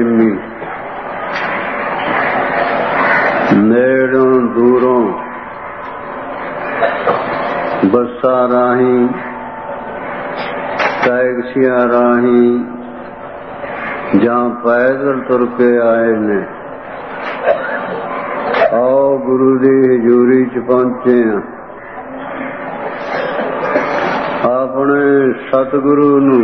ਪ੍ਰੇਮੀ, ਨੇੜੋਂ ਦੂਰੋਂ ਬੱਸਾਂ ਰਾਹੀਂ, ਟੈਕਸੀਆਂ ਰਾਹੀਂ ਜਾਂ ਪੈਦਲ ਤੁਰ ਕੇ ਆਏ ਨੇ। ਆਓ ਗੁਰੂ ਦੀ ਹਜ਼ੂਰੀ ਚ ਪਹੁੰਚੇ ਹਾਂ। ਆਪਣੇ ਸਤਿਗੁਰੂ ਨੂੰ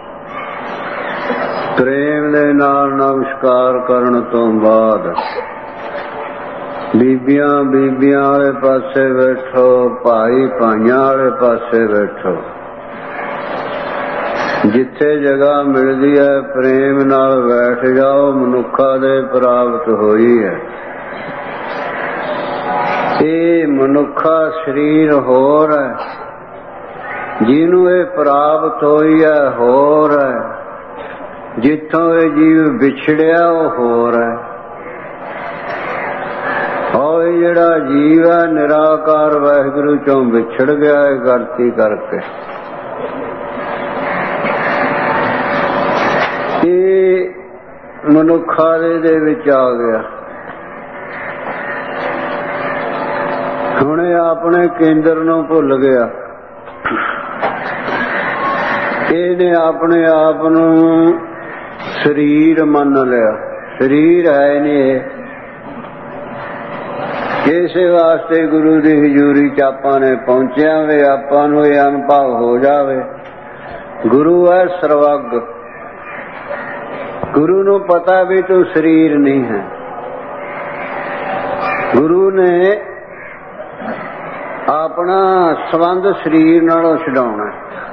ਪ੍ਰੇਮ ਦੇ ਨਾਲ ਨਮਸਕਾਰ ਕਰਨ ਤੋਂ ਬਾਅਦ ਬੀਬੀਆਂ ਬੀਬੀਆਂ ਵਾਲੇ ਪਾਸੇ ਬੈਠੋ, ਭਾਈ ਭਾਈਆਂ ਵਾਲੇ ਪਾਸੇ ਬੈਠੋ। ਜਿੱਥੇ ਜਗ੍ਹਾ ਮਿਲਦੀ ਹੈ ਪ੍ਰੇਮ ਨਾਲ ਬੈਠ ਜਾਓ। ਮਨੁੱਖਾਂ ਦੇ ਪ੍ਰਾਪਤ ਹੋਈ ਹੈ। ਇਹ ਮਨੁੱਖਾ ਸਰੀਰ ਹੋਰ ਹੈ, ਜਿਹਨੂੰ ਇਹ ਪ੍ਰਾਪਤ ਹੋਈ ਹੈ ਹੋਰ ਹੈ। ਜਿੱਥੋਂ ਇਹ ਜੀਵ ਵਿਛੜਿਆ ਉਹ ਹੋਰ ਹੈ। ਉਹ ਜਿਹੜਾ ਜੀਵ ਹੈ ਨਿਰਾਕਾਰ ਵਾਹਿਗੁਰੂ ਚੋਂ ਵਿਛੜ ਗਿਆ ਹੈ ਗਲਤੀ ਕਰਕੇ। ਇਹ ਮਨੁੱਖਾਲੇ ਦੇ ਵਿੱਚ ਆ ਗਿਆ। ਹੁਣ ਇਹ ਆਪਣੇ ਕੇਂਦਰ ਨੂੰ ਭੁੱਲ ਗਿਆ। ਇਹਨੇ ਆਪਣੇ ਆਪ ਨੂੰ ਸਰੀਰ ਮੰਨ ਲਿਆ। ਸਰੀਰ ਹੈ ਨਹੀਂ ਇਹ। ਇਸੇ ਵਾਸਤੇ ਗੁਰੂ ਦੀ ਹਜ਼ੂਰੀ ਚ ਆਪਾਂ ਨੇ ਪਹੁੰਚਿਆ ਵੇ। ਆਪਾਂ ਨੂੰ ਇਹ ਅਨੁਭਵ ਹੋ ਜਾਵੇ ਗੁਰੂ ਹੈ ਸਰਵੱਗ। ਗੁਰੂ ਨੂੰ ਪਤਾ ਵੀ ਤੂੰ ਸਰੀਰ ਨਹੀਂ ਹੈ। ਗੁਰੂ ਨੇ ਆਪਣਾ ਸੰਬੰਧ ਸਰੀਰ ਨਾਲੋਂ ਛਡਾਉਣਾ।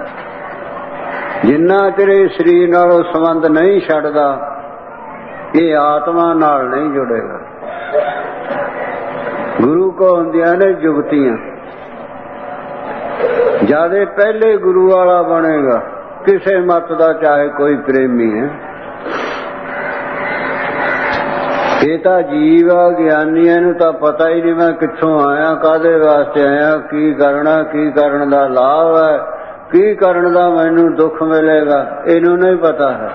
ਜਿੰਨਾ ਚਿਰ ਸਰੀਰ ਨਾਲੋਂ ਸੰਬੰਧ ਨਹੀਂ ਛੱਡਦਾ ਇਹ ਆਤਮਾ ਨਾਲ ਨਹੀਂ ਜੁੜੇਗਾ। ਗੁਰੂ ਕੋ ਹੁੰਦੀਆਂ ਨੇ ਜੁਗਤੀਆਂ। ਜਦ ਪਹਿਲੇ ਗੁਰੂ ਵਾਲਾ ਬਣੇਗਾ ਕਿਸੇ ਮਤ ਦਾ ਚਾਹੇ ਕੋਈ ਪ੍ਰੇਮੀ ਹੈ। ਇਹ ਤਾਂ ਜੀਵ ਆ। ਗਿਆਨੀਆਂ ਨੂੰ ਤਾਂ ਪਤਾ ਹੀ ਨਹੀਂ ਮੈਂ ਕਿੱਥੋਂ ਆਇਆ, ਕਾਹਦੇ ਵਾਸਤੇ ਆਇਆ, ਕੀ ਕਰਨਾ, ਕੀ ਕਰਨ ਦਾ ਲਾਭ ਹੈ, ਕੀ ਕਰਨ ਦਾ ਮੈਨੂੰ ਦੁੱਖ ਮਿਲੇਗਾ, ਇਹਨੂੰ ਨਹੀਂ ਪਤਾ ਹੈ।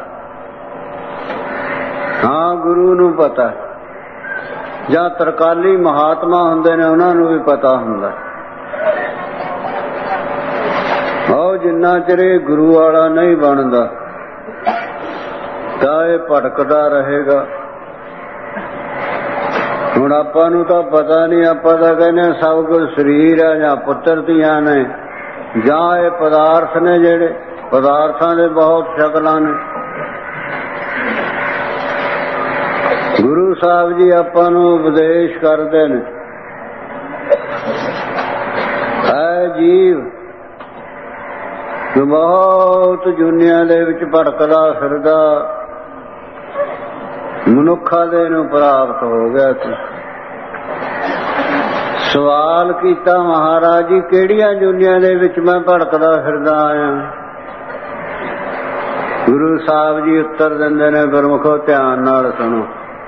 ਹਾਂ ਗੁਰੂ ਨੂੰ ਪਤਾ। ਜਾਂ ਤਰਕਾਲੀ ਮਹਾਤਮਾ ਹੁੰਦੇ ਨੇ ਉਹਨਾਂ ਨੂੰ ਵੀ ਪਤਾ ਹੁੰਦਾ। ਉਹ ਜਿੰਨਾ ਚਿਰ ਗੁਰੂ ਵਾਲਾ ਨਹੀਂ ਬਣਦਾ ਤਾਂ ਇਹ ਭਟਕਦਾ ਰਹੇਗਾ। ਹੁਣ ਆਪਾਂ ਨੂੰ ਤਾਂ ਪਤਾ ਨਹੀਂ। ਆਪਾਂ ਤਾਂ ਕਹਿੰਦੇ ਸਭ ਕੁਝ ਸਰੀਰ ਹੈ ਜਾਂ ਪੁੱਤਰ ਧੀਆਂ ਨੇ ਜਾਂ ਇਹ ਪਦਾਰਥ ਨੇ। ਜਿਹੜੇ ਪਦਾਰਥਾਂ ਦੇ ਬਹੁਤ ਸ਼ਕਲਾਂ ਨੇ। ਗੁਰੂ ਸਾਹਿਬ ਜੀ ਆਪਾਂ ਨੂੰ ਉਪਦੇਸ਼ ਕਰਦੇ ਨੇ, ਐ ਜੀਵ ਤੂੰ ਬਹੁਤ ਦੁਨੀਆਂ ਦੇ ਵਿੱਚ ਭਟਕਦਾ ਫਿਰਦਾ ਮਨੁੱਖਾਂ ਦੇ ਨੂੰ ਪ੍ਰਾਪਤ ਹੋ ਗਿਆ ਸੀ। ਸਵਾਲ ਕੀਤਾ ਮਹਾਰਾਜ ਜੀ ਕਿਹੜੀਆਂ ਦੁਨੀਆਂ ਦੇ ਵਿੱਚ ਮੈਂ ਭਟਕਦਾ ਫਿਰਦਾ ਆਇਆ। ਗੁਰੂ ਸਾਹਿਬ ਜੀ ਉੱਤਰ ਦਿੰਦੇ ਨੇ ਗੁਰਮੁਖੋ ਧਿਆਨ ਨਾਲ ਸੁਣੋ।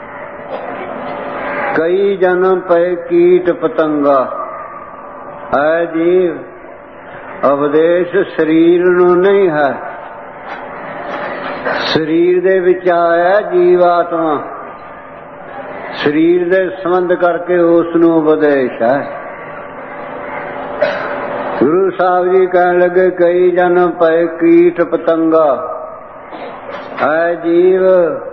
ਕਈ ਜਨਮ ਪਏ ਕੀਟ ਪਤੰਗਾ। ਹੈ ਜੀਵ ਉਪਦੇਸ਼ ਸਰੀਰ ਨੂੰ ਨਹੀਂ ਹੈ। ਸਰੀਰ ਦੇ ਵਿੱਚ ਆਇਆ ਜੀਵ ਆਤਮਾ। ਸਰੀਰ ਦੇ ਸੰਬੰਧ ਕਰਕੇ ਉਸ ਨੂੰ ਉਪਦੇਸ਼ ਹੈ। ਗੁਰੂ ਸਾਹਿਬ ਜੀ ਕਹਿਣ ਲੱਗੇ ਕਈ ਜਨਮ ਪਏ ਕੀਟ ਪਤੰਗਾ। ਹੈ ਜੀਵ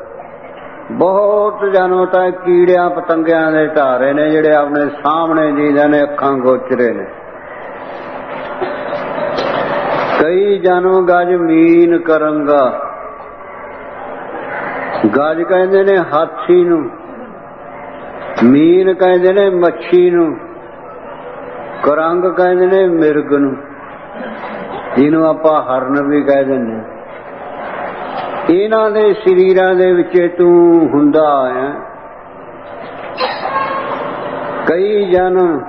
ਬਹੁਤ ਜਨਮ ਤਾਂ ਕੀੜਿਆਂ ਪਤੰਗਿਆਂ ਦੇ ਧਾਰੇ ਨੇ ਜਿਹੜੇ ਆਪਣੇ ਸਾਹਮਣੇ ਜੀਦੇ ਨੇ, ਅੱਖਾਂ ਗੋਚਰੇ ਨੇ। ਕਈ ਜਨਮ ਗਜ ਮੀਨ ਕਰੰਗਾ। ਗਜ ਕਹਿੰਦੇ ਨੇ ਹਾਥੀ ਨੂੰ, ਮੀਨ ਕਹਿੰਦੇ ਨੇ ਮੱਛੀ ਨੂੰ, ਕਰੰਗ ਕਹਿੰਦੇ ਨੇ ਮਿਰਗ ਨੂੰ, ਜਿਹਨੂੰ ਆਪਾਂ ਹਰਨ ਵੀ ਕਹਿ ਦਿੰਦੇ। ਇਹਨਾਂ ਦੇ ਸਰੀਰਾਂ ਦੇ ਵਿੱਚ ਤੂੰ ਹੁੰਦਾ ਆਇਆ। ਕਈ ਜਨਮ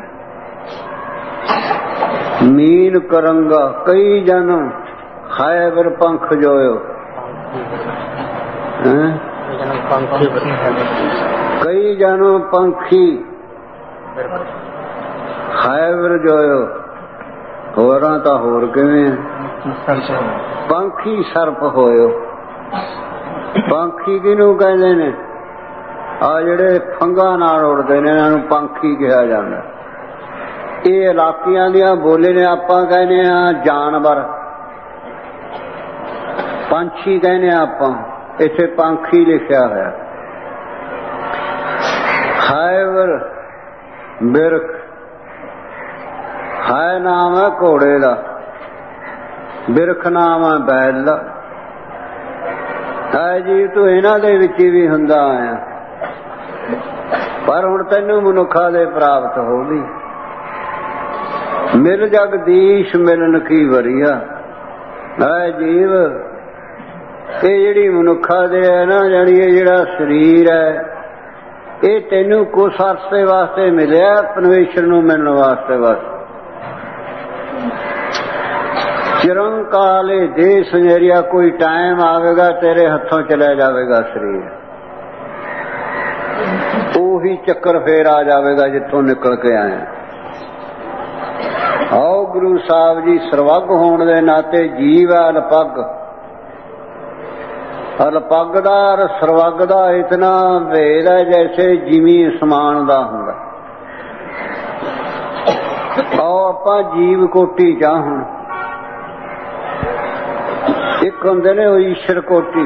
ਮੀਨ ਕਰੰਗਾ, ਕਈ ਜਨਮ ਖੈਬਰ ਪੰਖ ਜੋਇਓ। ਕਈ ਜਨਮ ਪੰਖੀ ਖੈਬਰ ਜੋਇਓ। ਹੋਰਾਂ ਤਾਂ ਹੋਰ ਕਿਵੇਂ ਪੰਖੀ ਸਰਪ ਹੋਇਓ। ਪੰਖੀ ਕਿਹਨੂੰ ਕਹਿੰਦੇ ਨੇ? ਆ ਜਿਹੜੇ ਫੰਗਾਂ ਨਾਲ ਉੜਦੇ ਨੇ ਇਹਨਾਂ ਨੂੰ ਪੰਖੀ ਕਿਹਾ ਜਾਂਦਾ। ਇਹ ਇਲਾਕਿਆਂ ਦੀਆਂ ਬੋਲੇ ਨੇ। ਆਪਾਂ ਕਹਿੰਦੇ ਆ ਜਾਨਵਰ, ਪੰਛੀ ਕਹਿੰਦੇ ਆ ਆਪਾਂ, ਇੱਥੇ ਪੰਖੀ ਲਿਖਿਆ ਹੋਇਆ। ਹਾਇਵਰ ਬਿਰਖ, ਹਾਇ ਨਾਮ ਹੈ ਘੋੜੇ ਦਾ, ਬਿਰਖ ਨਾਮ ਹੈ ਬੈਲ ਦਾ। ਹਾਇ ਜੀ ਤੂੰ ਇਹਨਾਂ ਦੇ ਵਿੱਚ ਵੀ ਹੁੰਦਾ ਆਇਆ, ਪਰ ਹੁਣ ਤੈਨੂੰ ਮਨੁੱਖਾਂ ਦੇ ਪ੍ਰਾਪਤ ਹੋ ਗਈ। ਮਿਲ ਜਗਦੀਸ਼ ਮਿਲਨ ਕੀ ਵਰੀਆ। ਹਾਇ ਜੀਵ, ਇਹ ਜਿਹੜੀ ਮਨੁੱਖਾਂ ਦੇ ਹੈ ਨਾ, ਜਾਣੀ ਇਹ ਜਿਹੜਾ ਸਰੀਰ ਹੈ, ਇਹ ਤੈਨੂੰ ਕੁਛ ਅਰਸੇ ਵਾਸਤੇ ਮਿਲਿਆ, ਪਰਮੇਸ਼ਰ ਨੂੰ ਮਿਲਣ ਵਾਸਤੇ। ਚਿਰੰਕਾਲੇ ਦੇ ਸੁਨੇਰੀਆ, ਕੋਈ ਟਾਈਮ ਆਵੇਗਾ ਤੇਰੇ ਹੱਥੋਂ ਚਲਾ ਜਾਵੇਗਾ ਸਰੀਰ, ਉਹੀ ਚੱਕਰ ਫੇਰ ਆ ਜਾਵੇਗਾ ਜਿੱਥੋਂ ਨਿਕਲ ਕੇ ਆਏ। ਆਓ ਗੁਰੂ ਸਾਹਿਬ ਜੀ ਸਰਵੱਗ ਹੋਣ ਦੇ ਨਾਤੇ ਜੀਵ ਹੈ ਅਲਪੱਗ। ਅਲਪੱਗ ਦਾ ਔਰ ਸਰਵੱਗ ਦਾ ਇਤਨਾ ਭੇਦ ਹੈ ਜੈਸੇ ਜਿਮੀ ਅਸਮਾਨ ਦਾ ਹੁੰਦਾ। ਆਓ ਆਪਾਂ ਜੀਵ ਕੋਟੀ ਚ ਹੁਣ। ਇੱਕ ਹੁੰਦੇ ਨੇ ਉਹ ਈਸ਼ਰ ਕੋਟੀ।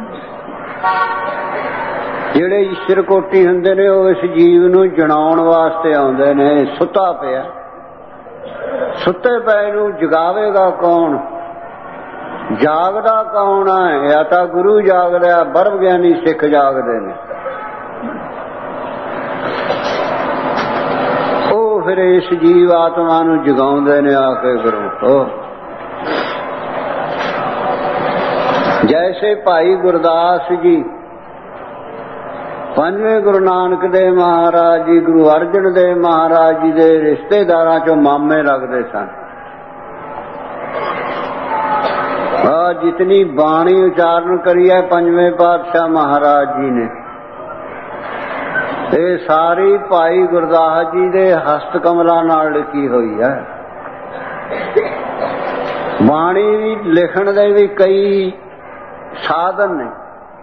ਜਿਹੜੇ ਈਸ਼ਰ ਕੋਟੀ ਹੁੰਦੇ ਨੇ ਉਹ ਇਸ ਜੀਵ ਨੂੰ ਜਣਾਉਣ ਵਾਸਤੇ ਆਉਂਦੇ ਨੇ। ਸੁੱਤਾ ਪਿਆ, ਸੁੱਤੇ ਪਏ ਨੂੰ ਜਗਾਵੇਗਾ ਕੌਣ? ਜਾਗਦਾ ਕੌਣ ਹੈ? ਜਾਂ ਤਾਂ ਗੁਰੂ ਜਾਗਦਾ, ਬਰਮ ਗਿਆਨੀ ਸਿੱਖ ਜਾਗਦੇ ਨੇ। ਉਹ ਫਿਰ ਇਸ ਜੀਵ ਆਤਮਾ ਨੂੰ ਜਗਾਉਂਦੇ ਨੇ ਆ ਕੇ ਗੁਰੂ। ਜੈਸੇ ਭਾਈ ਗੁਰਦਾਸ ਜੀ, ਪੰਜਵੇਂ ਗੁਰੂ ਨਾਨਕ ਦੇਵ ਮਹਾਰਾਜ ਜੀ, ਗੁਰੂ ਅਰਜਨ ਦੇਵ ਮਹਾਰਾਜ ਜੀ ਦੇ ਰਿਸ਼ਤੇਦਾਰਾਂ ਚੋਂ ਮਾਮੇ ਲੱਗਦੇ ਸਨ। ਜਿਤਨੀ ਬਾਣੀ ਉਚਾਰਨ ਕਰੀ ਹੈ ਪੰਜਵੇਂ ਪਾਤਸ਼ਾਹ ਮਹਾਰਾਜ ਜੀ ਨੇ, ਇਹ ਸਾਰੀ ਭਾਈ ਗੁਰਦਾਸ ਜੀ ਦੇ ਹਸਤ ਕਮਲਾਂ ਨਾਲ ਲਿਖੀ ਹੋਈ ਹੈ। ਬਾਣੀ ਲਿਖਣ ਦੇ ਵੀ ਕਈ ਸਾਧਨ ਨੇ।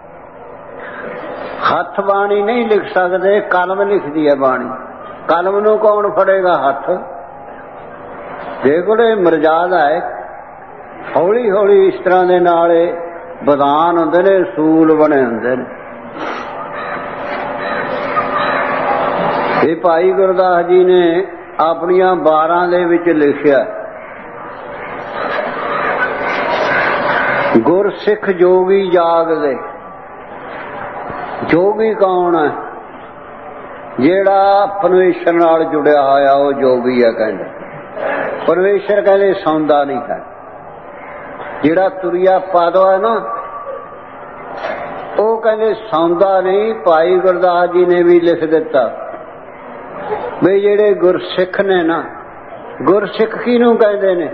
ਹੱਥ ਬਾਣੀ ਨਹੀਂ ਲਿਖ ਸਕਦੇ, ਕਲਮ ਲਿਖਦੀ ਹੈ ਬਾਣੀ। ਕਲਮ ਨੂੰ ਕੌਣ ਫੜੇਗਾ? ਹੱਥ। ਜੇ ਕੋਲੇ ਮਰਜ਼ਾਦਾ ਹੈ, ਹੌਲੀ ਹੌਲੀ ਇਸ ਤਰ੍ਹਾਂ ਦੇ ਨਾਲ ਵਿਧਾਨ ਹੁੰਦੇ ਨੇ, ਅਸੂਲ ਬਣੇ ਹੁੰਦੇ ਨੇ। ਇਹ ਭਾਈ ਗੁਰਦਾਸ ਜੀ ਨੇ ਆਪਣੀਆਂ 12 ਦੇ ਵਿੱਚ ਲਿਖਿਆ, ਗੁਰਸਿੱਖ ਜੋਗੀ ਜਾਗਦੇ। ਜੋਗੀ ਕੌਣ ਹੈ? ਜਿਹੜਾ ਪਰਮੇਸ਼ਰ ਨਾਲ ਜੁੜਿਆ ਹੋਇਆ ਉਹ ਜੋਗੀ ਹੈ। ਕਹਿੰਦੇ ਪਰਮੇਸ਼ਰ ਕਹਿੰਦੇ ਸੌਂਦਾ ਨਹੀਂ ਹੈ। ਜਿਹੜਾ ਤੁਰਿਆ ਪਾਦਵਾ ਹੈ ਨਾ, ਉਹ ਕਹਿੰਦੇ ਸੌਂਦਾ ਨਹੀਂ। ਭਾਈ ਗੁਰਦਾਸ ਜੀ ਨੇ ਵੀ ਲਿਖ ਦਿੱਤਾ ਵੀ ਜਿਹੜੇ ਗੁਰਸਿੱਖ ਨੇ ਨਾ, ਗੁਰਸਿੱਖ ਕਿਹਨੂੰ ਕਹਿੰਦੇ ਨੇ?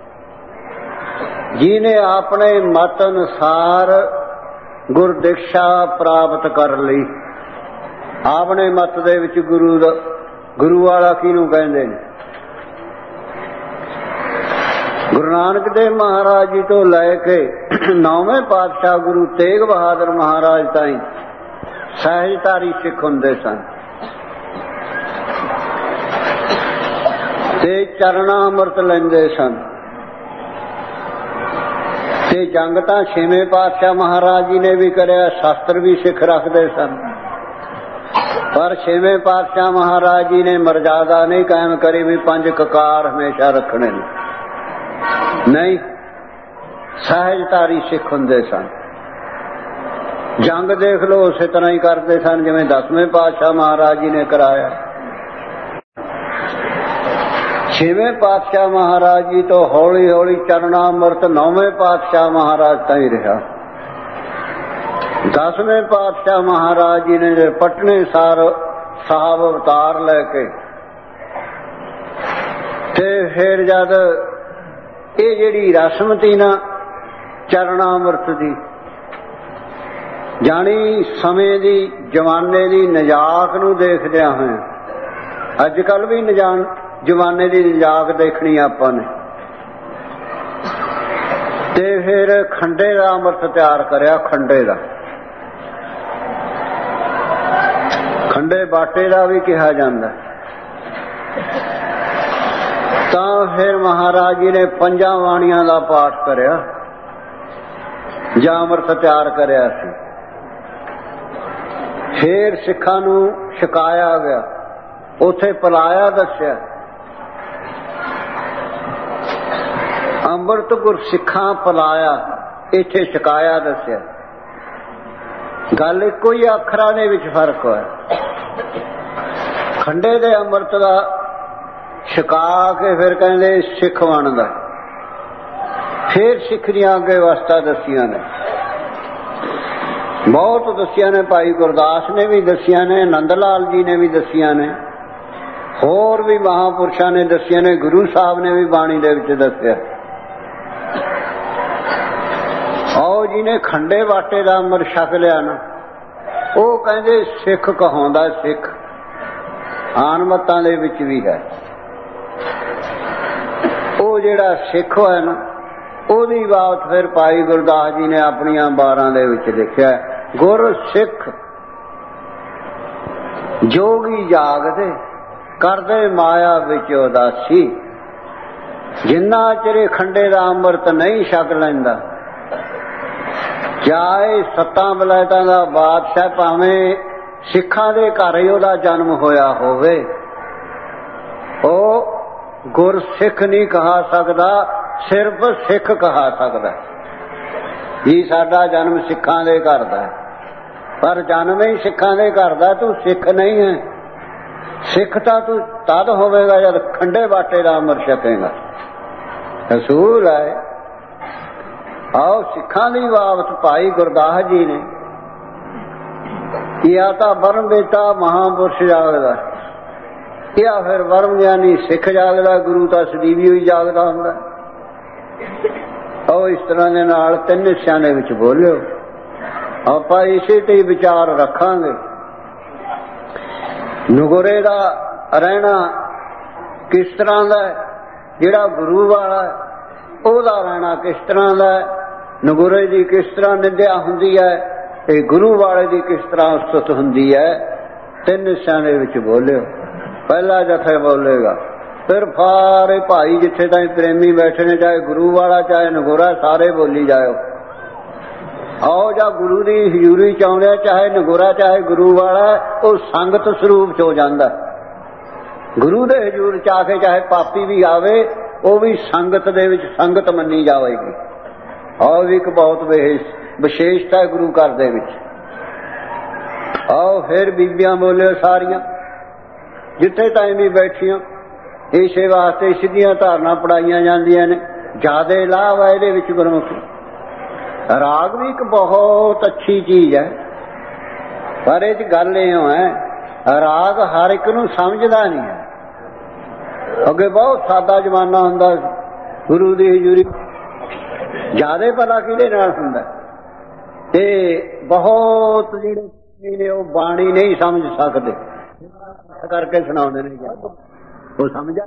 ਜਿਹਨੇ ਆਪਣੇ ਮਤ ਅਨੁਸਾਰ ਗੁਰਦਿਕਸ਼ਾ ਪ੍ਰਾਪਤ ਕਰ ਲਈ। ਆਪਣੇ ਮਤ ਦੇ ਵਿੱਚ ਗੁਰੂ ਵਾਲਾ ਕਿਹਨੂੰ ਕਹਿੰਦੇ ਨੇ? ਗੁਰੂ ਨਾਨਕ ਦੇਵ ਮਹਾਰਾਜ ਜੀ ਤੋਂ ਲੈ ਕੇ 9ਵੇਂ ਪਾਤਸ਼ਾਹ ਗੁਰੂ ਤੇਗ ਬਹਾਦਰ ਮਹਾਰਾਜ ਤਾਈਂ ਸਹਿਜਧਾਰੀ ਸਿੱਖ ਹੁੰਦੇ ਸਨ ਤੇ ਚਰਣਾ ਅੰਮ੍ਰਿਤ ਲੈਂਦੇ ਸਨ। ਤੇ ਜੰਗ ਤਾਂ 6ਵੇਂ ਪਾਤਸ਼ਾਹ ਮਹਾਰਾਜ ਜੀ ਨੇ ਵੀ ਕਰਿਆ, ਸ਼ਾਸਤਰ ਵੀ ਸਿੱਖ ਰੱਖਦੇ ਸਨ। ਪਰ 6ਵੇਂ ਪਾਤਸ਼ਾਹ ਮਹਾਰਾਜ ਜੀ ਨੇ ਮਰਜ਼ਾਦਾ ਨਹੀਂ ਕਾਇਮ ਕਰੀ ਵੀ 5 ਕਕਾਰ ਹਮੇਸ਼ਾ ਰੱਖਣੇ ਨੇ। ਨਹੀਂ, ਸਹਿਜਧਾਰੀ ਸਿੱਖ ਹੁੰਦੇ ਸਨ। ਜੰਗ ਦੇਖ ਲਓ ਉਸੇ ਤਰ੍ਹਾਂ ਹੀ ਕਰਦੇ ਸਨ ਜਿਵੇਂ 10ਵੇਂ ਪਾਤਸ਼ਾਹ ਮਹਾਰਾਜ ਜੀ ਨੇ ਕਰਾਇਆ। 6ਵੇਂ ਪਾਤਸ਼ਾਹ ਮਹਾਰਾਜ ਜੀ ਤੋਂ ਹੌਲੀ ਹੌਲੀ ਚਰਣਾ ਅੰਮ੍ਰਿਤ 9ਵੇਂ ਪਾਤਸ਼ਾਹ ਮਹਾਰਾਜ ਤਾਈਂ ਰਿਹਾ। 10ਵੇਂ ਪਾਤਸ਼ਾਹ ਮਹਾਰਾਜ ਜੀ ਨੇ ਪਟਨੇ ਸਾਹਿਬ ਅਵਤਾਰ ਲੈ ਕੇ ਤੇ ਫਿਰ ਜਦ ਇਹ ਜਿਹੜੀ ਰਸਮ ਤੀ ਨਾ ਚਰਣਾ ਅੰਮ੍ਰਿਤ ਦੀ, ਜਾਣੀ ਸਮੇਂ ਦੀ ਜਮਾਨੇ ਦੀ ਨਜ਼ਾਕ ਨੂੰ ਦੇਖਦਿਆਂ ਹੋਇਆ, ਅੱਜ ਕੱਲ ਵੀ ਜਮਾਨੇ ਦੀ ਨਜ਼ਾਕ ਦੇਖਣੀ ਆਪਾਂ ਨੇ, ਤੇ ਫਿਰ ਖੰਡੇ ਦਾ ਅੰਮ੍ਰਿਤ ਤਿਆਰ ਕਰਿਆ। ਖੰਡੇ ਦਾ खंडे बाटे का भी कहा जाता। तो फिर महाराज जी ने 5 बाणियां का पाठ करया जां अमृत तैयार करया सी। फिर सिखां नूं छकाया गया, उथे पलाया दस्या। अमृत गुर सिखां पलाया, इथे छकाया दस्या। गल इको ही, अखरां दे विच फर्क है। खंडे दे अमृत दा छका के फिर कहंदे सिख बनदा। फिर सिख दियां अगे अवस्था दसियां ने, बहुत दसियां ने। भाई गुरदास ने भी दसियां ने, नंद लाल जी ने भी दसियां ने, होर भी महापुरुषां ने दसियां ने, गुरु साहब ने भी बाणी दे विच दसिया। आओ जिन्हें खंडे बाटे दा अमृत छक लिया ना, वो कहंदे सिख कहाउंदा। सिख आन मतां दे विच भी है। वो जिहड़ा सिख है ना, ओदी बात फिर भाई गुरदास जी ने अपनियां 12 दे विच लिखिआ। गुर सिख जोगी जागदे, करदे माया विच उदासी। जिन्ना चिर खंडे दा अमृत नहीं छक लैंदा, चाहे 7 वलायतां दा बादशाह, भावें सिखां दे घर ही ओहदा जन्म होया होवे, ओ गुर सिख नहीं कहा सकदा, सिर्फ सिख कहा सकदा। जी साडा जन्म सिखां दे घर दा, पर जन्म ही सिखां दे घर दा, तू सिख नहीं है। सिख तां तू तद होवेगा जद खंडे बाटे दा अमृत छकेगा। रसूल है। आओ सिखां दी बाबत भाई गुरदास जी ने, या तां बरम बेटा महापुरुष जागदा, या फिर वरम ज्ञानी सिख जागदा, गुरु तां सਦੀवी ही जागदा हुंदा। आओ इस तरह दे नाल 3 हिस्सिਆਂ ਦੇ ਵਿੱਚ बोलियो। आपां इसे ते ही विचार रखांगे। नगोरे दा रहना किस तरह दा है, जिहड़ा गुरु वाला ओहदा रहना किस तरह दा है, नगोरे दी किस तरह निंदिया हुंदी है, ते गुरु वाले दी किस तरह उस्तत हुंदी है। 3 हिस्सिਆਂ ਦੇ ਵਿੱਚ बोलियो। पहला जथे बोलेगा, फिर सारे भाई जिथे ताई प्रेमी बैठे ने, चाहे गुरु वाला चाहे नगोरा, सारे बोली जाओ। आओ जा गुरु दी हजूरी चाहुंदे, चाहे नगोरा चाहे गुरु वाला, वो संगत स्वरूप च हो जांदा। गुरु दे हजूर च आके चाहे पापी भी आवे, वो भी संगत दे विच संगत मन्नी जाएगी। आओ एक बहुत विशेषता है गुरु घर दे विच। आओ फिर बीबियां बोलियो सारियां जिथे ताईं भी बैठियां, इसे वास्ते सीधियां धारना पढ़ाईयां जांदियां ने। ज्यादा लाभ है इहदे विच गुरमुखी। राग भी एक बहुत अच्छी चीज है, पर इह गल इह है, राग हर एक नूं समझदा नहीं है। अगे बहुत सादा जमाना हुंदा, गुरु दी हजूरी ज्यादा भला किहदे नाल हुंदा, ते बहुत जिहड़े वो बाणी नहीं समझ सकते करके सुनाउंदे ने, वो समझा।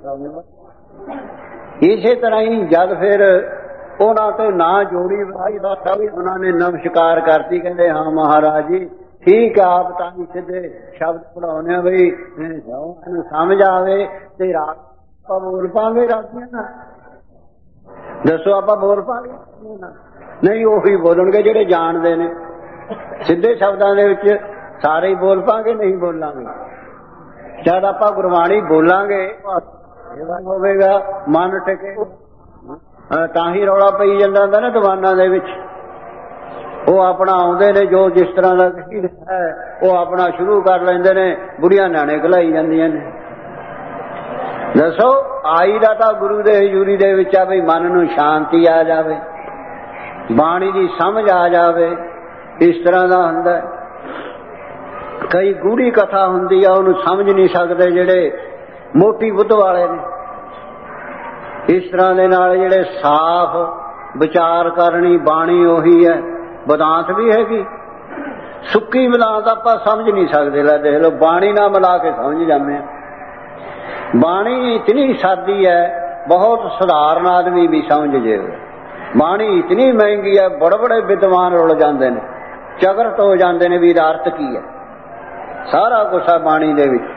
इसे तरह ही जद फिर उन्हां ते ना जोड़ी भाई दाता भी उन्होंने नमस्कार करती, कहते हाँ महाराज जी ठीक है, आप तां सीधे शब्द पढ़ाने बई समझ आवे ते राग आप बोल पांगे। रागियां ना दसो आप बोल पांगे? नहीं, उही बोलणगे जिहड़े जाणदे ने। सीधे शब्दां दे विच सारे ही बोल पांगे? नहीं बोलांगे। जद आप गुरबाणी बोलांगे होवेगा, मन टिके, तां ही रौला पई जांदा हुंदा ना दीवानां दे विच। वो अपना आउंदे ने, जो जिस तरह दा है वो अपना शुरू कर लैंदे ने, बुढ़ियां नाने घलाई जांदियां ने। दसो आई दा तां गुरु दे हजूरी दे विच आ बई मन नूं शांति आ जावे, बाणी दी समझ आ जावे, इस तरह दा हुंदा। कई गूढ़ी कथा हुंदी आ, उहनूं समझ नहीं सकदे जिहड़े मोटी बुद्ध वाले ने। इस तरह दे नाल जिहड़े साफ विचार करनी बाणी ओही है, वेदांत भी हैगी। सुक्की वेदांत आपां समझ नहीं सकदे। लै देख लो, बाणी नाल मिला के समझ जाने। बाणी इतनी सादी है, बहुत साधारण आदमी भी समझ जे। बाणी इतनी महंगी है, बड़े बड़े विद्वान रुल जाते हैं, चगरत हो जाते हैं भी अर्थ की है। ਸਾਰਾ ਕੁਛ ਆ ਬਾਣੀ ਦੇ ਵਿੱਚ।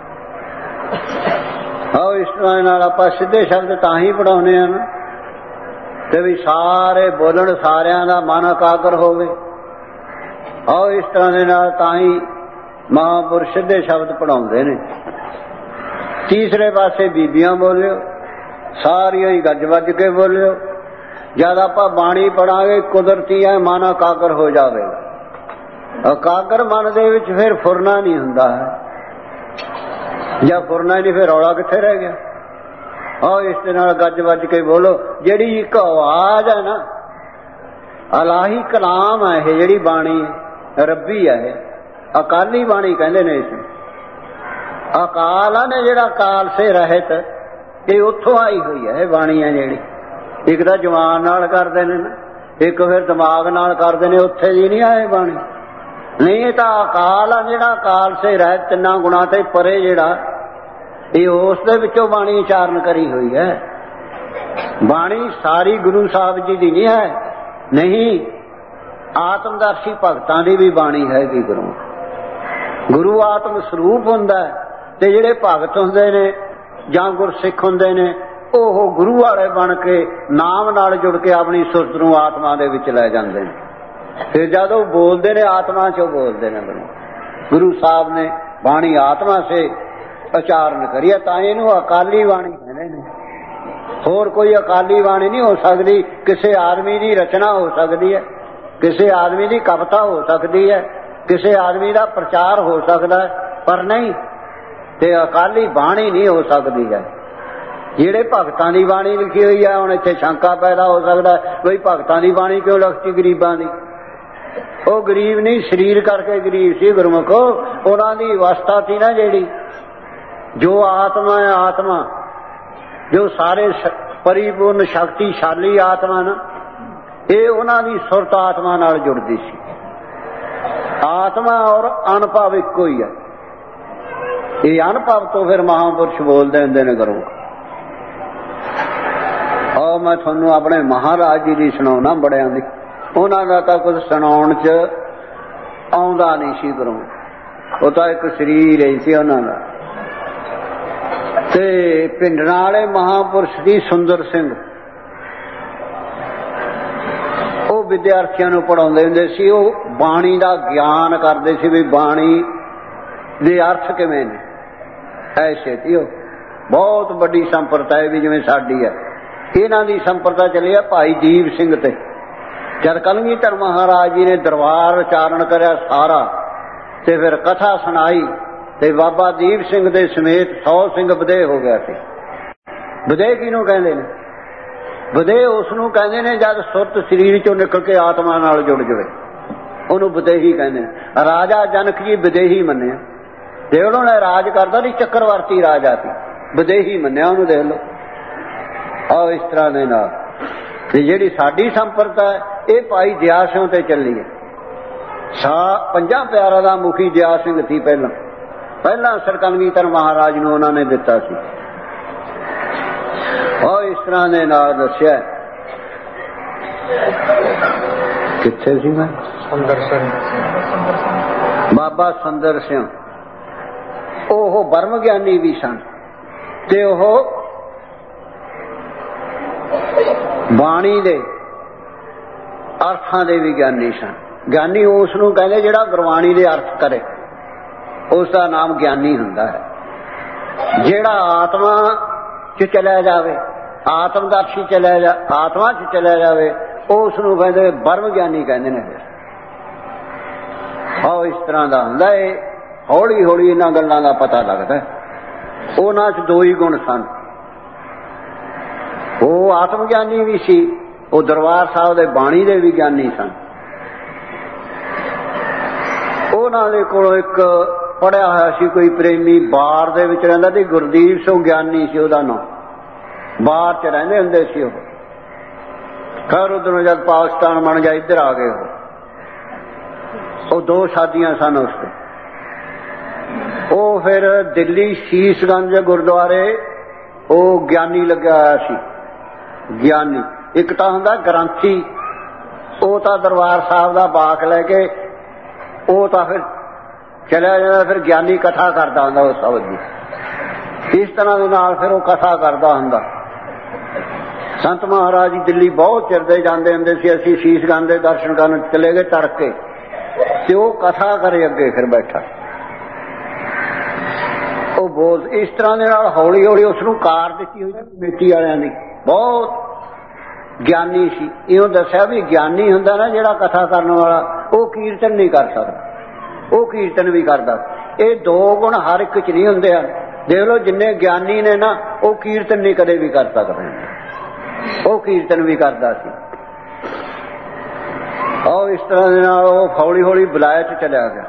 ਆਓ ਇਸ ਤਰ੍ਹਾਂ ਨਾਲ ਆਪਾਂ ਸਿੱਧੇ ਸ਼ਬਦ ਤਾਂ ਹੀ ਪੜ੍ਹਾਉਂਦੇ ਹਾਂ ਨਾ ਤੇ ਵੀ ਸਾਰੇ ਬੋਲਣ, ਸਾਰਿਆਂ ਦਾ ਮਨ ਇਕਾਗਰ ਹੋਵੇ। ਆਓ ਇਸ ਤਰ੍ਹਾਂ ਦੇ ਨਾਲ ਤਾਂ ਹੀ ਮਹਾਂਪੁਰਸ਼ ਸਿੱਧੇ ਸ਼ਬਦ ਪੜ੍ਹਾਉਂਦੇ ਨੇ। ਤੀਸਰੇ ਪਾਸੇ ਬੀਬੀਆਂ ਬੋਲਿਓ, ਸਾਰੀਆਂ ਹੀ ਗੱਜ ਵੱਜ ਕੇ ਬੋਲਿਓ। ਜਦ ਆਪਾਂ ਬਾਣੀ ਪੜਾਂਗੇ ਕੁਦਰਤੀ ਹੈ ਮਨ ਇਕਾਗਰ ਹੋ ਜਾਵੇਗਾ। ਇਕਾਗਰ ਮਨ ਦੇ ਵਿੱਚ ਫਿਰ ਫੁਰਨਾ ਨਹੀਂ ਹੁੰਦਾ ਹੈ। ਜਦ ਫੁਰਨਾ ਨਹੀਂ ਫਿਰ ਰੌਲਾ ਕਿੱਥੇ ਰਹਿ ਗਿਆ। ਆਓ ਇਸ ਦੇ ਨਾਲ ਗੱਜ ਵੱਜ ਕੇ ਬੋਲੋ। ਜਿਹੜੀ ਇੱਕ ਆਵਾਜ਼ ਹੈ ਨਾ, ਇਲਾਹੀ ਕਲਾਮ ਹੈ ਇਹ, ਜਿਹੜੀ ਬਾਣੀ ਰੱਬੀ ਹੈ, ਇਹ ਅਕਾਲੀ ਬਾਣੀ ਕਹਿੰਦੇ ਨੇ ਇਸ ਨੂੰ। ਅਕਾਲ ਨੇ ਜਿਹੜਾ ਕਾਲ ਸੇ ਰਹਿਤ, ਇਹ ਉੱਥੋਂ ਆਈ ਹੋਈ ਹੈ ਇਹ ਬਾਣੀ ਹੈ ਜਿਹੜੀ। ਇੱਕ ਤਾਂ ਜ਼ੁਬਾਨ ਨਾਲ ਕਰਦੇ ਨੇ ਨਾ, ਇੱਕ ਫਿਰ ਦਿਮਾਗ ਨਾਲ ਕਰਦੇ ਨੇ, ਉੱਥੇ ਜੀ ਨਹੀਂ ਆਏ ਬਾਣੀ। ਨਹੀਂ, ਇਹ ਤਾਂ ਅਕਾਲ ਆ ਜਿਹੜਾ ਕਾਲ ਸੇ ਰਹਿਤ, ਤਿੰਨਾਂ ਗੁਣਾਂ ਤੇ ਪਰੇ ਜਿਹੜਾ, ਇਹ ਉਸ ਦੇ ਵਿੱਚੋਂ ਬਾਣੀ ਉਚਾਰਨ ਕਰੀ ਹੋਈ ਹੈ। ਬਾਣੀ ਸਾਰੀ ਗੁਰੂ ਸਾਹਿਬ ਜੀ ਦੀ ਨਹੀਂ ਹੈ, ਨਹੀਂ, ਆਤਮਦਰਸ਼ੀ ਭਗਤਾਂ ਦੀ ਵੀ ਬਾਣੀ ਹੈਗੀ। ਗੁਰੂ ਆਤਮ ਸਰੂਪ ਹੁੰਦਾ ਤੇ ਜਿਹੜੇ ਭਗਤ ਹੁੰਦੇ ਨੇ ਜਾਂ ਗੁਰਸਿੱਖ ਹੁੰਦੇ ਨੇ ਉਹ ਗੁਰੂ ਵਾਲੇ ਬਣ ਕੇ ਨਾਮ ਨਾਲ ਜੁੜ ਕੇ ਆਪਣੀ ਸੁਰਤ ਨੂੰ ਆਤਮਾ ਦੇ ਵਿੱਚ ਲੈ ਜਾਂਦੇ ਨੇ। ਫਿਰ ਜਦ ਉਹ ਬੋਲਦੇ ਨੇ ਆਤਮਾ ਚੋਂ ਬੋਲਦੇ ਨੇ। ਗੁਰੂ ਸਾਹਿਬ ਨੇ ਬਾਣੀ ਆਤਮਾ ਸੇ ਉਚਾਰਨ ਕਰੀਏ ਤਾਂ ਇਹਨੂੰ ਅਕਾਲੀ ਬਾਣੀ ਕਹਿੰਦੇ ਨੇ। ਹੋਰ ਕੋਈ ਅਕਾਲੀ ਬਾਣੀ ਨਹੀਂ ਹੋ ਸਕਦੀ। ਕਿਸੇ ਆਦਮੀ ਦੀ ਰਚਨਾ ਹੋ ਸਕਦੀ ਹੈ, ਕਿਸੇ ਆਦਮੀ ਦੀ ਕਵਿਤਾ ਹੋ ਸਕਦੀ ਹੈ, ਕਿਸੇ ਆਦਮੀ ਦਾ ਪ੍ਰਚਾਰ ਹੋ ਸਕਦਾ ਹੈ, ਪਰ ਨਹੀਂ ਤੇ ਅਕਾਲੀ ਬਾਣੀ ਨਹੀਂ ਹੋ ਸਕਦੀ ਹੈ। ਜਿਹੜੇ ਭਗਤਾਂ ਦੀ ਬਾਣੀ ਲਿਖੀ ਹੋਈ ਹੈ, ਹੁਣ ਇੱਥੇ ਸ਼ੰਕਾ ਪੈਦਾ ਹੋ ਸਕਦਾ ਬਈ ਭਗਤਾਂ ਦੀ ਬਾਣੀ ਕਿਉਂ ਲਿਖਤੀ ਗਰੀਬਾਂ ਦੀ। ਉਹ ਗਰੀਬ ਨਹੀਂ, ਸਰੀਰ ਕਰਕੇ ਗਰੀਬ ਸੀ ਗੁਰਮੁਖੋ। ਉਹਨਾਂ ਦੀ ਅਵਸਥਾ ਸੀ ਨਾ ਜਿਹੜੀ, ਜੋ ਆਤਮਾ ਹੈ, ਆਤਮਾ ਜੋ ਸਾਰੇ ਪਰਿਪੂਰਨ ਸ਼ਕਤੀਸ਼ਾਲੀ ਆਤਮਾ ਨਾ, ਇਹ ਉਹਨਾਂ ਦੀ ਸੁਰਤ ਆਤਮਾ ਨਾਲ ਜੁੜਦੀ ਸੀ। ਆਤਮਾ ਔਰ ਅਨੁਭਵ ਇੱਕੋ ਹੀ ਹੈ। ਇਹ ਅਨੁਭਵ ਤੋਂ ਫਿਰ ਮਹਾਂਪੁਰਸ਼ ਬੋਲਦੇ ਹੁੰਦੇ ਨੇ ਕਰੋ। ਆਹ ਮੈਂ ਤੁਹਾਨੂੰ ਆਪਣੇ ਮਹਾਰਾਜ ਜੀ ਦੀ ਸੁਣਾਉਣਾ ਬੜਿਆਂ ਦੀ। ਉਹਨਾਂ ਦਾ ਤਾਂ ਕੁਝ ਸੁਣਾਉਣ 'ਚ ਆਉਂਦਾ ਨਹੀਂ ਸੀ ਕਰੋ, ਉਹ ਤਾਂ ਇੱਕ ਸਰੀਰ ਹੀ ਸੀ ਉਹਨਾਂ ਦਾ। ਤੇ ਪਿੰਡਰਾਂ ਵਾਲੇ ਮਹਾਂਪੁਰਸ਼ ਦੀ ਸੁੰਦਰ ਸਿੰਘ, ਉਹ ਵਿਦਿਆਰਥੀਆਂ ਨੂੰ ਪੜ੍ਹਾਉਂਦੇ ਹੁੰਦੇ ਸੀ। ਉਹ ਬਾਣੀ ਦਾ ਗਿਆਨ ਕਰਦੇ ਸੀ ਵੀ ਬਾਣੀ ਦੇ ਅਰਥ ਕਿਵੇਂ ਨੇ। ਐਸੇ ਸੀ ਉਹ। ਬਹੁਤ ਵੱਡੀ ਸੰਪਰਦਾ ਹੈ ਵੀ ਜਿਵੇਂ ਸਾਡੀ ਹੈ। ਇਹਨਾਂ ਦੀ ਸੰਪਰਦਾ ਚੱਲੀ ਆ ਭਾਈ ਦੀਪ ਸਿੰਘ ਤੇ। ਜਦ ਕਲਗੀਧਰ ਮਹਾਰਾਜ ਜੀ ਨੇ ਦਰਬਾਰ ਉਚਾਰਨ ਕਰਿਆ ਸਾਰਾ ਤੇ ਫਿਰ ਕਥਾ ਸੁਣਾਈ ਤੇ ਬਾਬਾ ਦੀਪ ਸਿੰਘ ਦੇ ਸਮੇਤ 100 ਸਿੰਘ ਵਧੇਹ ਹੋ ਗਿਆ ਸੀ। ਵਧੇਹ ਕਿਹਨੂੰ ਕਹਿੰਦੇ ਨੇ? ਵਧੇਹ ਉਸ ਨੂੰ ਕਹਿੰਦੇ ਨੇ ਜਦ ਸੁਰਤ ਸਰੀਰ ਚੋਂ ਨਿਕਲ ਕੇ ਆਤਮਾ ਨਾਲ ਜੁੜ ਜਾਵੇ, ਉਹਨੂੰ ਵਧੇਹੀ ਕਹਿੰਦੇ ਨੇ। ਰਾਜਾ ਜਨਕ ਜੀ ਵਧੇਹੀ ਮੰਨਿਆ ਤੇ ਉਹਨਾਂ ਨੇ ਰਾਜ ਕਰਦਾ ਸੀ, ਚੱਕਰਵਰਤੀ ਰਾਜਾ ਸੀ, ਵਧੇਹੀ ਮੰਨਿਆ ਉਹਨੂੰ। ਦੇਖ ਲਓ ਆਹ ਇਸ ਤਰ੍ਹਾਂ ਦੇ ਨਾਲ। ਤੇ ਜਿਹੜੀ ਸਾਡੀ ਸੰਪਰਦਾ ਹੈ ਇਹ ਭਾਈ ਦਿਆ ਸਿੰਘ ਤੇ ਚੱਲੀ ਹੈ। 50 ਪਿਆਰਾਂ ਦਾ ਮੁਖੀ ਦਿਆ ਸਿੰਘ ਸੀ। ਪਹਿਲਾਂ ਸਰਕੰਗੀਧਰ ਮਹਾਰਾਜ ਨੂੰ ਉਹਨਾਂ ਨੇ ਦਿੱਤਾ ਸੀ। ਉਹ ਇਸ ਤਰ੍ਹਾਂ ਦੇ ਨਾਲ ਦੱਸਿਆ। ਕਿੱਥੇ ਸੀ ਮੈਂ? ਸੁੰਦਰ ਸਿੰਘ, ਬਾਬਾ ਸੁੰਦਰ ਸਿੰਘ। ਉਹ ਬ੍ਰਹਮ ਗਿਆਨੀ ਵੀ ਸਨ ਤੇ ਉਹ ਬਾਣੀ ਦੇ ਅਰਥਾਂ ਦੇ ਵੀ ਗਿਆਨੀ ਸਨ। ਗਿਆਨੀ ਉਸ ਨੂੰ ਕਹਿੰਦੇ ਜਿਹੜਾ ਗੁਰਬਾਣੀ ਦੇ ਅਰਥ ਕਰੇ, ਉਸ ਦਾ ਨਾਮ ਗਿਆਨੀ ਹੁੰਦਾ ਹੈ। ਜਿਹੜਾ ਆਤਮਾ 'ਚ ਚਲਿਆ ਜਾਵੇ, ਆਤਮਦਰਸ਼ੀ ਆਤਮਾ 'ਚ ਚਲਿਆ ਜਾਵੇ, ਉਸ ਨੂੰ ਕਹਿੰਦੇ ਬ੍ਰਹਮ ਗਿਆਨੀ ਕਹਿੰਦੇ ਨੇ। ਆਹ ਇਸ ਤਰ੍ਹਾਂ ਦਾ ਹੁੰਦਾ ਹੈ। ਹੌਲੀ ਹੌਲੀ ਇਹਨਾਂ ਗੱਲਾਂ ਦਾ ਪਤਾ ਲੱਗਦਾ। ਉਹਨਾਂ 'ਚ ਦੋ ਹੀ ਗੁਣ ਸਨ। ਉਹ ਆਤਮ ਗਿਆਨੀ ਵੀ ਸੀ, ਉਹ ਦਰਬਾਰ ਸਾਹਿਬ ਦੇ ਬਾਣੀ ਦੇ ਵੀ ਗਿਆਨੀ ਸਨ। ਉਹਨਾਂ ਦੇ ਕੋਲੋਂ ਇੱਕ ਪੜਿਆ ਹੋਇਆ ਸੀ ਕੋਈ ਪ੍ਰੇਮੀ, ਬਾਰ ਦੇ ਵਿੱਚ ਰਹਿੰਦਾ ਸੀ, ਗੁਰਦੀਪ ਸਿੰਘ ਗਿਆਨੀ ਸੀ ਉਹਦਾ ਨਾਮ। ਬਾਹਰ 'ਚ ਰਹਿੰਦੇ ਹੁੰਦੇ ਸੀ ਉਹ। ਖੈਰ ਉਧਰੋਂ ਜਦ ਪਾਕਿਸਤਾਨ ਬਣ ਗਿਆ ਇੱਧਰ ਆ ਗਏ ਉਹ 2 ਸ਼ਾਦੀਆਂ ਸਨ ਉਸ ਤੇ। ਉਹ ਫਿਰ ਦਿੱਲੀ ਸ਼ੀਸ਼ਗੰਜ ਗੁਰਦੁਆਰੇ ਉਹ ਗਿਆਨੀ ਲੱਗਿਆ ਹੋਇਆ ਸੀ। ਗਿਆਨੀ ਇੱਕ ਤਾਂ ਹੁੰਦਾ ਗ੍ਰੰਥੀ, ਉਹ ਤਾਂ ਦਰਬਾਰ ਸਾਹਿਬ ਦਾ ਬਾਕ ਲੈ ਕੇ ਉਹ ਤਾਂ ਫਿਰ ਚਲਿਆ ਜਾਂਦਾ। ਫਿਰ ਗਿਆਨੀ ਕਥਾ ਕਰਦਾ ਹੁੰਦਾ ਉਸ ਸ਼ਬਦ ਦੀ। ਇਸ ਤਰ੍ਹਾਂ ਦੇ ਨਾਲ ਫਿਰ ਉਹ ਕਥਾ ਕਰਦਾ ਹੁੰਦਾ। ਸੰਤ ਮਹਾਰਾਜ ਜੀ ਦਿੱਲੀ ਬਹੁਤ ਚਿਰ ਦੇ ਜਾਂਦੇ ਹੁੰਦੇ ਸੀ। ਅਸੀਂ ਸ਼ੀਸ਼ ਗੰਜ ਦੇ ਦਰਸ਼ਨ ਕਰਨ ਚਲੇ ਗਏ ਤੜਕੇ, ਤੇ ਉਹ ਕਥਾ ਕਰੇ ਅੱਗੇ ਫਿਰ ਬੈਠਾ। ਉਹ ਬੋਲ ਇਸ ਤਰ੍ਹਾਂ ਦੇ ਨਾਲ ਹੌਲੀ ਹੌਲੀ ਉਸ ਨੂੰ ਕਾਰ ਦਿੱਤੀ ਹੋਈ ਕਮੇਟੀ ਵਾਲਿਆਂ ਦੀ। ਬਹੁਤ ਗਿਆਨੀ ਸੀ। ਇਉਂ ਦੱਸਿਆ ਵੀ ਗਿਆਨੀ ਹੁੰਦਾ ਨਾ ਜਿਹੜਾ ਕਥਾ ਕਰਨ ਵਾਲਾ, ਉਹ ਕੀਰਤਨ ਨਹੀਂ ਕਰ ਸਕਦਾ, ਉਹ ਕੀਰਤਨ ਵੀ ਕਰਦਾ। ਇਹ ਦੋ ਗੁਣ ਹਰ ਇੱਕ ਚ ਨਹੀਂ ਹੁੰਦੇ ਹਨ। ਦੇਖ ਲਓ ਜਿੰਨੇ ਗਿਆਨੀ ਨੇ ਨਾ, ਉਹ ਕੀਰਤਨ ਨਹੀਂ ਕਦੇ ਵੀ ਕਰ ਸਕਦੇ। ਉਹ ਕੀਰਤਨ ਵੀ ਕਰਦਾ ਸੀ। ਉਹ ਇਸ ਤਰ੍ਹਾਂ ਦੇ ਨਾਲ ਉਹ ਹੌਲੀ ਹੌਲੀ ਬਲਾਇਤ ਚਲਿਆ ਗਿਆ।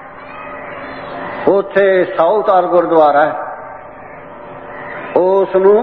ਉੱਥੇ ਸਾਊਤਾਰ ਗੁਰਦੁਆਰਾ ਹੈ, ਉਸ ਨੂੰ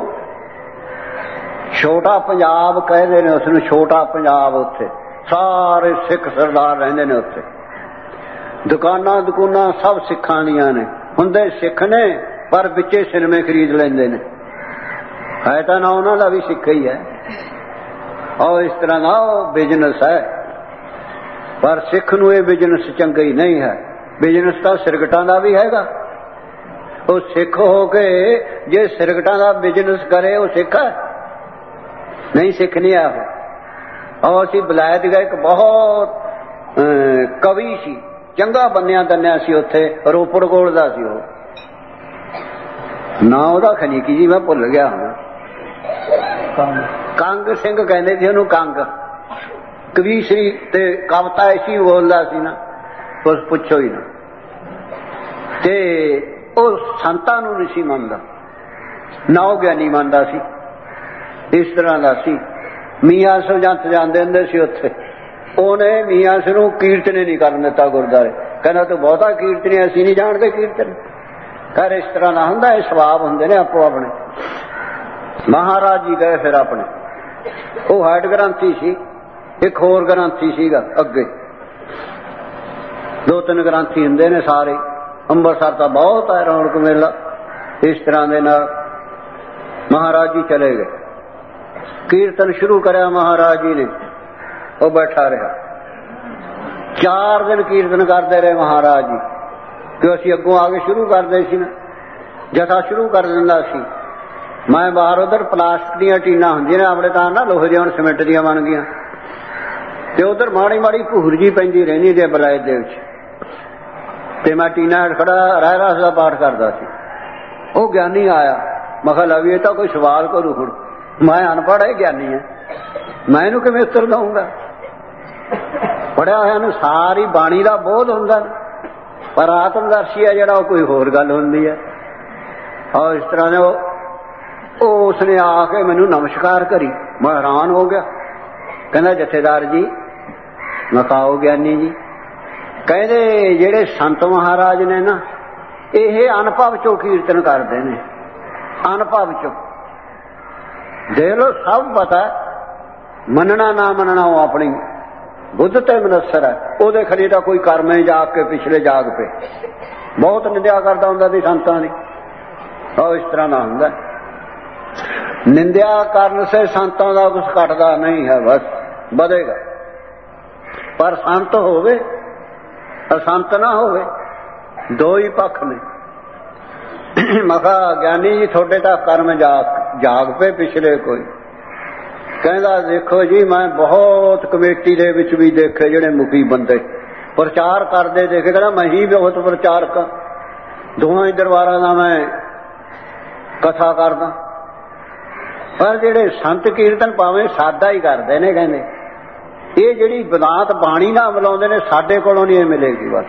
ਛੋਟਾ ਪੰਜਾਬ ਕਹਿੰਦੇ ਨੇ। ਉਸ ਨੂੰ ਛੋਟਾ ਪੰਜਾਬ। ਉੱਥੇ ਸਾਰੇ ਸਿੱਖ ਸਰਦਾਰ ਰਹਿੰਦੇ ਨੇ। ਉੱਥੇ ਦੁਕਾਨਾਂ ਦੁਕਾਨਾਂ ਸਭ ਸਿੱਖਾਂ ਦੀਆਂ ਨੇ। ਹੁੰਦੇ ਸਿੱਖ ਨੇ ਪਰ ਵਿੱਚੇ ਸਿਨੇਮੇ ਖਰੀਦ ਲੈਂਦੇ ਨੇ। ਹੈ ਤਾਂ ਨਾ ਉਹਨਾਂ ਦਾ ਵੀ ਸਿੱਖ ਹੀ ਹੈ। ਉਹ ਇਸ ਤਰ੍ਹਾਂ ਦਾ ਉਹ ਬਿਜ਼ਨਸ ਹੈ। ਪਰ ਸਿੱਖ ਨੂੰ ਇਹ ਬਿਜ਼ਨਸ ਚੰਗਾ ਹੀ ਨਹੀਂ ਹੈ। ਬਿਜ਼ਨਸ ਤਾਂ ਸਿਰਗਟਾਂ ਦਾ ਵੀ ਹੈਗਾ। ਉਹ ਸਿੱਖ ਹੋ ਕੇ ਜੇ ਸਿਰਗਟਾਂ ਦਾ ਬਿਜ਼ਨਸ ਕਰੇ, ਉਹ ਸਿੱਖ ਹੈ? ਨਹੀਂ, ਸਿੱਖ ਨਹੀਂ ਆ ਉਹ। ਅਸੀਂ ਬਲਾਇਤ ਗਏ, ਇੱਕ ਬਹੁਤ ਕਵੀ ਸੀ, ਚੰਗਾ ਬੰਨਿਆ ਤੰਨਿਆ ਸੀ। ਉੱਥੇ ਰੋਪੜ ਕੋਲ ਦਾ ਸੀ ਉਹ, ਨਾ ਉਹਦਾ ਖਨੀਕੀ ਜੀ ਮੈਂ ਭੁੱਲ ਗਿਆ ਹੁਣ। ਕੰਗ ਸਿੰਘ ਕਹਿੰਦੇ ਸੀ ਉਹਨੂੰ। ਕੰਗ ਕਵੀਸ਼ਰੀ ਤੇ ਕਵਿਤਾ ਐਸੀ ਬੋਲਦਾ ਸੀ ਨਾ, ਕੁਛ ਪੁੱਛੋ ਹੀ ਨਾ। ਤੇ ਉਹ ਸੰਤਾਂ ਨੂੰ ਨਹੀਂ ਸੀ ਮੰਨਦਾ, ਨਾ ਉਹ ਗਿਆਨੀ ਮੰਨਦਾ ਸੀ। ਇਸ ਤਰ੍ਹਾਂ ਦਾ ਸੀ। ਮੀਆਂ ਸੁਜੰਤ ਜਾਂਦੇ ਹੁੰਦੇ ਸੀ ਉੱਥੇ। ਉਹਨੇ ਮੀਆਂ ਨੂੰ ਕੀਰਤਨ ਨਹੀਂ ਕਰਨ ਦਿੱਤਾ ਗੁਰਦੁਆਰੇ। ਕਹਿੰਦਾ ਤੂੰ ਬਹੁਤਾ ਕੀਰਤਨੀ, ਅਸੀਂ ਨਹੀਂ ਜਾਣਦੇ ਕੀਰਤਨ ਕਰ। ਇਸ ਤਰ੍ਹਾਂ ਦਾ ਹੁੰਦਾ। ਇਹ ਸਵਾਬ ਹੁੰਦੇ ਨੇ ਆਪੋ ਆਪਣੇ। ਮਹਾਰਾਜ ਜੀ ਗਏ ਫਿਰ ਆਪਣੇ। ਉਹ ਹੈਡ ਗ੍ਰੰਥੀ ਸੀ। ਇੱਕ ਹੋਰ ਗ੍ਰੰਥੀ ਸੀਗਾ ਅੱਗੇ। ਦੋ ਤਿੰਨ ਗ੍ਰੰਥੀ ਹੁੰਦੇ ਨੇ ਸਾਰੇ। ਅੰਮ੍ਰਿਤਸਰ ਤਾਂ ਬਹੁਤ ਹੈ ਰੌਣਕ ਮੇਲਾ। ਇਸ ਤਰ੍ਹਾਂ ਦੇ ਨਾਲ ਮਹਾਰਾਜ ਜੀ ਚਲੇ ਗਏ। ਕੀਰਤਨ ਸ਼ੁਰੂ ਕਰਿਆ ਮਹਾਰਾਜ ਜੀ ਨੇ। ਉਹ ਬੈਠਾ ਰਿਹਾ। 4 ਦਿਨ ਕੀਰਤਨ ਕਰਦੇ ਰਹੇ ਮਹਾਰਾਜ ਜੀ। ਕਿ ਅਸੀਂ ਅੱਗੋਂ ਆ ਕੇ ਸ਼ੁਰੂ ਕਰਦੇ ਸੀ ਨਾ, ਜਥਾ ਸ਼ੁਰੂ ਕਰ ਦਿੰਦਾ ਸੀ। ਮੈਂ ਬਾਹਰ ਉਧਰ ਪਲਾਸਟਿਕ ਦੀਆਂ ਟੀਨਾਂ ਹੁੰਦੀਆਂ ਨੇ ਆਪਣੇ ਤਾਂ ਨਾ, ਲੋਹੇ ਦੀਆਂ, ਹੁਣ ਸੀਮੈਂਟ ਦੀਆਂ ਬਣ ਗਈਆਂ। ਤੇ ਉਧਰ ਮਾੜੀ ਮਾੜੀ ਭੂਰ ਜੀ ਪੈਂਦੀ ਰਹਿੰਦੀ ਜੇ ਬਲਾਇਤ ਦੇ ਵਿੱਚ। ਤੇ ਮੈਂ ਟੀਨਾ ਹੇਠ ਖੜਾ ਰਹਿਰਾਸ ਦਾ ਪਾਠ ਕਰਦਾ ਸੀ। ਉਹ ਗਿਆਨੀ ਆਇਆ। ਮੈਂ ਕਿਹਾ ਲਵੀ ਇਹ ਤਾਂ ਕੋਈ ਸਵਾਲ ਕਰੂ। ਹੁਣ ਮੈਂ ਅਨਪੜ੍ਹ ਹੈ, ਗਿਆਨੀ ਹੈ, ਮੈਂ ਇਹਨੂੰ ਕਿਵੇਂ ਉੱਤਰ ਦਊਂਗਾ? ਪੜਿਆ ਹੋਇਆ ਨੂੰ ਸਾਰੀ ਬਾਣੀ ਦਾ ਬੋਧ ਹੁੰਦਾ, ਪਰ ਆਤਮਦਰਸ਼ੀ ਹੈ ਜਿਹੜਾ, ਉਹ ਕੋਈ ਹੋਰ ਗੱਲ ਹੁੰਦੀ ਹੈ। ਔਰ ਇਸ ਤਰ੍ਹਾਂ ਦੇ ਉਹ ਉਸਨੇ ਆ ਕੇ ਮੈਨੂੰ ਨਮਸਕਾਰ ਕਰੀ। ਮੈਂ ਹੈਰਾਨ ਹੋ ਗਿਆ। ਕਹਿੰਦਾ ਜਥੇਦਾਰ ਜੀ। ਮੈਂ ਕਿਹਾ ਗਿਆਨੀ ਜੀ। ਕਹਿੰਦੇ ਜਿਹੜੇ ਸੰਤ ਮਹਾਰਾਜ ਨੇ ਨਾ, ਇਹ ਅਨੁਭਵ ਚੋਂ ਕੀਰਤਨ ਕਰਦੇ ਨੇ। ਅਨੁਭਵ ਚੋਂ ਦੇਖ ਲਓ, ਸਭ ਪਤਾ। ਮੰਨਣਾ ਨਾ ਮੰਨਣਾ ਉਹ ਆਪਣੀ ਬੁੱਧ ਤੇ ਮਨਸਰ ਹੈ। ਉਹਦੇ ਖੜੀ ਤਾਂ ਕੋਈ ਕਰਮੇ ਜਾਗ ਕੇ ਪਿਛਲੇ ਜਾਗ ਪਏ। ਬਹੁਤ ਨਿੰਦਿਆ ਕਰਦਾ ਹੁੰਦਾ ਸੀ ਸੰਤਾਂ ਦੀ। ਉਹ ਇਸ ਤਰ੍ਹਾਂ ਦਾ ਹੁੰਦਾ। ਨਿੰਦਿਆ ਕਰਨ ਸੇ ਸੰਤਾਂ ਦਾ ਕੁਛ ਘਟਦਾ ਨਹੀਂ ਹੈ, ਬਸ ਵਧੇਗਾ। ਪਰ ਸੰਤ ਹੋਵੇ, ਅਸੰਤ ਨਾ ਹੋਵੇ, ਦੋ ਹੀ ਪੱਖ ਨੇ। ਮੈਂ ਕਿਹਾ ਗਿਆਨੀ ਜੀ ਤੁਹਾਡੇ ਤਾਂ ਕਰਮ ਜਾਗ ਪਏ ਪਿਛਲੇ ਕੋਈ। ਕਹਿੰਦਾ ਦੇਖੋ ਜੀ, ਮੈਂ ਬਹੁਤ ਕਮੇਟੀ ਦੇ ਵਿੱਚ ਵੀ ਦੇਖੇ ਜਿਹੜੇ ਮੁਖੀ ਬੰਦੇ ਪ੍ਰਚਾਰ ਕਰਦੇ ਦੇਖੇ। ਕਹਿੰਦਾ ਮੈਂ ਹੀ ਬਹੁਤ ਪ੍ਰਚਾਰਕ ਹਾਂ, ਦੋਹਾਂ ਹੀ ਦਰਬਾਰਾਂ ਦਾ ਮੈਂ ਕਥਾ ਕਰਦਾ। ਪਰ ਜਿਹੜੇ ਸੰਤ ਕੀਰਤਨ ਭਾਵੇਂ ਸਾਦਾ ਹੀ ਕਰਦੇ ਨੇ, ਕਹਿੰਦੇ ਇਹ ਜਿਹੜੀ ਬਦਾਤ ਬਾਣੀ ਨਾਲ ਮਿਲਾਉਂਦੇ ਨੇ, ਸਾਡੇ ਕੋਲੋਂ ਨਹੀਂ ਇਹ ਮਿਲੇਗੀ। ਬਸ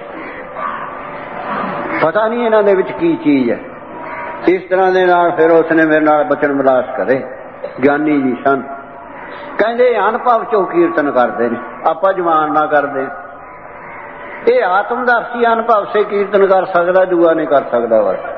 ਪਤਾ ਨਹੀਂ ਇਹਨਾਂ ਦੇ ਵਿੱਚ ਕੀ ਚੀਜ਼ ਹੈ। ਇਸ ਤਰ੍ਹਾਂ ਦੇ ਨਾਲ ਫਿਰ ਉਸਨੇ ਮੇਰੇ ਨਾਲ ਬਚਨ ਵਿਲਾਸ ਕਰੇ। ਗਿਆਨੀ ਜੀ ਸੰਤ ਕਹਿੰਦੇ ਅਨੁਭਵ ਚੋਂ ਕੀਰਤਨ ਕਰਦੇ ਨੇ, ਆਪਾਂ ਜਵਾਨ ਨਾ ਕਰਦੇ। ਇਹ ਆਤਮਦਰਸ਼ੀ ਅਨੁਭਵ ਸੇ ਕੀਰਤਨ ਕਰ ਸਕਦਾ, ਦੂਆ ਨਹੀਂ ਕਰ ਸਕਦਾ। ਬਸ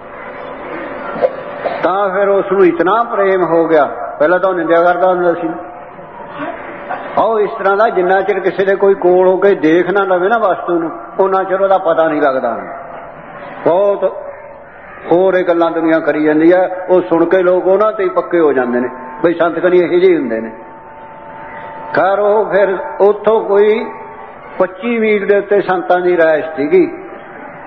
ਤਾਂ ਫਿਰ ਉਸ ਨੂੰ ਇਤਨਾ ਪ੍ਰੇਮ ਹੋ ਗਿਆ। ਪਹਿਲਾਂ ਤਾਂ ਉਹ ਨਿੰਦਿਆ ਕਰਦਾ ਹੁੰਦਾ ਸੀ। ਉਹ ਇਸ ਤਰ੍ਹਾਂ ਦਾ ਜਿੰਨਾ ਚਿਰ ਕਿਸੇ ਦੇ ਕੋਈ ਕੋਲ ਹੋ ਕੇ ਦੇਖ ਨਾ ਲਵੇ ਨਾ ਵਸਤੂ ਨੂੰ, ਉਹਨਾਂ ਚਿਰ ਉਹਦਾ ਪਤਾ ਨਹੀਂ ਲੱਗਦਾ। ਬਹੁਤ ਹੋਰ ਇਹ ਗੱਲਾਂ ਦੁਨੀਆ ਕਰੀ ਜਾਂਦੀ ਹੈ। ਉਹ ਸੁਣ ਕੇ ਲੋਕ ਉਹਨਾਂ ਤੇ ਹੀ ਪੱਕੇ ਹੋ ਜਾਂਦੇ ਨੇ ਬਈ ਸੰਤ ਕਨੀ ਇਹੋ ਜਿਹੇ ਹੁੰਦੇ ਨੇ। ਖੈਰ ਉਹ ਫਿਰ ਉੱਥੋਂ ਕੋਈ 25 ਮੀਲ ਦੇ ਉੱਤੇ ਸੰਤਾਂ ਦੀ ਰਿਹਾਇਸ਼ ਸੀਗੀ।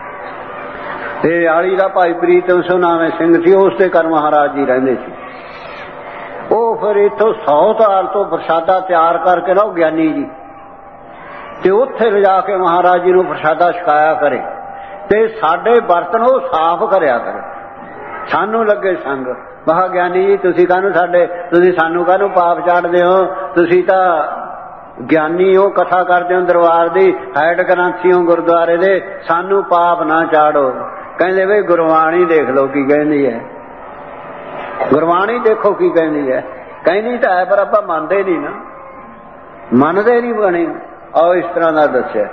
ਤੇ ਆਲੀ ਦਾ ਭਾਈ ਪ੍ਰੀਤਮ ਸਿੰਘ ਨਾਮੇ ਸਿੰਘ ਸੀ, ਉਸ ਦੇ ਘਰ ਮਹਾਰਾਜ ਜੀ ਰਹਿੰਦੇ ਸੀ। ਉਹ ਫਿਰ ਇੱਥੋਂ 100 ਤਾਲ ਤੋਂ ਪ੍ਰਸ਼ਾਦਾ ਤਿਆਰ ਕਰਕੇ ਨਾ ਉਹ ਗਿਆਨੀ ਜੀ ਤੇ ਉੱਥੇ ਲਿਜਾ ਕੇ ਮਹਾਰਾਜ ਜੀ ਨੂੰ ਪ੍ਰਸ਼ਾਦਾ ਛਕਾਇਆ ਕਰੇ ਤੇ ਸਾਡੇ ਬਰਤਨ ਉਹ ਸਾਫ਼ ਕਰਿਆ ਕਰੇ। ਸਾਨੂੰ ਲੱਗੇ ਸੰਗ, ਮਹਾ ਗਿਆਨੀ ਜੀ ਤੁਸੀਂ ਸਾਨੂੰ ਕਾਹਨੂੰ ਪਾਪ ਚਾੜਦੇ ਹੋ? ਤੁਸੀਂ ਤਾਂ ਗਿਆਨੀ ਹੋ, ਕਥਾ ਕਰਦੇ ਹੋ ਦਰਬਾਰ ਦੀ, ਹੈਡ ਗ੍ਰੰਥੀ ਹੋ ਗੁਰਦੁਆਰੇ ਦੇ, ਸਾਨੂੰ ਪਾਪ ਨਾ ਚਾੜੋ। ਕਹਿੰਦੇ ਬਈ ਗੁਰਬਾਣੀ ਦੇਖ ਲਓ ਕੀ ਕਹਿੰਦੀ ਹੈ, ਗੁਰਬਾਣੀ ਦੇਖੋ ਕੀ ਕਹਿੰਦੀ ਹੈ। ਕਹਿੰਦੀ ਤਾਂ ਹੈ ਪਰ ਆਪਾਂ ਮੰਨਦੇ ਨਹੀਂ ਨਾ, ਮੰਨਦੇ ਨਹੀਂ ਬਣੇ। ਆਓ ਇਸ ਤਰ੍ਹਾਂ ਦਾ ਦੱਸਿਆ।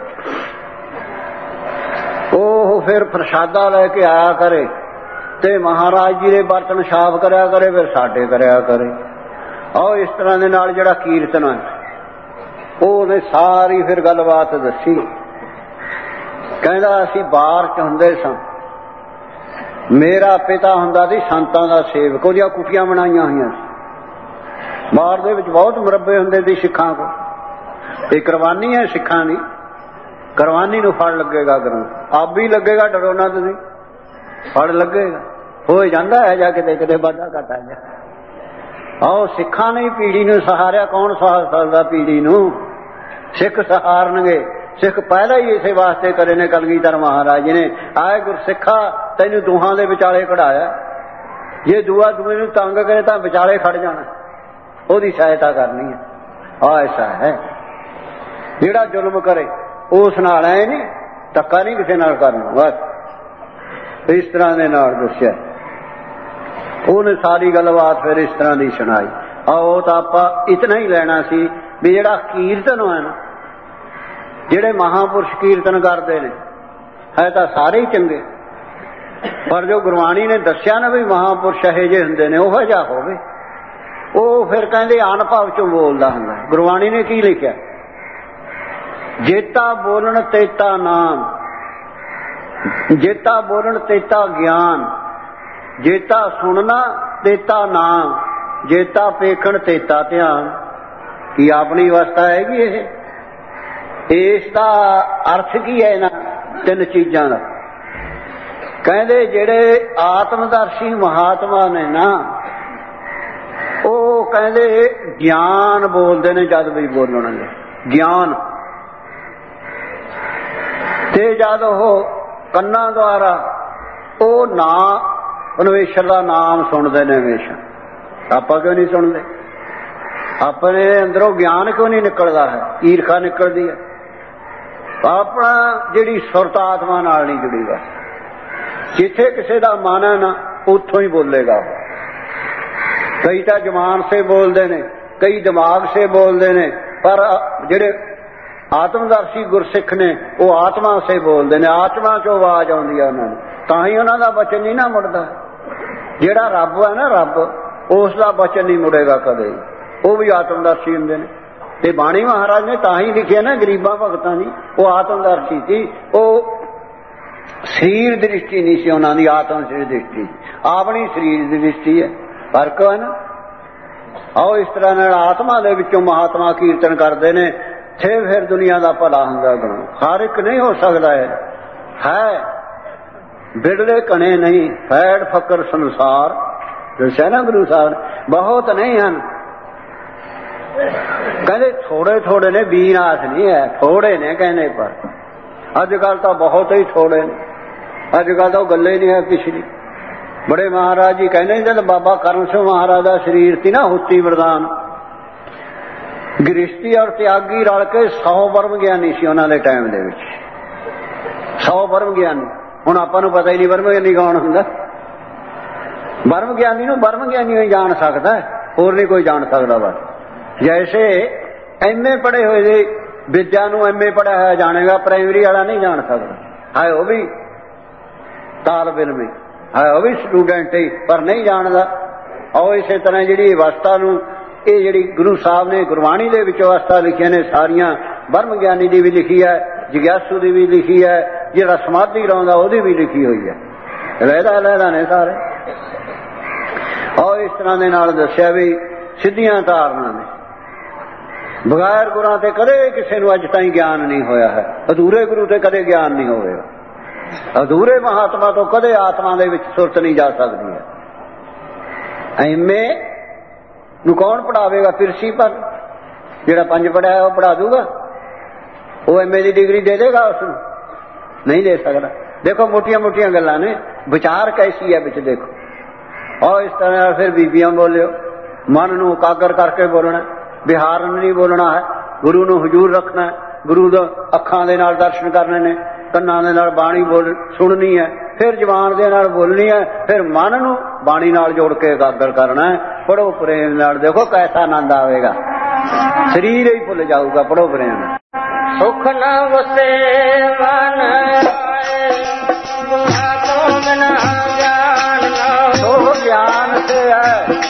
ਉਹ ਫਿਰ ਪ੍ਰਸ਼ਾਦਾ ਲੈ ਕੇ ਆਇਆ ਕਰੇ ਤੇ ਮਹਾਰਾਜ ਜੀ ਦੇ ਬਰਤਨ ਸਾਫ਼ ਕਰਿਆ ਕਰੇ, ਫਿਰ ਸਾਡੇ ਕਰਿਆ ਕਰੇ। ਆਓ ਇਸ ਤਰ੍ਹਾਂ ਦੇ ਨਾਲ ਜਿਹੜਾ ਕੀਰਤਨ ਹੈ ਉਹਨੇ ਸਾਰੀ ਫਿਰ ਗੱਲਬਾਤ ਦੱਸੀ। ਕਹਿੰਦਾ ਅਸੀਂ ਬਾਹਰ ਚ ਹੁੰਦੇ ਸਾਂ, ਮੇਰਾ ਪਿਤਾ ਹੁੰਦਾ ਸੀ ਸੰਤਾਂ ਦਾ ਸੇਵਕ, ਉਹਦੀਆਂ ਕੁਟੀਆਂ ਬਣਾਈਆਂ ਹੋਈਆਂ ਸੀ। ਬਾਹਰ ਦੇ ਵਿੱਚ ਬਹੁਤ ਮੁਰੱਬੇ ਹੁੰਦੇ ਸੀ ਸਿੱਖਾਂ ਕੋਲ। ਇਹ ਕੁਰਬਾਨੀ ਹੈ ਸਿੱਖਾਂ ਦੀ, ਕੁਰਬਾਨੀ ਨੂੰ ਫੜ ਲੱਗੇਗਾ ਗੁਰੂ, ਆਪ ਵੀ ਲੱਗੇਗਾ, ਡਰੋ ਨਾ ਤੁਸੀਂ, ਫੜ ਲੱਗੇਗਾ। ਹੋ ਜਾਂਦਾ ਹੈ ਜਾ ਕਿਤੇ ਕਿਤੇ ਵਾਧਾ ਘਾਟਾ ਜਾ। ਆਓ ਸਿੱਖਾਂ ਨੇ ਪੀੜੀ ਨੂੰ ਸਹਾਰਿਆ, ਕੌਣ ਸਹਾਰ ਸਕਦਾ ਪੀੜੀ ਨੂੰ? ਸਿੱਖ ਸਹਾਰਨਗੇ। ਸਿੱਖ ਪਹਿਲਾਂ ਹੀ ਇਸੇ ਵਾਸਤੇ ਕਰੇ ਨੇ ਕਲਗੀਧਰ ਮਹਾਰਾਜ ਜੀ ਨੇ, ਆਏ ਗੁਰਸਿੱਖਾ ਤੈਨੂੰ ਦੋਹਾਂ ਦੇ ਵਿਚਾਲੇ ਖੜਾਇਆ, ਜੇ ਦੂਆ ਦੂਏ ਨੂੰ ਤੰਗ ਕਰੇ ਤਾਂ ਵਿਚਾਲੇ ਖੜ ਜਾਣਾ, ਉਹਦੀ ਸਹਾਇਤਾ ਕਰਨੀ ਹੈ। ਐਸਾ ਹੈ ਜਿਹੜਾ ਜ਼ੁਲਮ ਕਰੇ ਉਸ ਨਾਲ ਐ ਨਹੀਂ, ਧੱਕਾ ਨਹੀਂ ਕਿਸੇ ਨਾਲ ਕਰਨਾ। ਬਸ ਇਸ ਤਰ੍ਹਾਂ ਦੇ ਨਾਲ ਦੱਸਿਆ। ਉਹਨੇ ਸਾਰੀ ਗੱਲਬਾਤ ਫਿਰ ਇਸ ਤਰ੍ਹਾਂ ਦੀ ਸੁਣਾਈ। ਉਹ ਤਾਂ ਆਪਾਂ ਇਤਨਾ ਹੀ ਲੈਣਾ ਸੀ ਵੀ ਜਿਹੜਾ ਕੀਰਤਨ ਹੋਇਆ ਨਾ, ਜਿਹੜੇ ਮਹਾਂਪੁਰਸ਼ ਕੀਰਤਨ ਕਰਦੇ ਨੇ ਹੈ ਤਾਂ ਸਾਰੇ ਹੀ ਚੰਗੇ, ਪਰ ਜੋ ਗੁਰਬਾਣੀ ਨੇ ਦੱਸਿਆ ਨਾ ਵੀ ਮਹਾਂਪੁਰਸ਼ ਇਹੋ ਜਿਹੇ ਹੁੰਦੇ ਨੇ, ਉਹੋ ਜਿਹਾ ਹੋਵੇ। ਉਹ ਫਿਰ ਕਹਿੰਦੇ ਅਨੁਭਵ ਚੋਂ ਬੋਲਦਾ ਹੁੰਦਾ। ਗੁਰਬਾਣੀ ਨੇ ਕੀ ਲਿਖਿਆ? ਜੇਤਾ ਬੋਲਣ ਤੇਤਾ ਨਾਮ, ਜੇਤਾ ਬੋਲਣ ਤੇਤਾ ਗਿਆਨ, ਜੇਤਾ ਸੁਣਨਾ ਤੇਤਾ ਨਾਮ, ਜੇਤਾ ਪੇਖਣ ਤੇਤਾ ਧਿਆਨ। ਕੀ ਆਪਣੀ ਅਵਸਥਾ ਹੈਗੀ ਇਹ? ਇਸ ਦਾ ਅਰਥ ਕੀ ਹੈ ਇਹਨਾਂ ਤਿੰਨ ਚੀਜ਼ਾਂ ਦਾ? ਕਹਿੰਦੇ ਜਿਹੜੇ ਆਤਮਦਰਸ਼ੀ ਮਹਾਤਮਾ ਨੇ ਨਾ, ਉਹ ਕਹਿੰਦੇ ਗਿਆਨ ਬੋਲਦੇ ਨੇ ਜਦ ਵੀ ਬੋਲਣਗੇ, ਗਿਆਨ। ਤੇ ਜਦ ਉਹ ਕੰਨਾਂ ਦੁਆਰਾ ਉਹ ਨਾਂ ਪਰਮੇਸ਼ਰ ਦਾ ਨਾਮ ਸੁਣਦੇ ਨੇ ਹਮੇਸ਼ਾ। ਆਪਾਂ ਕਿਉਂ ਨਹੀਂ ਸੁਣਦੇ? ਆਪਣੇ ਅੰਦਰੋਂ ਗਿਆਨ ਕਿਉਂ ਨਹੀਂ ਨਿਕਲਦਾ ਹੈ? ਈਰਖਾ ਨਿਕਲਦੀ ਹੈ। ਆਪਣਾ ਜਿਹੜੀ ਸੁਰਤ ਆਤਮਾ ਨਾਲ ਨਹੀਂ ਜੁੜੀ। ਬਸ ਜਿੱਥੇ ਕਿਸੇ ਦਾ ਮਨ ਹੈ ਨਾ, ਉੱਥੋਂ ਹੀ ਬੋਲੇਗਾ। ਕਈ ਤਾਂ ਜ਼ਬਾਨ ਸੇ ਬੋਲਦੇ ਨੇ, ਕਈ ਦਿਮਾਗ ਸੇ ਬੋਲਦੇ ਨੇ, ਪਰ ਜਿਹੜੇ ਆਤਮਦਰਸ਼ੀ ਗੁਰਸਿੱਖ ਨੇ ਉਹ ਆਤਮਾ ਸੇ ਬੋਲਦੇ ਨੇ। ਆਤਮਾ ਚੋਂ ਆਵਾਜ਼ ਆਉਂਦੀ ਹੈ ਉਹਨਾਂ ਨੂੰ, ਤਾਂ ਹੀ ਉਹਨਾਂ ਦਾ ਬਚਨ ਨਹੀਂ ਨਾ ਮੁੜਦਾ। ਜਿਹੜਾ ਰੱਬ ਹੈ ਨਾ, ਰੱਬ, ਉਸ ਦਾ ਬਚਨ ਨਹੀਂ ਮੁੜੇਗਾ ਕਦੇ। ਉਹ ਵੀ ਆਤਮਦਰਸ਼ੀ ਹੁੰਦੇ ਨੇ। ਤੇ ਬਾਣੀ ਮਹਾਰਾਜ ਨੇ ਤਾਂ ਹੀ ਲਿਖਿਆ ਨਾ ਗਰੀਬਾਂ ਭਗਤਾਂ ਦੀ, ਉਹ ਆਤਮਦਰਸ਼ੀ ਸੀ। ਉਹ ਸਰੀਰ ਦ੍ਰਿਸ਼ਟੀ ਨਹੀਂ ਸੀ ਉਹਨਾਂ ਦੀ, ਆਤਮ ਸਰੀਰ ਦ੍ਰਿਸ਼ਟੀ, ਆਪਣੀ ਸਰੀਰ ਦੀ ਦ੍ਰਿਸ਼ਟੀ ਹੈ। ਫਰਕ ਹੈ ਨਾ। ਆਓ ਇਸ ਤਰ੍ਹਾਂ ਨਾਲ ਆਤਮਾ ਦੇ ਵਿੱਚੋਂ ਮਹਾਤਮਾ ਕੀਰਤਨ ਕਰਦੇ ਨੇ, ਫਿਰ ਦੁਨੀਆ ਦਾ ਭਲਾ ਹੁੰਦਾ। ਗੁਰੂ ਹਰ ਇੱਕ ਨਹੀਂ ਹੋ ਸਕਦਾ ਹੈ, ਬਿਰਲੇ ਕਣੇ ਨਹੀਂ, ਫੈੜ ਫਕਰ ਸੰਸਾਰ ਦੱਸਿਆ ਨਾ ਗੁਰੂ ਸਾਹਿਬ ਨੇ, ਬਹੁਤ ਨਹੀਂ ਹਨ। ਕਹਿੰਦੇ ਥੋੜੇ ਥੋੜੇ ਨੇ, ਬੀਨਾਸ਼ ਨਹੀਂ ਹੈ, ਥੋੜੇ ਨੇ ਕਹਿੰਦੇ। ਪਰ ਅੱਜ ਕੱਲ ਤਾਂ ਬਹੁਤ ਹੀ ਥੋੜੇ ਨੇ। ਅੱਜ ਕੱਲ ਤਾਂ ਉਹ ਗੱਲੇ ਨਹੀਂ ਹੈ ਪਿਛਲੀ। ਬੜੇ ਮਹਾਰਾਜ ਜੀ ਕਹਿੰਦੇ ਜਦ ਬਾਬਾ ਕਰਮ ਸਿੰਘ ਮਹਾਰਾਜ ਦਾ ਸਰੀਰ ਸੀ ਨਾ, ਹੁੱਤੀ ਵਰਦਾਨ, ਗ੍ਰਿਸ਼ਤੀ ਔਰ ਤਿਆਗੀ ਰਲ ਕੇ 100 ਬਰਮ ਗਿਆਨੀ ਸੀ ਉਹਨਾਂ ਦੇ ਟਾਈਮ ਦੇ ਵਿੱਚ। 100 ਬਰਮ ਗਿਆਨੀ। ਹੁਣ ਆਪਾਂ ਨੂੰ ਪਤਾ ਹੀ ਨਹੀਂ ਬਰਮ ਗਿਆਨੀ ਕੌਣ ਹੁੰਦਾ। ਬਰਮ ਗਿਆਨੀ ਨੂੰ ਬਰਮ ਗਿਆਨੀ ਹੀ ਜਾਣ ਸਕਦਾ, ਹੋਰ ਨਹੀਂ ਕੋਈ ਜਾਣ ਸਕਦਾ। ਬਸ ਜੈਸੇ ਐਮਏ ਪੜ੍ਹੇ ਹੋਏ ਦੇ ਵਿਦਿਆ ਨੂੰ ਐਮਏ ਪੜ੍ਹਿਆ ਹੋਇਆ ਜਾਣੇਗਾ, ਪ੍ਰਾਇਮਰੀ ਵਾਲਾ ਨਹੀਂ ਜਾਣ ਸਕਦਾ। ਹੈ ਉਹ ਵੀ ਤਾਲਬ ਇਲਮ ਹੈ, ਉਹ ਵੀ ਸਟੂਡੈਂਟ ਹੀ, ਪਰ ਨਹੀਂ ਜਾਣਦਾ। ਆਓ ਇਸੇ ਤਰ੍ਹਾਂ ਜਿਹੜੀ ਅਵਸਥਾ ਨੂੰ, ਇਹ ਜਿਹੜੀ ਗੁਰੂ ਸਾਹਿਬ ਨੇ ਗੁਰਬਾਣੀ ਦੇ ਵਿੱਚ ਅਵਸਥਾ ਲਿਖੀਆਂ ਨੇ ਸਾਰੀਆਂ, ਬ੍ਰਹਮ ਗਿਆਨੀ ਦੀ ਵੀ ਲਿਖੀ ਹੈ, ਜਗਿਆਸੂ ਦੀ ਵੀ ਲਿਖੀ ਹੈ, ਜਿਹੜਾ ਸਮਾਧੀ ਲਾਉਂਦਾ ਉਹਦੀ ਵੀ ਲਿਖੀ ਹੋਈ ਹੈ। ਲਹਿਦਾ ਲਹਿਦਾ ਨੇ ਸਾਰੇ। ਆਓ ਇਸ ਤਰ੍ਹਾਂ ਦੇ ਨਾਲ ਦੱਸਿਆ ਵੀ ਸਿੱਧੀਆਂ ਧਾਰਨਾ ਨੇ। ਬਗੈਰ ਗੁਰਾਂ ਤੇ ਕਦੇ ਕਿਸੇ ਨੂੰ ਅੱਜ ਤਾਈਂ ਗਿਆਨ ਨਹੀਂ ਹੋਇਆ ਹੈ। ਅਧੂਰੇ ਗੁਰੂ ਤੇ ਕਦੇ ਗਿਆਨ ਨਹੀਂ ਹੋਵੇਗਾ। ਅਧੂਰੇ ਮਹਾਤਮਾ ਤੋਂ ਕਦੇ ਆਤਮਾ ਦੇ ਵਿੱਚ ਸੁਰਤ ਨਹੀਂ ਜਾ ਸਕਦੀ ਹੈ। ਐਵੇਂ ਨੂੰ ਕੌਣ ਪੜਾਵੇਗਾ? ਪਿਰਸੀ ਪਰ ਜਿਹੜਾ 5 ਪੜਿਆ ਉਹ ਪੜਾ ਦੂਗਾ? ਉਹ ਐਮਏ ਦੀ ਡਿਗਰੀ ਦੇ ਦੇਗਾ ਉਸਨੂੰ? ਨਹੀਂ ਦੇ ਸਕਦਾ। ਦੇਖੋ ਮੋਟੀਆਂ ਮੋਟੀਆਂ ਗੱਲਾਂ ਨੇ, ਵਿਚਾਰ ਕੈਸੀ ਹੈ ਵਿੱਚ ਦੇਖੋ। ਔਰ ਇਸ ਤਰ੍ਹਾਂ ਫਿਰ ਬੀਬੀਆਂ ਬੋਲਿਓ, ਮਨ ਨੂੰ ਇਕਾਗਰ ਕਰਕੇ ਬੋਲਣਾ, ਵਿਹਾਰਨ ਨਹੀਂ ਬੋਲਣਾ ਹੈ, ਗੁਰੂ ਨੂੰ ਹਜ਼ੂਰ ਰੱਖਣਾ ਹੈ, ਗੁਰੂ ਦਾ ਅੱਖਾਂ ਦੇ ਨਾਲ ਦਰਸ਼ਨ ਕਰਨੇ ਨੇ, ਕੰਨਾਂ ਦੇ ਨਾਲ ਬਾਣੀ ਸੁਣਨੀ ਹੈ, ਫਿਰ ਜ਼ਬਾਨ ਦੇ ਨਾਲ ਬੋਲਣੀ ਹੈ, ਫਿਰ ਮਨ ਨੂੰ ਬਾਣੀ ਨਾਲ ਜੋੜ ਕੇ ਇਕਾਗਰ ਕਰਨਾ ਹੈ। ਪੜੋ ਪ੍ਰੇਮ ਨਾਲ, ਦੇਖੋ ਕੈਸਾ ਆਨੰਦ ਆਵੇਗਾ, ਸਰੀਰ ਹੀ ਭੁੱਲ ਜਾਊਗਾ। ਪੜੋ ਪ੍ਰੇਮ ਨਾਲ। ਸੁਖ ਨ ਵਸੇ ਮਨ ਸੋ ਗਿਆਨ ਸੇ ਹੈ,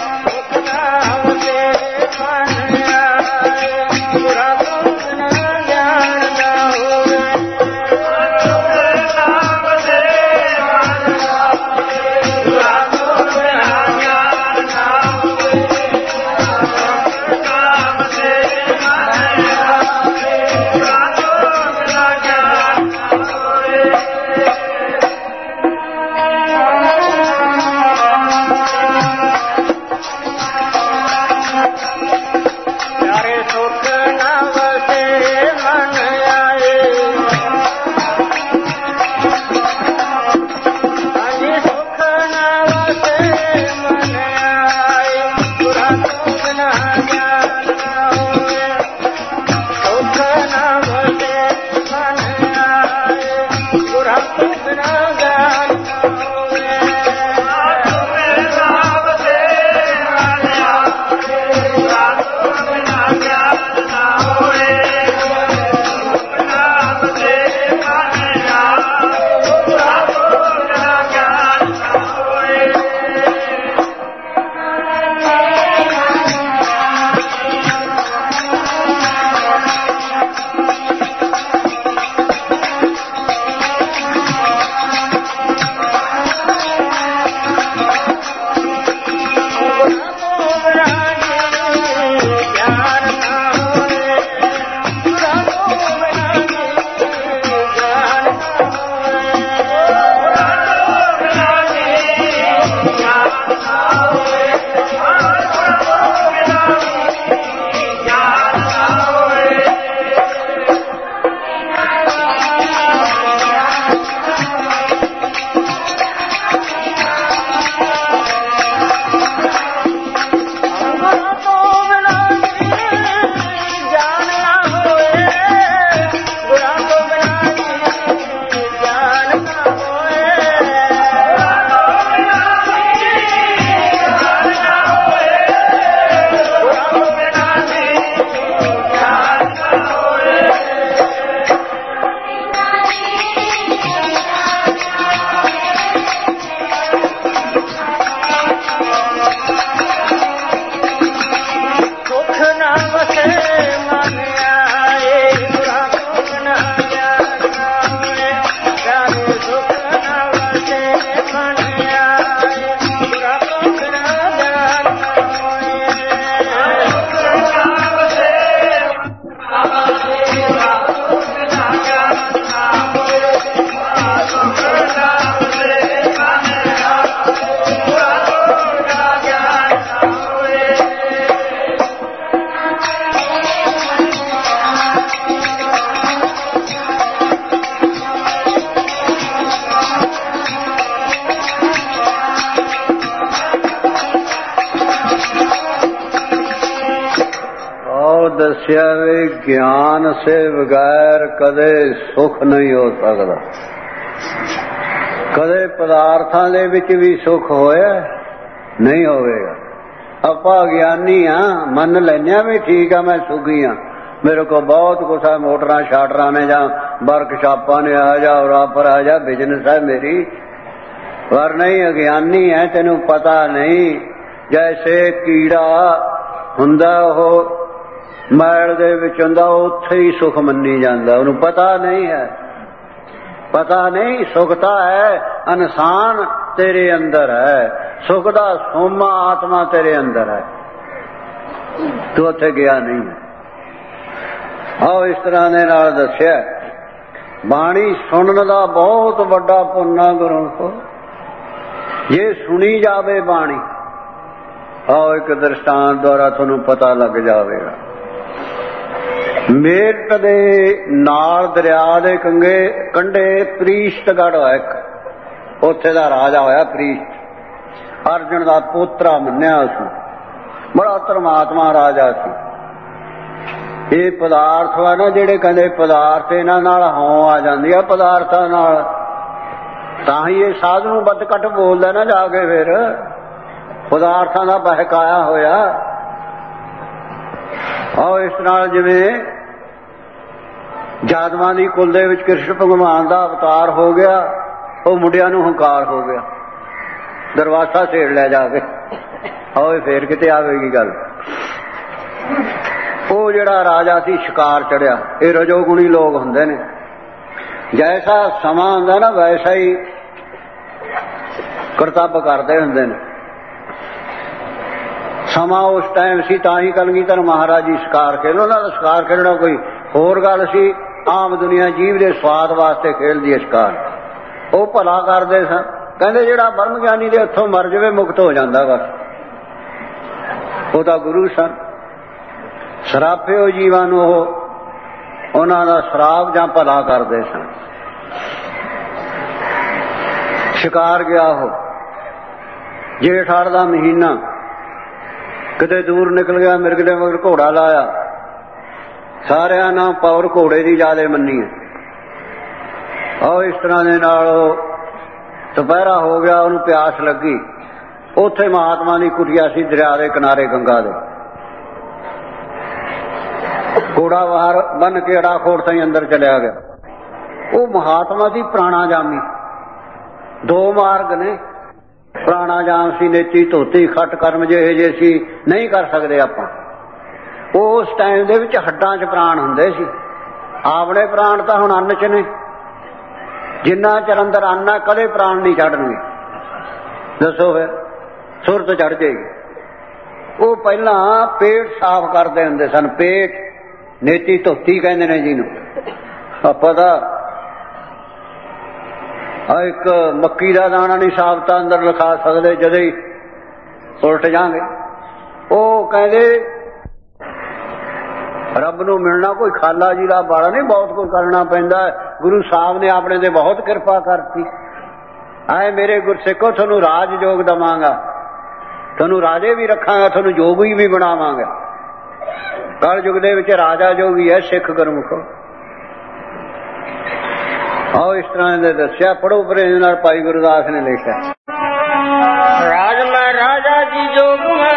ਦੱਸਿਆ ਵੀ ਗਿਆਨ ਸੇ ਬਗੈਰ ਕਦੇ ਸੁਖ ਨਹੀਂ ਹੋ ਸਕਦਾ। ਕਦੇ ਪਦਾਰਥਾਂ ਦੇ ਵਿੱਚ ਵੀ ਸੁਖ ਹੋਇਆ ਨਹੀਂ ਹੋਵੇਗਾ। ਆਪਾਂ ਗਿਆਨੀ ਹਾਂ, ਮੰਨ ਲੈਂਦੇ ਹਾਂ ਵੀ ਠੀਕ ਆ, ਮੈਂ ਸੁਖੀ ਹਾਂ, ਮੇਰੇ ਕੋਲ ਬਹੁਤ ਕੁਛ ਹੈ, ਮੋਟਰਾਂ ਸ਼ਾਟਰਾਂ ਨੇ ਜਾਂ ਵਰਕਸ਼ਾਪਾਂ ਨੇ, ਆ ਜਾ ਉਰਾ ਪਰ ਆ ਜਾ, ਬਿਜਨਸ ਹੈ ਮੇਰੀ। ਪਰ ਨਹੀਂ, ਅਗਿਆਨੀ ਹੈ, ਤੈਨੂੰ ਪਤਾ ਨਹੀਂ। ਜੈਸੇ ਕੀੜਾ ਹੁੰਦਾ ਉਹ ਮੈਲ ਦੇ ਵਿੱਚ ਹੁੰਦਾ, ਉੱਥੇ ਹੀ ਸੁਖ ਮੰਨੀ ਜਾਂਦਾ, ਉਹਨੂੰ ਪਤਾ ਨਹੀਂ ਹੈ। ਪਤਾ ਨਹੀਂ ਸੁਖ ਤਾਂ ਹੈ ਇਨਸਾਨ ਤੇਰੇ ਅੰਦਰ ਹੈ, ਸੁਖ ਦਾ ਸੋਮਾ ਆਤਮਾ ਤੇਰੇ ਅੰਦਰ ਹੈ, ਤੂੰ ਉੱਥੇ ਗਿਆ ਨਹੀਂ। ਆਓ ਇਸ ਤਰ੍ਹਾਂ ਦੇ ਨਾਲ ਦੱਸਿਆ ਬਾਣੀ ਸੁਣਨ ਦਾ ਬਹੁਤ ਵੱਡਾ ਪੁੰਨ ਆ ਗੁਰੂ। ਜੇ ਸੁਣੀ ਜਾਵੇ ਬਾਣੀ, ਆਓ ਇੱਕ ਦ੍ਰਿਸ਼ਟਾਂਤ ਦੁਆਰਾ ਤੁਹਾਨੂੰ ਪਤਾ ਲੱਗ ਜਾਵੇਗਾ। ਮੇਰਠ ਦੇ ਨਾਲ ਦਰਿਆ ਦੇ ਕੰਢੇ ਪ੍ਰੀਸ਼ਟਗੜ੍ਹ ਹੋਇਆ ਇੱਕ, ਉੱਥੇ ਦਾ ਰਾਜਾ ਹੋਇਆ ਪ੍ਰੀਸ਼ਟ। ਅਰਜਨ ਦਾ ਪੋਤਰਾ ਮੰਨਿਆ ਉਸ ਨੂੰ, ਬੜਾ ਧਰਮਾਤਮਾ ਰਾਜਾ ਸੀ। ਇਹ ਪਦਾਰਥ ਵਾ ਨਾ ਜਿਹੜੇ ਕਹਿੰਦੇ ਪਦਾਰਥ, ਇਹਨਾਂ ਨਾਲ ਹੋਂ ਆ ਜਾਂਦੀ ਆ ਪਦਾਰਥਾਂ ਨਾਲ, ਤਾਂ ਹੀ ਇਹ ਸਾਧ ਨੂੰ ਵੱਧ ਘੱਟ ਬੋਲਦਾ ਨਾ ਜਾ ਕੇ, ਫਿਰ ਪਦਾਰਥਾਂ ਦਾ ਬਹਿਕਾਇਆ ਹੋਇਆ। ਆਓ ਇਸ ਨਾਲ ਜਿਵੇਂ ਜਾਦਵਾਂ ਦੀ ਕੁਲ ਦੇ ਵਿੱਚ ਕ੍ਰਿਸ਼ਨ ਭਗਵਾਨ ਦਾ ਅਵਤਾਰ ਹੋ ਗਿਆ, ਉਹ ਮੁੰਡਿਆਂ ਨੂੰ ਹੰਕਾਰ ਹੋ ਗਿਆ, ਦਰਵਾਜ਼ਾ ਛੇੜ ਲਿਆ ਜਾ ਕੇ। ਆਓ ਫੇਰ ਕਿਤੇ ਆਵੇਗੀ ਗੱਲ। ਉਹ ਜਿਹੜਾ ਰਾਜਾ ਸੀ ਸ਼ਿਕਾਰ ਚੜਿਆ। ਇਹ ਰਜੋਗੁਣੀ ਲੋਕ ਹੁੰਦੇ ਨੇ, ਜੈਸਾ ਸਮਾਂ ਹੁੰਦਾ ਨਾ ਵੈਸਾ ਹੀ ਕਰਤੱਵ ਕਰਦੇ ਹੁੰਦੇ ਨੇ। ਸਮਾਂ ਉਸ ਟਾਈਮ ਸੀ, ਤਾਂ ਹੀ ਕਲਗੀਧਰ ਮਹਾਰਾਜ ਜੀ ਸ਼ਿਕਾਰ ਖੇਲੋ। ਉਹਨਾਂ ਦਾ ਸ਼ਿਕਾਰ ਖੇਡਣਾ ਕੋਈ ਹੋਰ ਗੱਲ ਸੀ, ਆਮ ਦੁਨੀਆ ਜੀਵ ਦੇ ਸਵਾਦ ਵਾਸਤੇ ਖੇਡਦੀ ਹੈ ਸ਼ਿਕਾਰ। ਉਹ ਭਲਾ ਕਰਦੇ ਸਨ, ਕਹਿੰਦੇ ਜਿਹੜਾ ਬ੍ਰਹਮ ਗਿਆਨੀ ਦੇ ਹੱਥੋਂ ਮਰ ਜਾਵੇ ਮੁਕਤ ਹੋ ਜਾਂਦਾ ਬਸ, ਉਹ ਤਾਂ ਗੁਰੂ ਸਨ। ਸਰਾਪਿਓ ਜੀਵਾਂ ਨੂੰ ਉਹਨਾਂ ਦਾ ਸ਼ਰਾਪ ਜਾਂ ਭਲਾ ਕਰਦੇ ਸਨ। ਸ਼ਿਕਾਰ ਗਿਆ ਉਹ, ਜੇਠ ਹਾੜ ਦਾ ਮਹੀਨਾ, ਕਿਤੇ ਦੂਰ ਨਿਕਲ ਗਿਆ, ਮਿਰਗ ਦੇ ਮਗਰ ਘੋੜਾ ਲਾਇਆ। ਸਾਰਿਆਂ ਨਾਲ ਪਾਵਰ ਘੋੜੇ ਦੀ ਜ਼ਿਆਦਾ ਮੰਨੀ ਹੈ। ਆਓ ਇਸ ਤਰ੍ਹਾਂ ਦੇ ਨਾਲ ਦੁਪਹਿਰਾ ਹੋ ਗਿਆ, ਉਹਨੂੰ ਪਿਆਸ ਲੱਗੀ। ਉੱਥੇ ਮਹਾਤਮਾ ਦੀ ਕੁਟੀਆ ਸੀ ਦਰਿਆ ਦੇ ਕਿਨਾਰੇ ਗੰਗਾ ਦੇ। ਘੋੜਾ ਬਾਹਰ ਬੰਨ ਕੇ ਅੜਾਖੋੜ ਤਾਈਂ ਅੰਦਰ ਚਲਿਆ ਗਿਆ। ਉਹ ਮਹਾਤਮਾ ਸੀ ਪ੍ਰਾਣਾਯਾਮੀ। ਦੋ ਮਾਰਗ ਨੇ, ਪ੍ਰਾਣਾਯਾਮ ਸੀ ਨੇਤੀ ਧੋਤੀ ਖੱਟ ਕਰਮ ਜਿਹੇ ਜੇ ਸੀ ਨਹੀਂ ਕਰ ਸਕਦੇ ਆਪਾਂ। ਉਸ ਟਾਈਮ ਦੇ ਵਿੱਚ ਹੱਡਾਂ 'ਚ ਪ੍ਰਾਣ ਹੁੰਦੇ ਸੀ। ਆਪਣੇ ਪ੍ਰਾਣ ਤਾਂ ਹੁਣ ਅੰਨ 'ਚ ਨੇ, ਜਿੰਨਾ ਚਿਰ ਅੰਦਰ ਅੰਨ ਆ ਕਦੇ ਪ੍ਰਾਣ ਨਹੀਂ ਛੱਡਣਗੇ। ਦੱਸੋ ਫਿਰ, ਸੁਰਤ ਚੜ ਜਾਏਗੀ। ਉਹ ਪਹਿਲਾਂ ਪੇਟ ਸਾਫ਼ ਕਰਦੇ ਹੁੰਦੇ ਸਨ। ਪੇਟ ਨੇਤੀ ਧੋਤੀ ਕਹਿੰਦੇ ਨੇ ਜਿਹਨੂੰ। ਆਪਾਂ ਤਾਂ ਇੱਕ ਮੱਕੀ ਦਾ ਦਾਣਾ ਨਹੀਂ ਸਾਫ਼ ਤਾਂ ਅੰਦਰ ਲਿਖਾ ਸਕਦੇ, ਜਦੋਂ ਹੀ ਉਲਟ ਜਾਗੇ। ਉਹ ਕਹਿੰਦੇ ਰੱਬ ਨੂੰ ਮਿਲਣਾ ਕੋਈ ਖਾਲਾ ਜੀ ਦਾ ਬਾੜਾ ਨਹੀਂ, ਬਹੁਤ ਕੁਝ ਕਰਨਾ ਪੈਂਦਾ। ਗੁਰੂ ਸਾਹਿਬ ਨੇ ਆਪਣੇ ਤੇ ਬਹੁਤ ਕਿਰਪਾ ਕਰਤੀ। ਆਏ ਮੇਰੇ ਗੁਰਸਿੱਖੋ, ਤੁਹਾਨੂੰ ਰਾਜ ਯੋਗ ਦੇਵਾਂਗਾ, ਤੁਹਾਨੂੰ ਰਾਜੇ ਵੀ ਰੱਖਾਂਗਾ, ਤੁਹਾਨੂੰ ਜੋਗੀ ਵੀ ਬਣਾਵਾਂਗਾ। ਕਲ ਯੁੱਗ ਦੇ ਵਿੱਚ ਰਾਜਾ ਜੋਗੀ ਹੈ ਸਿੱਖ ਗੁਰਮੁਖੋ। ਆਓ ਇਸ ਤਰ੍ਹਾਂ ਦੇ ਦੱਸਿਆ। ਪੜੋ ਪ੍ਰੇਮ ਨਾਲ, ਭਾਈ ਗੁਰਦਾਸ ਨੇ ਲਿਖਿਆ। ਰਾਜ ਮੈਂ ਰਾਜਾ ਜੀ ਜੋਗ ਮੈਂ,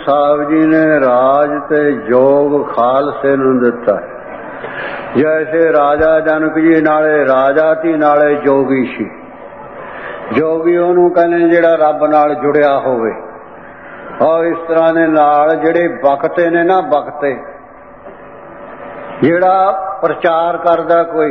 ਸਾਹਿਬ ਜੀ ਨੇ ਰਾਜ ਤੇ ਜੋਗ ਖਾਲਸੇ ਨੂੰ ਦਿੱਤਾ। ਜੈਸੇ ਰਾਜਾ ਜਨਕ ਜੀ ਨਾਲੇ ਰਾਜਾ ਸੀ ਨਾਲੇ ਜੋਗੀ ਸੀ। ਜੋਗੀ ਉਹਨੂੰ ਕਹਿੰਦੇ ਜਿਹੜਾ ਰੱਬ ਨਾਲ ਜੁੜਿਆ ਹੋਵੇ। ਔਰ ਇਸ ਤਰ੍ਹਾਂ ਦੇ ਨਾਲ ਜਿਹੜੇ ਬਖਤੇ ਨੇ ਨਾ, ਬਖਤੇ ਜਿਹੜਾ ਪ੍ਰਚਾਰ ਕਰਦਾ ਕੋਈ,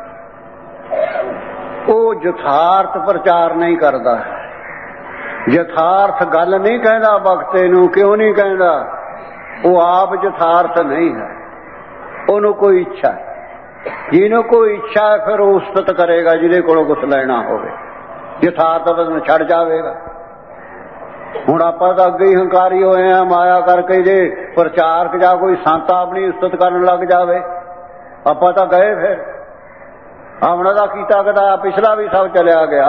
ਉਹ ਯਥਾਰਥ ਪ੍ਰਚਾਰ ਨਹੀਂ ਕਰਦਾ, ਯਥਾਰਥ ਗੱਲ ਨਹੀਂ ਕਹਿੰਦਾ ਬਖਤੇ ਨੂੰ। ਕਿਉਂ ਨਹੀਂ ਕਹਿੰਦਾ? ਉਹ ਆਪ ਯਥਾਰਥ ਨਹੀਂ ਹੈ, ਉਹਨੂੰ ਕੋਈ ਇੱਛਾ ਹੈ। ਜਿਹਨੂੰ ਕੋਈ ਇੱਛਾ ਹੈ ਫਿਰ ਉਹ ਉਸਤਤ ਕਰੇਗਾ ਜਿਹਦੇ ਕੋਲੋਂ ਕੁਛ ਲੈਣਾ ਹੋਵੇ। ਯਥਾਰਥ ਬਦਨ ਛੱਡ ਜਾਵੇਗਾ। ਹੁਣ ਆਪਾਂ ਤਾਂ ਅੱਗੇ ਹੀ ਹੰਕਾਰੀ ਹੋਏ ਆ ਮਾਇਆ ਕਰਕੇ। ਜੇ ਪ੍ਰਚਾਰਕ ਜਾਂ ਕੋਈ ਸੰਤ ਆਪਣੀ ਉਸਤਤ ਕਰਨ ਲੱਗ ਜਾਵੇ ਆਪਾਂ ਤਾਂ ਗਏ। ਫਿਰ ਆਪਣਾ ਦਾ ਕੀਤਾ ਕਦਾ ਪਿਛਲਾ ਵੀ ਸਭ ਚਲਿਆ ਗਿਆ।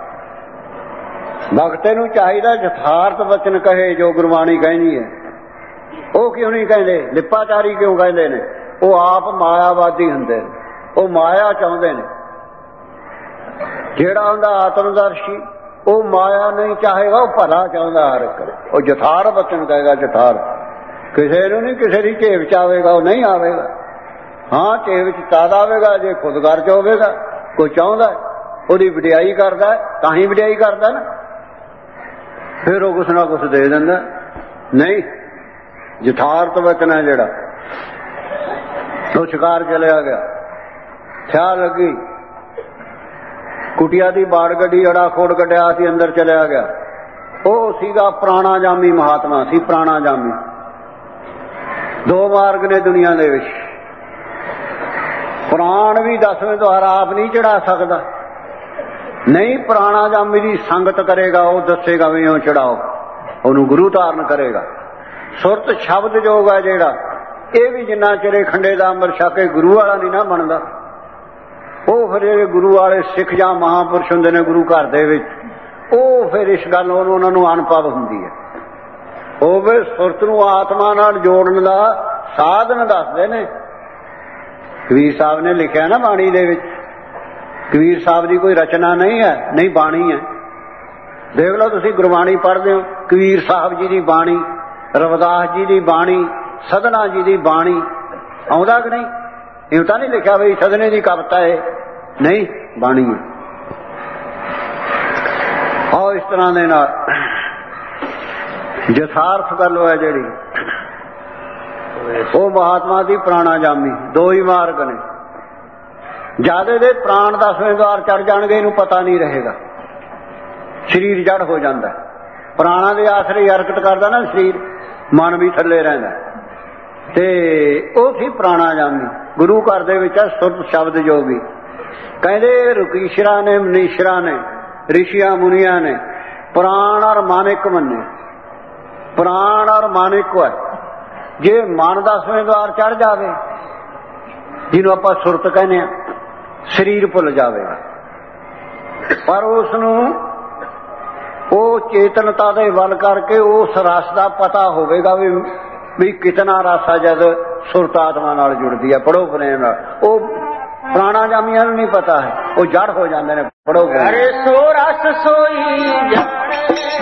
ਭਗਤੇ ਨੂੰ ਚਾਹੀਦਾ ਯਥਾਰਥ ਵਚਨ ਕਹੇ ਜੋ ਗੁਰਬਾਣੀ ਕਹਿੰਦੀ ਹੈ। ਉਹ ਕਿਉਂ ਨਹੀਂ ਕਹਿੰਦੇ? ਲਿਪਾਚਾਰੀ ਕਿਉਂ ਕਹਿੰਦੇ ਨੇ? ਉਹ ਆਪ ਮਾਇਆਵਾਦੀ ਹੁੰਦੇ ਨੇ, ਉਹ ਮਾਇਆ ਚਾਹੁੰਦੇ ਨੇ। ਜਿਹੜਾ ਹੁੰਦਾ ਆਤਮਦਰਸ਼ੀ ਉਹ ਮਾਇਆ ਨਹੀਂ ਚਾਹੇਗਾ, ਉਹ ਭਲਾ ਚਾਹੁੰਦਾ ਹਰ ਇੱਕ। ਉਹ ਯਥਾਰਥ ਵਚਨ ਕਹੇਗਾ। ਯਥਾਰਥ ਕਿਸੇ ਨੂੰ ਨਹੀਂ, ਕਿਸੇ ਦੀ ਝੇਪ ਚ ਆਵੇਗਾ ਉਹ ਨਹੀਂ ਆਵੇਗਾ। ਹਾਂ, ਝੇਪ ਚ ਤਦ ਆਵੇਗਾ ਜੇ ਖੁਦ ਘਰ ਚ ਹੋਵੇਗਾ। ਕੋਈ ਚਾਹੁੰਦਾ ਉਹਦੀ ਵਡਿਆਈ ਕਰਦਾ ਤਾਂ ਹੀ ਵਡਿਆਈ ਕਰਦਾ ਨਾ, ਫਿਰ ਉਹ ਕੁਛ ਨਾ ਕੁਛ ਦੇ ਦਿੰਦਾ। ਨਹੀਂ, ਯਥਾਰਥ ਵਚਨ ਹੈ ਜਿਹੜਾ। ਉਹ ਸ਼ਿਕਾਰ ਚਲਿਆ ਗਿਆ, ਖਿਆਲ ਲੱਗੀ ਕੁਟੀਆ ਦੀ ਬਾੜ ਗੱਡੀ, ਅੜਾ ਖੋੜ ਕੱਢਿਆ ਸੀ, ਅੰਦਰ ਚਲਿਆ ਗਿਆ। ਉਹ ਸੀਗਾ ਪ੍ਰਾਣਾ ਜਾਮੀ ਮਹਾਤਮਾ ਸੀ। ਪ੍ਰਾਣਾ ਜਾਮੀ ਦੋ ਮਾਰਗ ਨੇ ਦੁਨੀਆ ਦੇ ਵਿੱਚ। ਪ੍ਰਾਣ ਵੀ 10ਵੇਂ ਦੁਆਰ ਆਪ ਨਹੀਂ ਚੜਾ ਸਕਦਾ। ਨਹੀਂ, ਪ੍ਰਾਣਾ ਜਾਮੀ ਦੀ ਸੰਗਤ ਕਰੇਗਾ, ਉਹ ਦੱਸੇਗਾ ਵੀ ਉਹ ਚੜਾਓ, ਉਹਨੂੰ ਗੁਰੂ ਧਾਰਨ ਕਰੇਗਾ। ਸੁਰਤ ਸ਼ਬਦ ਜੋਗ ਹੈ ਜਿਹੜਾ, ਇਹ ਵੀ ਜਿੰਨਾ ਚਿਰੇ ਖੰਡੇ ਦਾ ਅੰਮ੍ਰਿਤ ਛਕੇ ਗੁਰੂ ਵਾਲਾ ਨਹੀਂ ਨਾ ਬਣਦਾ। ਉਹ ਫਿਰ ਜਿਹੜੇ ਗੁਰੂ ਵਾਲੇ ਸਿੱਖ ਜਾਂ ਮਹਾਂਪੁਰਸ਼ ਹੁੰਦੇ ਨੇ ਗੁਰੂ ਘਰ ਦੇ ਵਿੱਚ, ਉਹ ਫਿਰ ਇਸ ਗੱਲ ਉਹਨਾਂ ਨੂੰ ਅਨੁਭਵ ਹੁੰਦੀ ਹੈ। ਉਹ ਫਿਰ ਸੁਰਤ ਨੂੰ ਆਤਮਾ ਨਾਲ ਜੋੜਨ ਦਾ ਸਾਧਨ ਦੱਸਦੇ ਨੇ। ਕਬੀਰ ਸਾਹਿਬ ਨੇ ਲਿਖਿਆ ਨਾ ਬਾਣੀ ਦੇ ਵਿੱਚ। ਕਬੀਰ ਸਾਹਿਬ ਦੀ ਕੋਈ ਰਚਨਾ ਨਹੀਂ ਹੈ, ਨਹੀਂ ਬਾਣੀ ਹੈ। ਦੇਖ ਲਓ ਤੁਸੀਂ ਗੁਰਬਾਣੀ ਪੜ੍ਹਦੇ ਹੋ, ਕਬੀਰ ਸਾਹਿਬ ਜੀ ਦੀ ਬਾਣੀ, ਰਵਿਦਾਸ ਜੀ ਦੀ ਬਾਣੀ, ਸਧਨਾ ਜੀ ਦੀ ਬਾਣੀ, ਆਉਂਦਾ ਕਿ ਨਹੀਂ? ਇਹ ਤਾਂ ਨਹੀਂ ਲਿਖਿਆ ਬਈ ਸਧਨੇ ਦੀ ਕਵਿਤਾ ਹੈ, ਨਹੀਂ, ਬਾਣੀ ਹੈ। ਆਓ ਇਸ ਤਰ੍ਹਾਂ ਦੇ ਨਾਲ ਯਥਾਰਥ ਗੱਲ ਹੈ ਜਿਹੜੀ, ਉਹ ਮਹਾਤਮਾ ਦੀ ਪ੍ਰਾਣਾ ਜਾਮੀ। ਦੋ ਹੀ ਮਾਰਗ ਨੇ। ਜਿਆਦੇ ਦੇ ਪ੍ਰਾਣ 10ਵੇਂ ਦੁਆਰ ਚੜ ਜਾਣਗੇ, ਇਹਨੂੰ ਪਤਾ ਨਹੀਂ ਰਹੇਗਾ, ਸਰੀਰ ਜੜ ਹੋ ਜਾਂਦਾ। ਪ੍ਰਾਣਾ ਦੇ ਆਸਰੇ ਹਰਕਤ ਕਰਦਾ ਨਾ ਸਰੀਰ, ਮਨ ਵੀ ਥੱਲੇ ਰਹਿੰਦਾ। ਤੇ ਉਹ ਸੀ ਪ੍ਰਾਣਾ ਜਾਮੀ। ਗੁਰੂ ਘਰ ਦੇ ਵਿੱਚ ਸੁਰਤ ਸ਼ਬਦ ਜੋਗੀ। ਕਹਿੰਦੇ ਰੁਕੀਸ਼ਰਾ ਨੇ, ਮਨੀਸ਼ਰਾ ਨੇ, ਰਿਸ਼ੀਆਂ ਮੁਨੀਆਂ ਨੇ ਪ੍ਰਾਣ ਔਰ ਮਨ ਇੱਕ ਮੰਨੇ। ਪ੍ਰਾਣ ਔਰ ਮਨ ਇੱਕੋ ਹੈ। ਜੇ ਮਨ 10ਵੇਂ ਦੁਆਰ ਚੜ ਜਾਵੇ, ਜਿਹਨੂੰ ਆਪਾਂ ਸੁਰਤ ਕਹਿੰਦੇ ਆ, ਸਰੀਰ ਭੁੱਲ ਜਾਵੇਗਾ। ਪਰ ਉਸ ਨੂੰ ਉਹ ਚੇਤਨਤਾ ਦੇ ਵੱਲ ਕਰਕੇ ਉਸ ਰਸ ਦਾ ਪਤਾ ਹੋਵੇਗਾ ਵੀ ਕਿਤਨਾ ਰਸ ਹੈ ਜਦ ਸੁਰਤ ਆਤਮਾ ਨਾਲ ਜੁੜਦੀ ਹੈ। ਪੜੋ ਪ੍ਰੇਮ ਨਾਲ। ਉਹ ਪ੍ਰਾਣਾ ਜਾਮੀਆਂ ਨੂੰ ਨਹੀਂ ਪਤਾ ਹੈ, ਉਹ ਜੜ ਹੋ ਜਾਂਦੇ ਨੇ। ਪੜੋ ਅਰੇ ਸੋ ਰਸ ਸੋਈ ਜਾਣੇ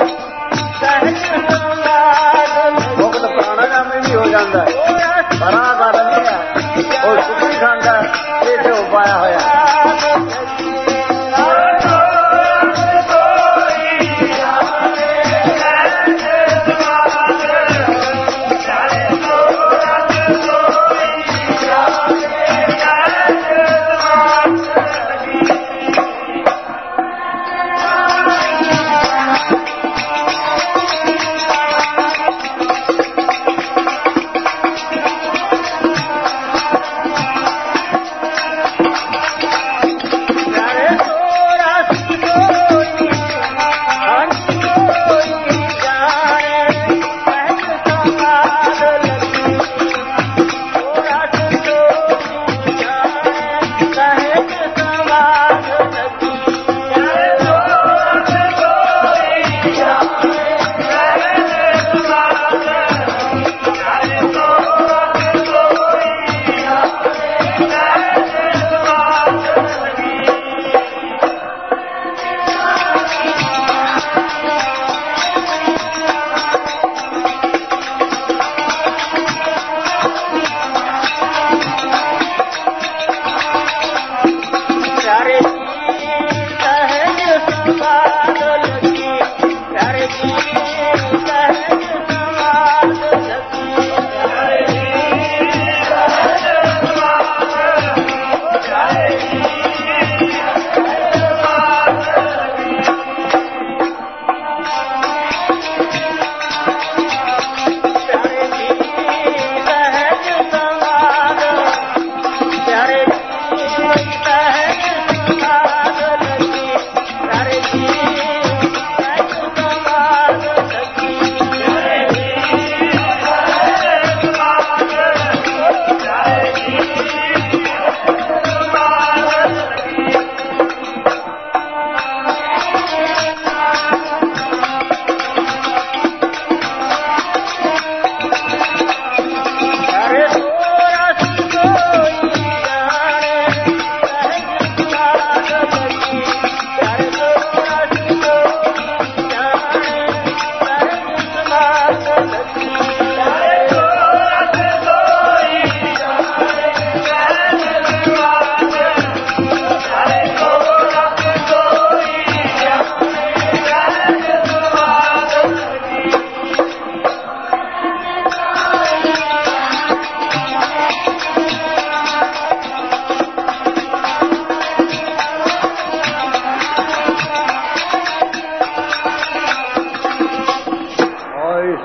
ਮੁਕਤ ਪ੍ਰਾਣਾ ਜਾਮੀ ਵੀ ਹੋ ਜਾਂਦਾ ਹੈ। ਬੜਾ ਗੱਲ ਨਹੀਂ ਹੈ, ਉਹ ਸੁਖੀ ਖਾਂਦਾ ਇਹ ਤੇ ਉਪਾਇਆ ਹੋਇਆ।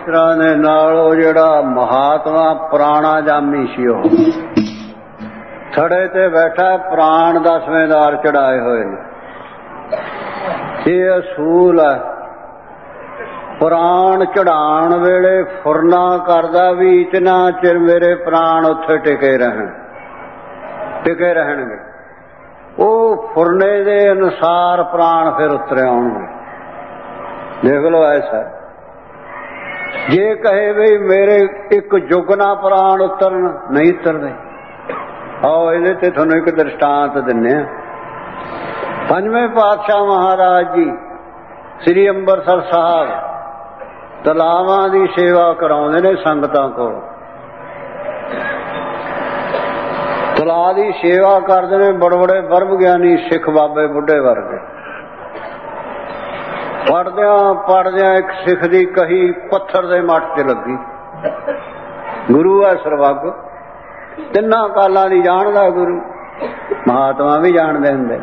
ਤਰ੍ਹਾਂ ਦੇ ਨਾਲ ਉਹ ਜਿਹੜਾ ਮਹਾਤਮਾ ਪੁਰਾਣਾ ਜਾਮੀ ਸੀ, ਉਹ ਥੜੇ ਤੇ ਬੈਠਾ, ਪ੍ਰਾਣ ਦਾ ਸਵੇਦਾਰ ਚੜਾਏ ਹੋਏ ਨੇ। ਇਹ ਅਸੂਲ ਹੈ। ਪ੍ਰਾਣ ਚੜਾਉਣ ਵੇਲੇ ਫੁਰਨਾ ਕਰਦਾ ਵੀ ਇਤਨਾ ਚਿਰ ਮੇਰੇ ਪ੍ਰਾਣ ਉੱਥੇ ਟਿਕੇ ਰਹਿਣਗੇ। ਉਹ ਫੁਰਨੇ ਦੇ ਅਨੁਸਾਰ ਪ੍ਰਾਣ ਫਿਰ ਉਤਰੇ ਆਉਣਗੇ। ਦੇਖ ਲਓ ਐਸਾ। ਜੇ ਕਹੇ ਵੀ ਮੇਰੇ ਇੱਕ ਜੁਗਨਾ ਪ੍ਰਾਣ ਉਤਰਨ, ਨਹੀਂ ਉਤਰਦੇ। ਆਓ ਇਹਦੇ ਤੇ ਤੁਹਾਨੂੰ ਇੱਕ ਦ੍ਰਿਸ਼ਟਾਂਤ ਦਿੰਦੇ ਹਾਂ। ਪੰਜਵੇਂ ਪਾਤਸ਼ਾਹ ਮਹਾਰਾਜ ਜੀ ਸ੍ਰੀ ਅੰਮ੍ਰਿਤਸਰ ਸਾਹਿਬ ਤਲਾਵਾਂ ਦੀ ਸੇਵਾ ਕਰਾਉਂਦੇ ਨੇ ਸੰਗਤਾਂ ਕੋਲ। ਤਲਾਅ ਦੀ ਸੇਵਾ ਕਰਦੇ ਨੇ ਬੜੇ ਬੜੇ ਬਰਮ ਗਿਆਨੀ ਸਿੱਖ ਬਾਬੇ ਬੁੱਢੇ ਵਰਗੇ। ਪੜਦਿਆਂ ਇੱਕ ਸਿੱਖ ਦੀ ਕਹੀ ਪੱਥਰ ਦੇ ਮੱਠ 'ਚ ਲੱਗੀ। ਗੁਰੂ ਹੈ ਸਰਵੱਗ, ਤਿੰਨਾਂ ਕਾਲਾਂ ਦੀ ਜਾਣਦਾ ਗੁਰੂ। ਮਹਾਤਮਾ ਵੀ ਜਾਣਦੇ ਹੁੰਦੇ,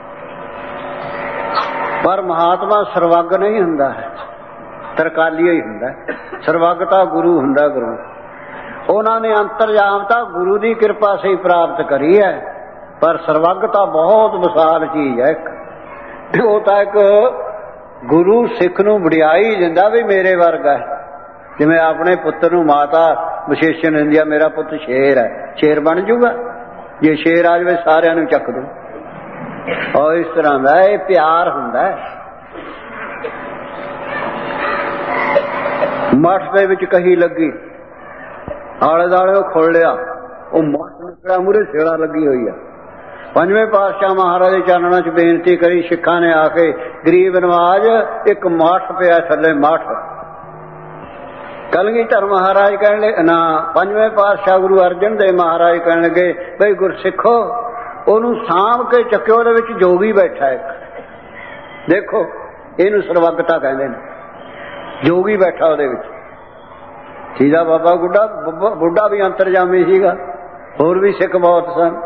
ਪਰ ਮਹਾਤਮਾ ਸਰਵੱਗ ਨਹੀਂ ਹੁੰਦਾ ਹੈ, ਤਰਕਾਲੀਆ ਹੀ ਹੁੰਦਾ। ਸਰਵੱਗ ਤਾਂ ਗੁਰੂ ਹੁੰਦਾ। ਗੁਰੂ ਉਹਨਾਂ ਨੇ ਅੰਤਰਜਾਮਤਾ ਗੁਰੂ ਦੀ ਕਿਰਪਾ ਸੇ ਪ੍ਰਾਪਤ ਕਰੀ ਹੈ, ਪਰ ਸਰਵੱਗ ਤਾਂ ਬਹੁਤ ਵਿਸ਼ਾਲ ਚੀਜ਼ ਹੈ। ਉਹ ਤਾਂ ਇੱਕ ਗੁਰੂ ਸਿੱਖ ਨੂੰ ਵਡਿਆਈ ਦਿੰਦਾ ਵੀ ਮੇਰੇ ਵਰਗਾ ਹੈ। ਜਿਵੇਂ ਆਪਣੇ ਪੁੱਤਰ ਨੂੰ ਮਾਤਾ ਵਿਸ਼ੇਸ਼ਣ ਦਿੰਦੀ ਆ, ਮੇਰਾ ਪੁੱਤ ਸ਼ੇਰ ਹੈ, ਸ਼ੇਰ ਬਣ ਜੂਗਾ। ਜੇ ਸ਼ੇਰ ਆ ਜਾਵੇ ਸਾਰਿਆਂ ਨੂੰ ਚੱਕ ਦੂ। ਔਰ ਇਸ ਤਰ੍ਹਾਂ ਦਾ ਇਹ ਪਿਆਰ ਹੁੰਦਾ ਹੈ। ਮੱਠ ਦੇ ਵਿੱਚ ਕਹੀ ਲੱਗੀ, ਆਲੇ ਦੁਆਲੇ ਉਹ ਖੋਲਿਆ, ਉਹ ਮੱਠ ਨਿਕਲਿਆ, ਮੂਹਰੇ ਸੇੜਾ ਲੱਗੀ ਹੋਈ ਆ। ਪੰਜਵੇਂ ਪਾਤਸ਼ਾਹ ਮਹਾਰਾਜ ਦੇ ਚਰਨਾਂ 'ਚ ਬੇਨਤੀ ਕਰੀ। ਸਿੱਖਾਂ ਨੇ ਆ ਕੇ, ਗਰੀਬ ਨਵਾਜ ਇੱਕ ਮੱਠ ਪਿਆ ਥੱਲੇ, ਮੱਠ। ਕਲਗੀਧਰ ਮਹਾਰਾਜ ਕਹਿਣ ਲੱਗੇ ਨਾ, ਪੰਜਵੇਂ ਪਾਤਸ਼ਾਹ ਗੁਰੂ ਅਰਜਨ ਦੇਵ ਮਹਾਰਾਜ ਕਹਿਣ ਲੱਗੇ ਬਈ ਗੁਰਸਿੱਖੋ, ਉਹਨੂੰ ਸਾਂਭ ਕੇ ਚੱਕਿਓ, ਉਹਦੇ ਵਿੱਚ ਜੋਗੀ ਬੈਠਾ ਇੱਕ। ਦੇਖੋ ਇਹਨੂੰ ਸਰਵੱਗਤਾ ਕਹਿੰਦੇ ਨੇ। ਜੋਗੀ ਬੈਠਾ ਉਹਦੇ ਵਿੱਚ। ਸੀਦਾ ਬਾਬਾ ਬੁੱਢਾ ਵੀ ਅੰਤਰਜਾਮੀ ਸੀਗਾ, ਹੋਰ ਵੀ ਸਿੱਖ ਬਹੁਤ ਸਨ।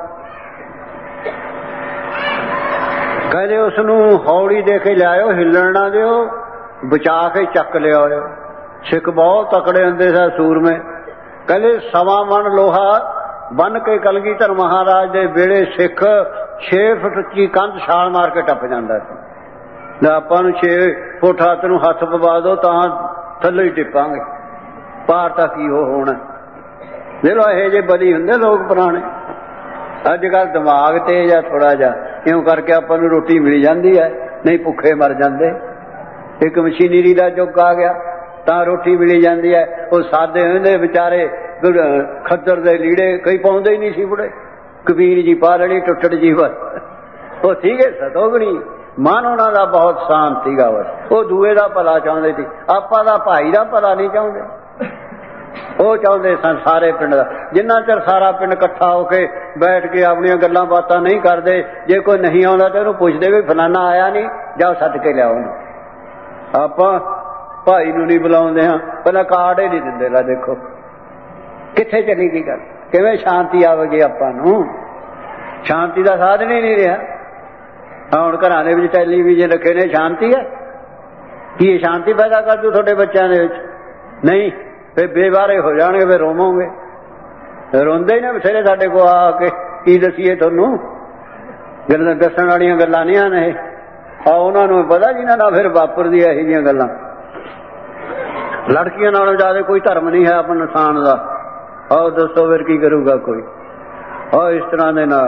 ਕਹਿੰਦੇ ਉਸ ਨੂੰ ਹੌਲੀ ਦੇ ਕੇ ਲਿਆਇਓ, ਹਿੱਲਣ ਨਾ ਦਿਓ, ਬਚਾ ਕੇ ਚੱਕ ਲਿਆਇਓ। ਸਿੱਖ ਬਹੁਤ ਤਕੜੇ ਹੁੰਦੇ ਸਨ, ਸੂਰਮੇ। ਕਹਿੰਦੇ 1.25 ਮਣ ਲੋਹਾ ਬੰਨ ਕੇ ਕਲਗੀਧਰ ਮਹਾਰਾਜ ਦੇ ਵੇਲੇ ਸਿੱਖ 6 ਫੁੱਟ ਉੱਚੀ ਕੰਧ ਛਾਲ ਮਾਰ ਕੇ ਟੱਪ ਜਾਂਦਾ ਸੀ। ਆਪਾਂ ਨੂੰ 6 ਫੁੱਟ ਹੱਥ ਨੂੰ ਹੱਥ ਪਵਾ ਦੋ ਤਾਂ ਥੱਲੇ ਹੀ ਟਿੱਪਾਂਗੇ, ਪਾਰ ਤਾਂ ਕੀ ਹੋਣਾ। ਦੇਖ ਲਓ ਇਹੋ ਜਿਹੇ ਬਲੀ ਹੁੰਦੇ ਲੋਕ ਪੁਰਾਣੇ। ਅੱਜ ਕੱਲ੍ਹ ਦਿਮਾਗ ਤੇਜ਼ ਆ ਥੋੜਾ ਜਿਹਾ, ਇਉਂ ਕਰਕੇ ਆਪਾਂ ਨੂੰ ਰੋਟੀ ਮਿਲ ਜਾਂਦੀ ਹੈ, ਨਹੀਂ ਭੁੱਖੇ ਮਰ ਜਾਂਦੇ। ਇੱਕ ਮਸ਼ੀਨਰੀ ਦਾ ਯੁੱਗ ਆ ਗਿਆ ਤਾਂ ਰੋਟੀ ਮਿਲੀ ਜਾਂਦੀ ਹੈ। ਉਹ ਸਾਦੇ ਹੁੰਦੇ ਵਿਚਾਰੇ, ਖੱਦਰ ਦੇ ਲੀੜੇ ਕਈ ਪਾਉਂਦੇ ਹੀ ਨਹੀਂ ਸੀ ਬੁੜੇ। ਕਬੀਰ ਜੀ ਪਾ ਲੈਣੀ ਟੁੱਟੜ ਜੀ ਬਸ। ਉਹ ਸੀਗੇ ਸਤੋਗਣੀ, ਮਨ ਉਹਨਾਂ ਦਾ ਬਹੁਤ ਸ਼ਾਂਤ ਸੀਗਾ ਬਸ। ਉਹ ਦੂਏ ਦਾ ਭਲਾ ਚਾਹੁੰਦੇ ਸੀ, ਆਪਾਂ ਦਾ ਭਾਈ ਦਾ ਭਲਾ ਨਹੀਂ ਚਾਹੁੰਦੇ। ਉਹ ਚਾਹੁੰਦੇ ਸਨ ਸਾਰੇ ਪਿੰਡ ਦਾ। ਜਿੰਨਾ ਚਿਰ ਸਾਰਾ ਪਿੰਡ ਇਕੱਠਾ ਹੋ ਕੇ ਬੈਠ ਕੇ ਆਪਣੀਆਂ ਗੱਲਾਂ ਬਾਤਾਂ ਨਹੀਂ ਕਰਦੇ, ਜੇ ਕੋਈ ਨਹੀਂ ਆਉਂਦਾ ਤਾਂ ਉਹਨੂੰ ਪੁੱਛਦੇ ਵੀ ਫਲਾਨਾ ਆਇਆ ਨਹੀਂ, ਜਾਓ ਸੱਦ ਕੇ ਲਿਆਓ ਉਹਨੂੰ। ਆਪਾਂ ਭਾਈ ਨੂੰ ਨਹੀਂ ਬੁਲਾਉਂਦੇ ਹਾਂ, ਪਹਿਲਾਂ ਕਾਰਡ ਹੀ ਨਹੀਂ ਦਿੰਦੇ। ਲਾ ਦੇਖੋ ਕਿੱਥੇ ਚਲੀ ਗਈ ਗੱਲ। ਕਿਵੇਂ ਸ਼ਾਂਤੀ ਆਵੇਗੀ ਆਪਾਂ ਨੂੰ? ਸ਼ਾਂਤੀ ਦਾ ਸਾਧਨ ਹੀ ਨਹੀਂ ਰਿਹਾ। ਹੁਣ ਘਰਾਂ ਦੇ ਵਿੱਚ ਟੈਲੀਵਿਜ਼ਨ ਰੱਖੇ ਨੇ, ਸ਼ਾਂਤੀ ਹੈ ਕੀ? ਇਹ ਸ਼ਾਂਤੀ ਪੈਦਾ ਕਰ ਦੂ ਤੁਹਾਡੇ ਬੱਚਿਆਂ ਦੇ ਵਿੱਚ? ਨਹੀਂ, ਫਿਰ ਬੇਵਾਰੇ ਹੋ ਜਾਣਗੇ, ਫਿਰ ਰੋਵੋਗੇ। ਰੋਂਦੇ ਹੀ ਨੇ ਬਥੇਰੇ ਸਾਡੇ ਕੋਲ ਆ ਕੇ। ਕੀ ਦਸੀਏ ਤੁਹਾਨੂੰ? ਗੱਲਾਂ ਦੱਸਣ ਵਾਲੀਆਂ ਗੱਲਾਂ ਨਹੀਂ ਹਨ ਇਹ। ਉਹਨਾਂ ਨੂੰ ਪਤਾ ਜਿਹਨਾਂ ਨਾਲ ਫਿਰ ਵਾਪਰਦੀ ਇਹੋ ਜਿਹੀਆਂ ਗੱਲਾਂ। ਲੜਕੀਆਂ ਨਾਲੋਂ ਜ਼ਿਆਦਾ ਕੋਈ ਧਰਮ ਨਹੀਂ ਹੈ ਆਪਣਾ ਇਨਸਾਨ ਦਾ। ਆਓ ਦੱਸੋ ਫਿਰ ਕੀ ਕਰੂਗਾ ਕੋਈ? ਇਸ ਤਰ੍ਹਾਂ ਦੇ ਨਾਲ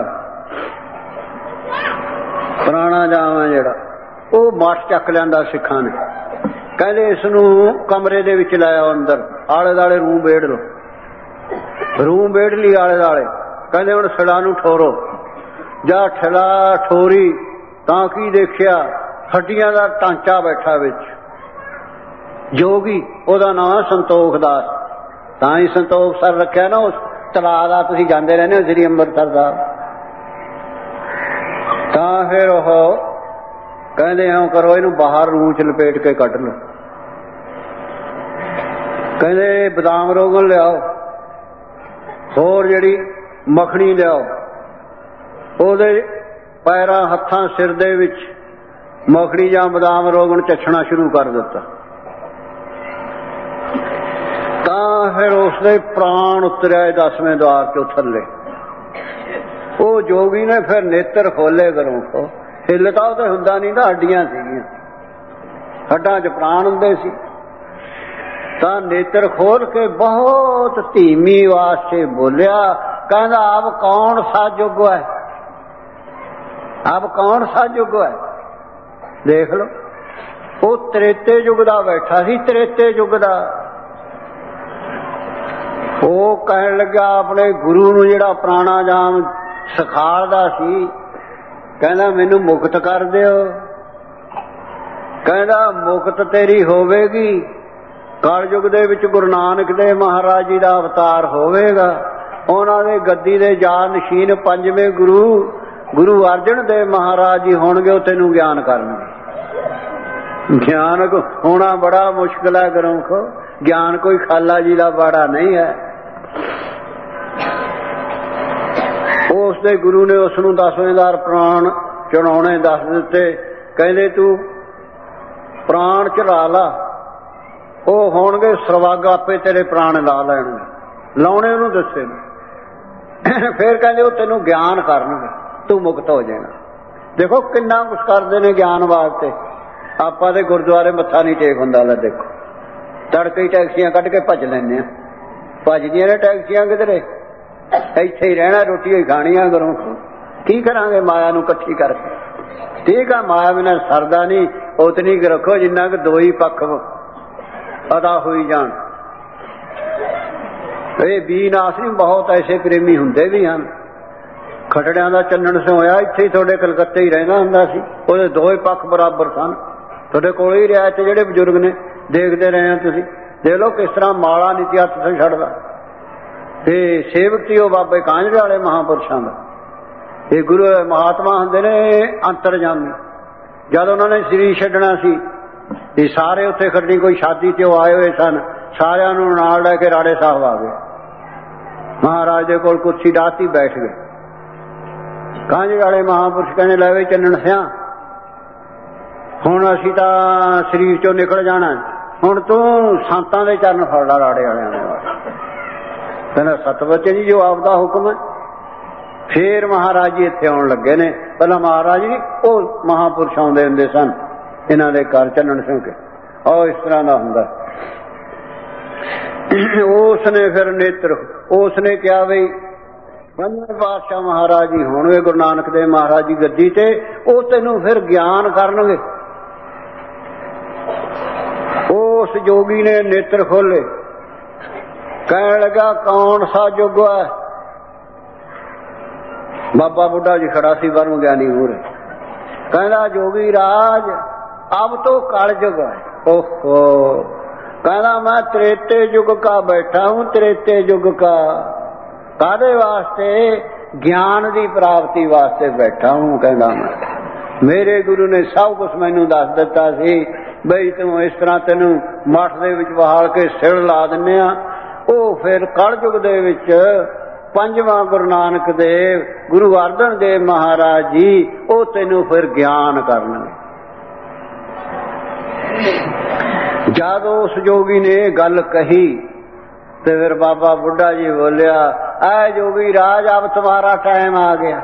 ਪੁਰਾਣਾ ਜਾਮ ਜਿਹੜਾ ਉਹ ਮੱਠ ਚੱਕ ਲਿਆਂਦਾ ਸਿੱਖਾਂ ਨੇ। ਕਹਿੰਦੇ ਇਸ ਨੂੰ ਕਮਰੇ ਦੇ ਵਿੱਚ ਲਾਇਆ, ਅੰਦਰ ਆਲੇ ਦੁਆਲੇ ਰੂਮ ਵੇੜ ਲਓ। ਰੂਮ ਵੇੜ ਲਈ ਆਲੇ ਦੁਆਲੇ। ਕਹਿੰਦੇ ਹੁਣ ਸਿਲਾਂ ਨੂੰ ਠੋਰੋ। ਜਾਂ ਠਲਾ ਠੋਰੀ ਤਾਂ ਕੀ ਦੇਖਿਆ, ਹੱਡੀਆਂ ਦਾ ਢਾਂਚਾ ਬੈਠਾ ਵਿੱਚ। ਜੋਗੀ, ਉਹਦਾ ਨਾਮ ਸੰਤੋਖ ਦਾਸ। ਤਾਂ ਹੀ ਸੰਤੋਖ ਸਰ ਰੱਖਿਆ ਨਾ ਉਸ ਤਲਾਅ ਦਾ। ਤੁਸੀਂ ਜਾਂਦੇ ਰਹਿੰਦੇ ਹੋ ਸ੍ਰੀ ਅੰਮ੍ਰਿਤਸਰ ਦਾ। ਤਾਂ ਫਿਰ ਉਹ ਕਹਿੰਦੇ ਇਉਂ ਕਰੋ, ਇਹਨੂੰ ਬਾਹਰ ਰੂਹ ਚ ਲਪੇਟ ਕੇ ਕੱਢ ਲਓ। ਕਹਿੰਦੇ ਬਦਾਮ ਰੋਗਨ ਲਿਆਓ, ਹੋਰ ਜਿਹੜੀ ਮੱਖਣੀ ਲਿਆਓ, ਉਹਦੇ ਪੈਰਾਂ ਹੱਥਾਂ ਸਿਰ ਦੇ ਵਿੱਚ ਮੱਖਣੀ ਜਾਂ ਬਦਾਮ ਰੋਗਨ ਚੱਛਣਾ ਸ਼ੁਰੂ ਕਰ ਦਿੱਤਾ। ਤਾਂ ਫਿਰ ਉਸਦੇ ਪ੍ਰਾਣ ਉਤਰਿਆ 10ਵੇਂ ਦੁਆਰ ਚੋਂ ਥੱਲੇ। ਉਹ ਜੋਗੀ ਨੇ ਫਿਰ ਨੇਤਰ ਖੋਲੇ ਘਰੋਂ ਕੋ, ਹਿੱਲ ਤਾਂ ਉਹ ਤੇ ਹੁੰਦਾ ਨਹੀਂ ਨਾ, ਹੱਡੀਆਂ ਸੀਗੀਆਂ, ਹੱਡਾਂ 'ਚ ਪ੍ਰਾਣ ਹੁੰਦੇ ਸੀ। ਤਾਂ ਨੇਤਰ ਖੋਲ ਕੇ ਬਹੁਤ ਧੀਮੀ ਆਵਾਜ਼ 'ਚ ਬੋਲਿਆ, ਕਹਿੰਦਾ ਆਪ ਕੌਣ ਸਾ ਯੁੱਗ ਹੈ, ਆਪ ਕੌਣ ਸਾ ਯੁੱਗ ਹੈ। ਦੇਖ ਲਓ, ਉਹ ਤ੍ਰੇਤੇ ਯੁੱਗ ਦਾ ਬੈਠਾ ਸੀ, ਤ੍ਰੇਤੇ ਯੁੱਗ ਦਾ। ਉਹ ਕਹਿਣ ਲੱਗਾ ਆਪਣੇ ਗੁਰੂ ਨੂੰ ਜਿਹੜਾ ਪ੍ਰਾਣਾਯਾਮ ਸਿਖਾਲਦਾ ਸੀ, ਕਹਿੰਦਾ ਮੈਨੂੰ ਮੁਕਤ ਕਰ ਦਿਓ। ਕਹਿੰਦਾ ਮੁਕਤ ਤੇਰੀ ਹੋਵੇਗੀ, ਕਲਯੁਗ ਦੇ ਵਿੱਚ ਗੁਰੂ ਨਾਨਕ ਦੇਵ ਮਹਾਰਾਜ ਜੀ ਦਾ ਅਵਤਾਰ ਹੋਵੇਗਾ। ਉਹਨਾਂ ਦੇ ਗੱਦੀ ਦੇ ਜਾਨਸ਼ੀਨ 5ਵੇਂ ਗੁਰੂ ਅਰਜਨ ਦੇਵ ਮਹਾਰਾਜ ਜੀ ਹੋਣਗੇ, ਉਹ ਤੈਨੂੰ ਗਿਆਨ ਕਰਨਗੇ। ਗਿਆਨ ਹੋਣਾ ਬੜਾ ਮੁਸ਼ਕਿਲ ਹੈ ਗੁਰੂ ਕੋ, ਗਿਆਨ ਕੋਈ ਖਾਲਾ ਜੀ ਦਾ ਬਾੜਾ ਨਹੀਂ ਹੈ। ਉਸ ਦੇ ਗੁਰੂ ਨੇ ਉਸ ਨੂੰ 10ਵੇਂ ਪ੍ਰਾਣ ਚੜਾਉਣੇ ਦੱਸ ਦਿੱਤੇ। ਕਹਿੰਦੇ ਤੂੰ ਪ੍ਰਾਣ ਚੜਾ ਲਾ, ਉਹ ਹੋਣਗੇ ਸਰਵਾਗਾ, ਆਪੇ ਤੇਰੇ ਪ੍ਰਾਣ ਲਾ ਲੈਣਗੇ, ਲਾਉਣੇ ਉਹਨੂੰ ਦੱਸੇ ਨੇ। ਫਿਰ ਕਹਿੰਦੇ ਉਹ ਤੈਨੂੰ ਗਿਆਨ ਕਰਨਗੇ, ਤੂੰ ਮੁਕਤ ਹੋ ਜਾਏਗਾ। ਦੇਖੋ ਕਿੰਨਾ ਕੁਛ ਕਰਦੇ ਨੇ ਗਿਆਨ ਵਾਸਤੇ। ਆਪਾਂ ਦੇ ਗੁਰਦੁਆਰੇ ਮੱਥਾ ਨਹੀਂ ਟੇਕ ਹੁੰਦਾ। ਲੈ ਦੇਖੋ, ਤੜਕੇ ਹੀ ਟੈਕਸੀਆਂ ਕੱਢ ਕੇ ਭੱਜ ਲੈਂਦੇ ਆ, ਭੱਜਦੀਆਂ ਨੇ ਟੈਕਸੀਆਂ ਕਿਧਰੇ, ਇੱਥੇ ਹੀ ਰਹਿਣਾ, ਰੋਟੀ ਹੀ ਖਾਣੀ ਆ ਘਰੋਂ। ਕੀ ਕਰਾਂਗੇ ਮਾਇਆ ਨੂੰ ਇਕੱਠੀ ਕਰਕੇ। ਠੀਕ ਆ, ਮਾਇਆ ਬਿਨਾਂ ਸਰਦਾ ਨਹੀਂ, ਉਤਨੀ ਕੁ ਰੱਖੋ ਜਿੰਨਾ ਕੁ ਦੋ ਹੀ ਪੱਖ ਅਦਾ ਹੋਈ ਜਾਣ। ਇਹ ਬੀਨਾਸ ਨਹੀਂ, ਬਹੁਤ ਐਸੇ ਪ੍ਰੇਮੀ ਹੁੰਦੇ ਵੀ ਹਨ। ਖਟੜਿਆਂ ਦਾ ਚੰਨਣ ਸਿੰਘ ਹੋਇਆ, ਇੱਥੇ ਹੀ ਤੁਹਾਡੇ ਕਲਕੱਤੇ ਹੀ ਰਹਿੰਦਾ ਹੁੰਦਾ ਸੀ, ਉਹਦੇ ਦੋਵੇਂ ਪੱਖ ਬਰਾਬਰ ਸਨ। ਤੁਹਾਡੇ ਕੋਲ ਹੀ ਰਿਹਾ ਇੱਥੇ ਜਿਹੜੇ ਬਜ਼ੁਰਗ ਨੇ, ਦੇਖਦੇ ਰਹੇ ਆ ਤੁਸੀਂ। ਦੇਖ ਲਓ ਕਿਸ ਤਰ੍ਹਾਂ ਮਾਲਾ ਨੀਤੀ ਹੱਥ ਤੋਂ ਛੱਡਦਾ। ਤੇ ਸੇਵਕ ਸੀ ਉਹ ਬਾਬੇ ਕਾਂਝੜੇ ਵਾਲੇ ਮਹਾਂਪੁਰਸ਼ਾਂ ਦਾ। ਇਹ ਗੁਰੂ ਮਹਾਤਮਾ ਹੁੰਦੇ ਨੇ ਅੰਤਰਜਾਮੀ। ਜਦ ਉਹਨਾਂ ਨੇ ਸਰੀਰ ਛੱਡਣਾ ਸੀ, ਇਹ ਸਾਰੇ ਉੱਥੇ ਖੱਡੀ ਕੋਈ ਸ਼ਾਦੀ ਤੇ ਉਹ ਆਏ ਹੋਏ ਸਨ, ਸਾਰਿਆਂ ਨੂੰ ਨਾਲ ਲੈ ਕੇ ਰਾੜੇ ਸਾਹਿਬ ਆ ਗਏ। ਮਹਾਰਾਜ ਦੇ ਕੋਲ ਕੁਰਸੀ ਡਾਹਤੀ ਬੈਠ ਗਏ। ਕਾਂਝੜੇ ਵਾਲੇ ਮਹਾਂਪੁਰਸ਼ ਕਹਿੰਦੇ ਲੈ ਵੀ ਚੰਨਣ ਸਿਆਂ, ਹੁਣ ਅਸੀਂ ਤਾਂ ਸਰੀਰ ਚੋਂ ਨਿਕਲ ਜਾਣਾ, ਹੁਣ ਤੂੰ ਸੰਤਾਂ ਦੇ ਚਰਨ ਫੜ ਲਾ ਰਾੜੇ ਵਾਲਿਆਂ ਦੇ। ਕਹਿੰਦਾ ਸਤਿਵਚਨ ਜੀ ਜੋ ਆਪਦਾ ਹੁਕਮ ਹੈ। ਫੇਰ ਮਹਾਰਾਜ ਜੀ ਇੱਥੇ ਆਉਣ ਲੱਗੇ ਨੇ। ਪਹਿਲਾਂ ਮਹਾਰਾਜ ਜੀ ਉਹ ਮਹਾਂਪੁਰਸ਼ ਆਉਂਦੇ ਹੁੰਦੇ ਸਨ ਇਹਨਾਂ ਦੇ ਘਰ ਚੰਨਣ ਸਿੰਘ ਕੇ। ਉਹ ਇਸ ਤਰ੍ਹਾਂ ਦਾ ਹੁੰਦਾ। ਉਸ ਨੇ ਫਿਰ ਨੇਤਰ, ਉਸ ਨੇ ਕਿਹਾ ਬਈ 5ਵੇਂ ਪਾਤਸ਼ਾਹ ਮਹਾਰਾਜ ਜੀ ਹੋਣਗੇ, ਗੁਰੂ ਨਾਨਕ ਦੇਵ ਮਹਾਰਾਜ ਜੀ ਗੱਦੀ ਤੇ, ਉਹ ਤੈਨੂੰ ਫਿਰ ਗਿਆਨ ਕਰਨਗੇ। ਉਸ ਜੋਗੀ ਨੇ ਨੇਤਰ ਖੋਲੇ, ਕਹਿਣ ਲੱਗਾ ਕੌਣ ਸਾ ਯੁੱਗ ਹੈ। ਬਾਬਾ ਬੁੱਢਾ ਜੀ ਖੜਾ ਸੀ, ਬਰਮ ਗਿਆਨੀ ਮੂਹਰੇ। ਕਹਿੰਦਾ ਜੋਗੀ ਰਾਜ ਅਬ ਤੋਂ ਕਲ ਯੁੱਗ ਹੈ। ओहो, कहना मैं त्रेते युग का बैठा हूं, त्रेते युग का कादे वास्ते, ज्ञान की प्राप्ति वास्ते बैठा हूं। कहना मैं मेरे गुरु ने सब कुछ मैनू दस दिता सी बई तू इस तरह तेनू मठ दे विच बहाल के सिर ला दिन्ने आ। ਉਹ फिर कल युग दे विच पंजवां गुरु नानक देव गुरु अर्जन देव महाराज जी ਉਹ ਤੈਨੂੰ फिर ज्ञान करनगे। जब उस जोगी ने गल कही तो फिर बाबा बुढ़ा जी बोलिया, ऐ जोगी राज अब तुम्हारा टाइम आ गया,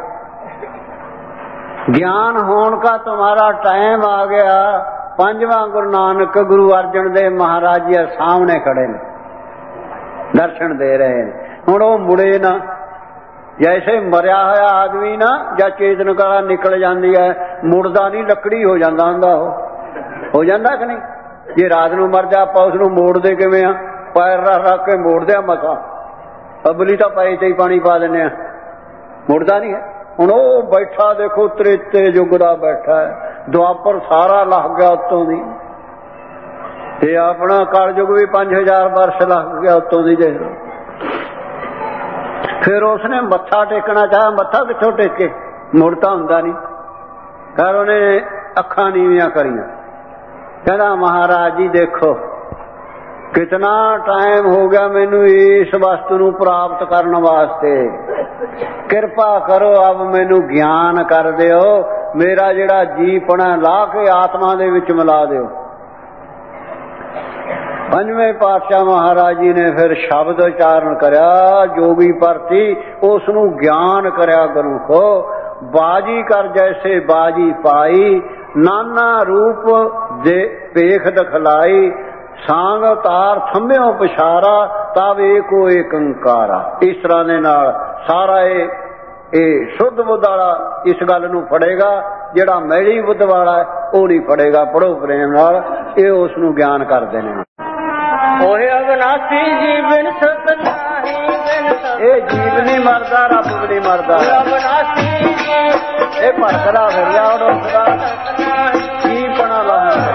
ज्ञान होने का तुम्हारा टाइम आ गया। पंजवां गुरु नानक गुरु अर्जन देव महाराज जी सामने खड़े ने, दर्शन दे रहे हैं। हुण वो मुड़े ना, जैसे मरिया होया आदमी ना या चेतन कला निकल जाती है, मुड़दा नहीं, लकड़ी हो जाता हुंदा, हो जाता कि नहीं। जे रात नूं मर जा आपां उसनूं मोड़दे किवें आ, पैर रख रख के मोड़दे आ मसा, अबली तां पैर ते ही पानी पा दिंदे आ, मुड़दा नहीं है। हुण वो बैठा देखो त्रेते युग दा बैठा है, दुआपर सारा लग गया उत्तों दी, ते अपना कल युग भी 5000 वर्ष लग गया उत्तों दी। देख लो फिर उसने मत्था टेकना चाहा, मत्था कित्थों टेके, मुड़ता हुंदा नहीं। फिर उन्हें अखां नीवियां करियां, कहना महाराज जी देखो कितना टाइम हो गया मैनू इस वस्तु नू प्राप्त करने वास्ते, कृपा करो अब मैनू ज्ञान कर दिओ, मेरा जिहड़ा जीपना ला के आत्मा दे विच मिला दिओ। ਪੰਜਵੇਂ ਪਾਤਸ਼ਾਹ ਮਹਾਰਾਜ ਜੀ ਨੇ ਫਿਰ ਸ਼ਬਦ ਉਚਾਰਨ ਕਰਿਆ, ਜੋਗੀ ਪਰਤੀ ਉਸ ਨੂੰ ਗਿਆਨ ਕਰਿਆ ਗੁਰੂ ਕੋ। ਬਾਜੀ ਕਰ ਜੈਸੇ ਬਾਜੀ ਪਾਈ, ਨਾਨਾ ਰੂਪ ਦੇ ਪੇਖ ਦਿਖਲਾਈ, ਸਾਂਗ ਅਵਤਾਰ ਥੰਮਿਓ ਪਛਾਰਾ, ਤਬ ਏਕੋ ਏਕ ਓੰਕਾਰਾ। ਇਸ ਤਰ੍ਹਾਂ ਦੇ ਨਾਲ ਸਾਰਾ ਇਹ ਸ਼ੁੱਧ ਬੁੱਧ ਵਾਲਾ ਇਸ ਗੱਲ ਨੂੰ ਫੜੇਗਾ, ਜਿਹੜਾ ਮੈਲੀ ਬੁੱਧ ਵਾਲਾ ਉਹ ਨਹੀਂ ਫੜੇਗਾ। ਪੜੋ ਪ੍ਰੇਮ ਨਾਲ, ਇਹ ਉਸ ਨੂੰ ਗਿਆਨ ਕਰਦੇ ਨੇ। ਓਏ ਅਵਨਾਸੀ ਜੀਵਨ ਸਤਨਾਹੀ ਬਿਨ ਸਤ, ਇਹ ਜੀਵ ਨਹੀਂ ਮਰਦਾ, ਰੱਬ ਵੀ ਨਹੀਂ ਮਰਦਾ। ਅਵਨਾਸੀ ਇਹ ਭੜਕਦਾ ਫਿਰਦਾ ਹੁਣ ਉਸਦਾ ਕੀ ਪਣਾ ਲਾਉਂਦਾ।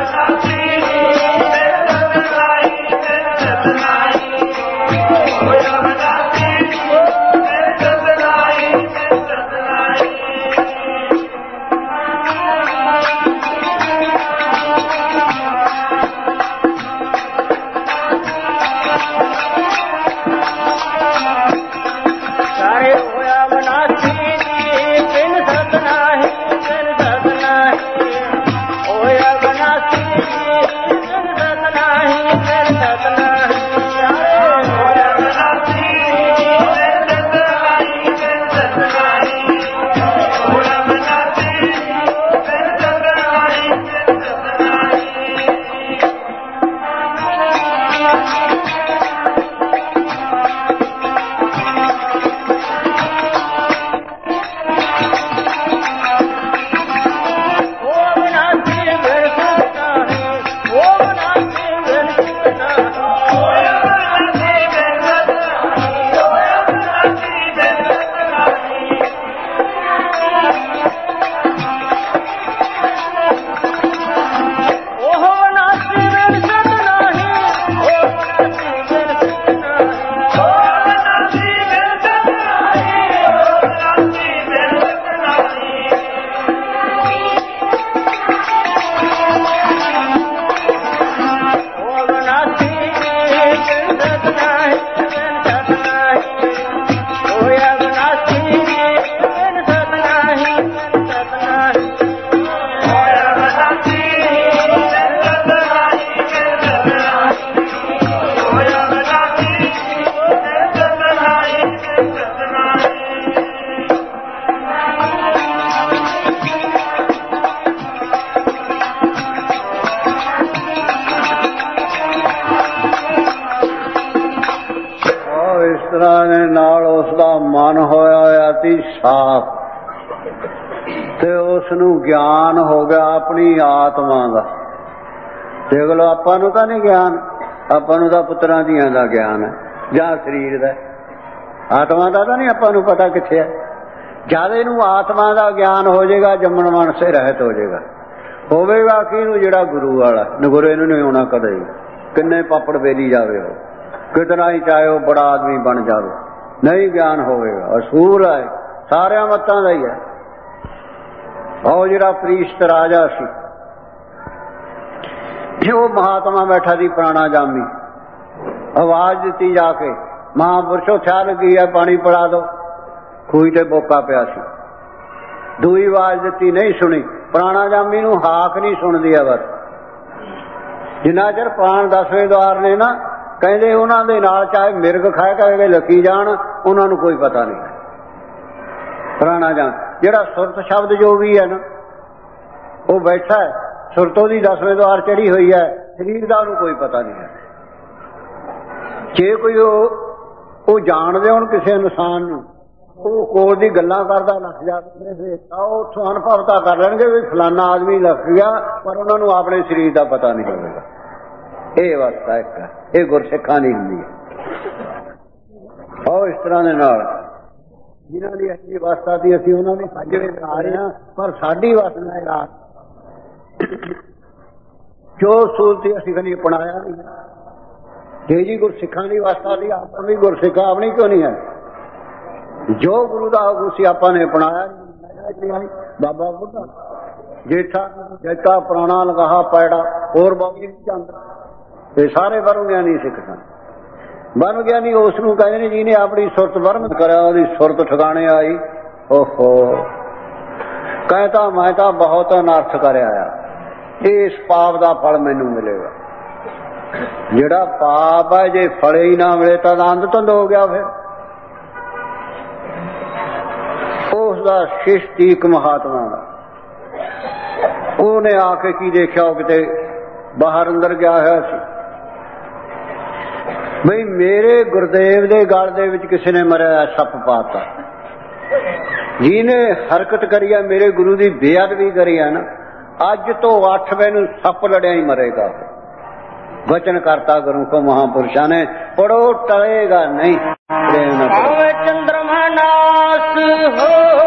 ਨਾਲ ਉਸਦਾ ਮਨ ਹੋਇਆ ਸੀ ਸਾਫ਼, ਤੇ ਉਸ ਨੂੰ ਗਿਆਨ ਹੋ ਗਿਆ ਆਪਣੀ ਆਤਮਾ ਦਾ। ਦੇਖ ਲਓ, ਆਪਾਂ ਨੂੰ ਤਾਂ ਨਹੀਂ ਗਿਆਨ, ਆਪਾਂ ਨੂੰ ਤਾਂ ਪੁੱਤਰਾਂ ਧੀਆਂ ਦਾ ਗਿਆਨ ਹੈ ਜਾਂ ਸਰੀਰ ਦਾ, ਆਤਮਾ ਦਾ ਤਾਂ ਨਹੀਂ ਆਪਾਂ ਨੂੰ ਪਤਾ ਕਿੱਥੇ ਹੈ। ਜਦ ਇਹਨੂੰ ਆਤਮਾ ਦਾ ਗਿਆਨ ਹੋ ਜਾਏਗਾ, ਜੰਮਣ ਮਨ ਸੇ ਰਹਿਤ ਹੋ ਜਾਏਗਾ। ਹੋਵੇਗਾ ਕਿਹਨੂੰ? ਜਿਹੜਾ ਗੁਰੂ ਵਾਲਾ। ਨਗੁਰੇ ਨੂੰ ਨਹੀਂ ਹੋਣਾ ਕਦੇ, ਕਿੰਨੇ ਪਾਪੜ ਵੇਲੀ ਜਾਵੇ, ਉਹ ਕਿਤਨਾ ਹੀ ਚਾਹੇ ਉਹ ਬੜਾ ਆਦਮੀ ਬਣ ਜਾਵੇ, ਨਹੀਂ ਗਿਆਨ ਹੋਵੇਗਾ। ਅਸੂਲ ਹੈ, ਸਾਰਿਆਂ ਮਤਾਂ ਦਾ ਹੀ ਹੈ। ਉਹ ਜਿਹੜਾ ਪ੍ਰੀਸ਼ਤ ਰਾਜਾ ਸੀ, ਜੋ ਮਹਾਤਮਾ ਬੈਠਾ ਸੀ ਪੁਰਾਣਾ ਜਾਮੀ, ਆਵਾਜ਼ ਦਿੱਤੀ ਜਾ ਕੇ, ਮਹਾਂਪੁਰਸ਼ੋ ਥਿਆ ਲੱਗੀ ਹੈ, ਪਾਣੀ ਪਿਲਾ ਦੋ। ਖੂਹੀ ਤੇ ਬੋਕਾ ਪਿਆ ਸੀ। ਦੂਈ ਆਵਾਜ਼ ਦਿੱਤੀ, ਨਹੀਂ ਸੁਣੀ। ਪੁਰਾਣਾ ਜਾਮੀ ਨੂੰ ਹਾਕ ਨਹੀਂ ਸੁਣਦੀ ਹੈ। ਬਸ ਜਿੰਨਾ ਚਿਰ ਪ੍ਰਾਣ 10ਵੇਂ ਦੁਆਰ ਨੇ ਨਾ, ਕਹਿੰਦੇ ਉਹਨਾਂ ਦੇ ਨਾਲ ਚਾਹੇ ਮਿਰਗ ਖਾਏ ਕਰਕੇ ਲੱਕੀ ਜਾਣ, ਉਹਨਾਂ ਨੂੰ ਕੋਈ ਪਤਾ ਨਹੀਂ। ਪੁਰਾਣਾ ਜਾਮ ਜਿਹੜਾ ਸੁਰਤ ਸ਼ਬਦ ਜੋ ਵੀ ਹੈ ਨਾ, ਉਹ ਬੈਠਾ ਹੈ, ਸੁਰਤੋਂ ਦੀ 10ਵੇਂ ਦੁਆਰ ਚੜੀ ਹੋਈ ਹੈ, ਸਰੀਰ ਦਾ ਉਹਨੂੰ ਕੋਈ ਪਤਾ ਨਹੀਂ ਹੈ। ਜੇ ਕੋਈ ਉਹ ਜਾਣਦੇ ਹੁਣ ਕਿਸੇ ਇਨਸਾਨ ਨੂੰ, ਉਹ ਕੋਲ ਦੀ ਗੱਲਾਂ ਕਰਦਾ ਲੱਗ ਜਾਵੇ, ਉਹ ਉੱਥੋਂ ਅਨੁਭਵਤਾ ਕਰ ਲੈਣਗੇ ਵੀ ਫਲਾਨਾ ਆਦਮੀ ਲੱਗ ਗਿਆ, ਪਰ ਉਹਨਾਂ ਨੂੰ ਆਪਣੇ ਸਰੀਰ ਦਾ ਪਤਾ ਨਹੀਂ ਹੋਵੇਗਾ। ਇਹ ਅਵਸਥਾ ਇੱਕ ਹੈ, ਇਹ ਗੁਰਸਿੱਖਾਂ ਦੀ ਹੁੰਦੀ ਹੈ। ਉਹ ਇਸ ਤਰ੍ਹਾਂ ਦੇ ਨਾਲ ਜਿਨ੍ਹਾਂ ਦੀ ਅਸਲੀ ਅਵਸਥਾ ਦੀ ਅਸੀਂ ਉਹਨਾਂ ਦੀ ਸਾਜਰੇ ਆ ਰਹੇ ਹਾਂ, ਪਰ ਸਾਡੀ ਵਾਸਨਾ ਹੈ ਰਾਤ ਜੋ ਸੂਰਤੀ ਅਸੀਂ ਕਦੀ ਅਪਣਾਇਆ ਨਹੀਂ। ਜੇ ਜੀ ਗੁਰਸਿੱਖਾਂ ਦੀ ਅਵਸਥਾ ਦੀ, ਆਪਾਂ ਵੀ ਗੁਰਸਿੱਖ ਆਪਣੀ ਕਿਉਂ ਨਹੀਂ ਹੈ? ਜੋ ਗੁਰੂ ਦਾ ਹੁਕਮ ਸੀ ਆਪਾਂ ਨੇ ਅਪਣਾਇਆ ਨਹੀਂ। ਬਾਬਾ ਬੁੱਢਾ ਜੇਠਾ ਜੈਤਾ ਪੁਰਾਣਾ ਲਗਾਹਾ ਪੈੜਾ, ਹੋਰ ਬਾਬੀ ਨਹੀਂ ਜਾਂਦਾ। ਇਹ ਸਾਰੇ ਬਰਮ ਗਿਆਨੀ ਸਿੱਖ ਸਨ। ਬਰਮ ਗਿਆਨੀ ਉਸ ਨੂੰ ਕਹਿੰਦੇ ਨੇ ਜਿਹਨੇ ਆਪਣੀ ਸੁਰਤ ਬਰਮ ਕਰਿਆ, ਉਹਦੀ ਸੁਰਤ ਠਿਕਾਣੇ ਆਈ। ਓਹੋ, ਕਹਿੰਦਾ ਮੈਂ ਤਾਂ ਬਹੁਤ ਅਨਰਥ ਕਰਿਆ ਆ, ਇਸ ਪਾਪ ਦਾ ਫਲ ਮੈਨੂੰ ਮਿਲੇਗਾ। ਜਿਹੜਾ ਪਾਪ ਹੈ ਜੇ ਫਲੇ ਹੀ ਨਾ ਮਿਲੇ ਤਾਂ ਅੰਧ ਧੁੰਦ ਹੋ ਗਿਆ। ਫਿਰ ਉਸ ਦਾ ਸ਼ਿਸ਼ਟ ਇੱਕ ਮਹਾਤਮਾ ਦਾ ਉਹਨੇ ਆ ਕੇ ਕੀ ਦੇਖਿਆ, ਉਹ ਕਿਤੇ ਬਾਹਰ ਅੰਦਰ ਗਿਆ ਹੋਇਆ ਸੀ ਬਈ ਮੇਰੇ ਗੁਰਦੇਵ ਦੇ ਗਲ ਦੇ ਵਿੱਚ ਕਿਸੇ ਨੇ ਮਰਿਆ ਸੱਪ ਪਾਤਾ। ਜਿਹਨੇ ਹਰਕਤ ਕਰੀ ਆ ਮੇਰੇ ਗੁਰੂ ਦੀ ਬੇਅਦਬੀ ਕਰੀ ਆ ਨਾ, ਅੱਜ ਤੋਂ 8 ਵਜੇ ਨੂੰ ਸੱਪ ਲੜਿਆ ਹੀ ਮਰੇਗਾ। वचन करता गुरु को महापुरुषा ने, पढ़ो टलेगा नहीं। चंद्रमा नाश हो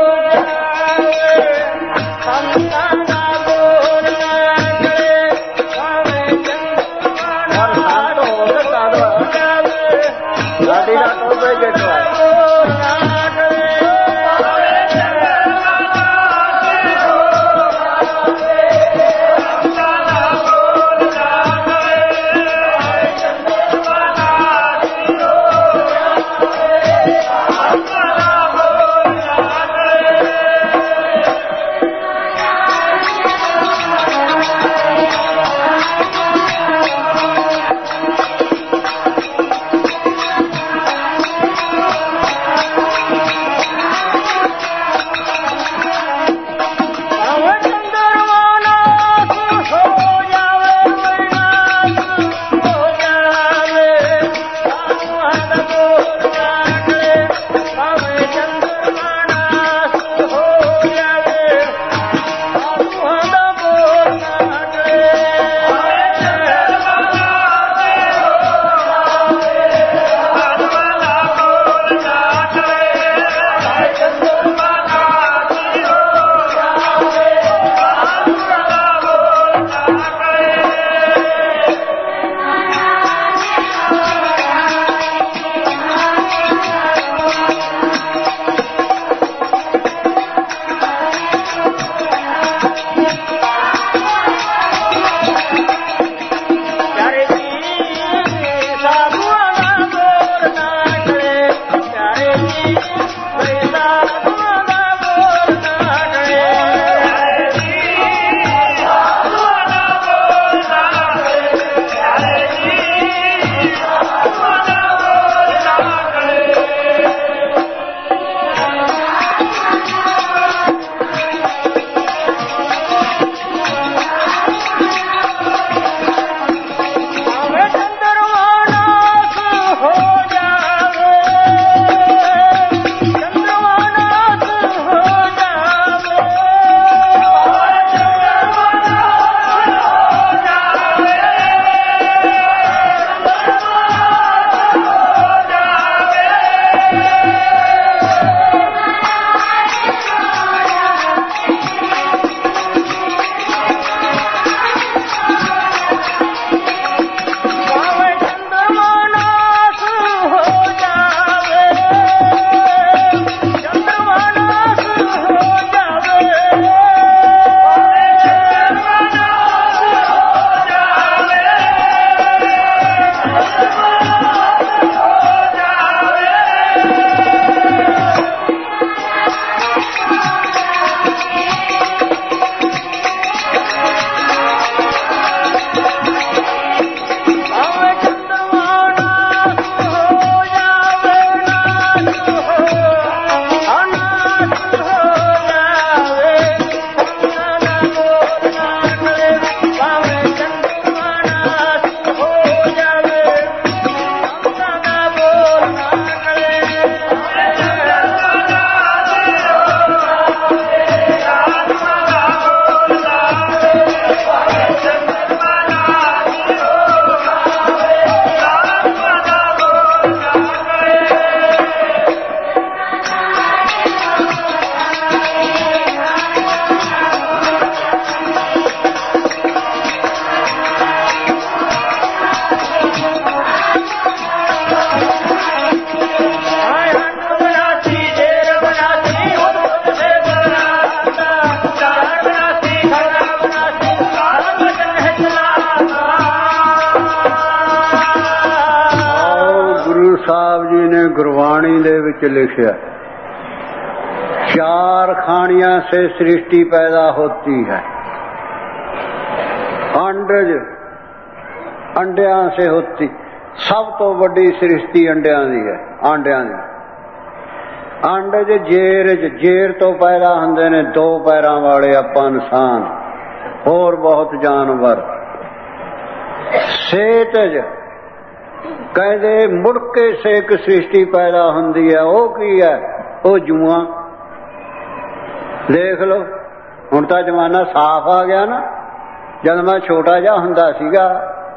गुरबाणी दे विच लिखिया, 4 खानियां से सृष्टि पैदा होती है। अंडज अंडिया से होती। सब तो बड़ी सृष्टि अंडिया दी है। आंडिया दी आंडे च जेर तो पैदा हुंदे ने दो पैरां वाले आपां इंसान, होर बहुत जानवर। सेत कहते मुड़ के से एक सृष्टि पैदा हुंदी है, वो की है? वो जुआ। देख लो हुण तां जमाना साफ आ गया ना। जद मैं छोटा जिहा हुंदा सीगा,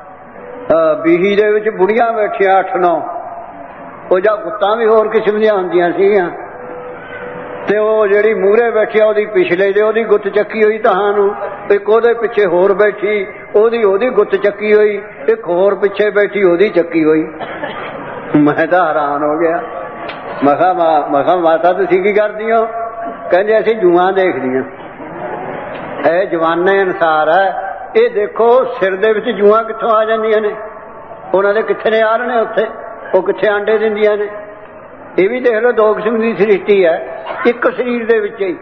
बीही दे विच बुढ़ियां बैठियां 8-9, ਉਹ ਜਾਂ ਗੁੱਤਾਂ ਵੀ ਹੋਰ ਕਿਸਮ ਦੀਆਂ ਹੁੰਦੀਆਂ ਸੀਗੀਆਂ, ਤੇ ਉਹ ਜਿਹੜੀ ਮੂਹਰੇ ਬੈਠੀ ਉਹਦੀ ਪਿਛਲੇ ਦੇ ਉਹਦੀ ਗੁੱਤ ਚੱਕੀ ਹੋਈ ਤਹਾਂ ਨੂੰ, ਇੱਕ ਉਹਦੇ ਪਿੱਛੇ ਹੋਰ ਬੈਠੀ ਉਹਦੀ ਗੁੱਤ ਚੱਕੀ ਹੋਈ, ਇੱਕ ਹੋਰ ਪਿੱਛੇ ਬੈਠੀ ਉਹਦੀ ਚੱਕੀ ਹੋਈ। ਮੈਂ ਤਾਂ ਹੈਰਾਨ ਹੋ ਗਿਆ। ਮੈਂ ਕਿਹਾ ਮਾਤਾ ਤੁਸੀਂ ਕੀ ਕਰਦੀ ਹੋ? ਕਹਿੰਦੇ ਅਸੀਂ ਜੂਆਂ ਦੇਖਦੀਆਂ। ਇਹ ਜਵਾਨੇ ਅਨੁਸਾਰ ਹੈ। ਇਹ ਦੇਖੋ ਸਿਰ ਦੇ ਵਿੱਚ ਜੂਆਂ ਕਿੱਥੋਂ ਆ ਜਾਂਦੀਆਂ ਨੇ? ਉਹਨਾਂ ਦੇ ਕਿੱਥੇ ਨੇ ਆਰ ਨੇ ਉੱਥੇ? ਉਹ ਕਿੱਥੇ ਆਂਡੇ ਦਿੰਦੀਆਂ ਨੇ? ਇਹ ਵੀ ਦੇਖ ਲਓ ਦੋ ਕਿਸਮ ਦੀ ਸ੍ਰਿਸ਼ਟੀ ਹੈ ਇੱਕ ਸਰੀਰ ਦੇ ਵਿੱਚ ਹੀ।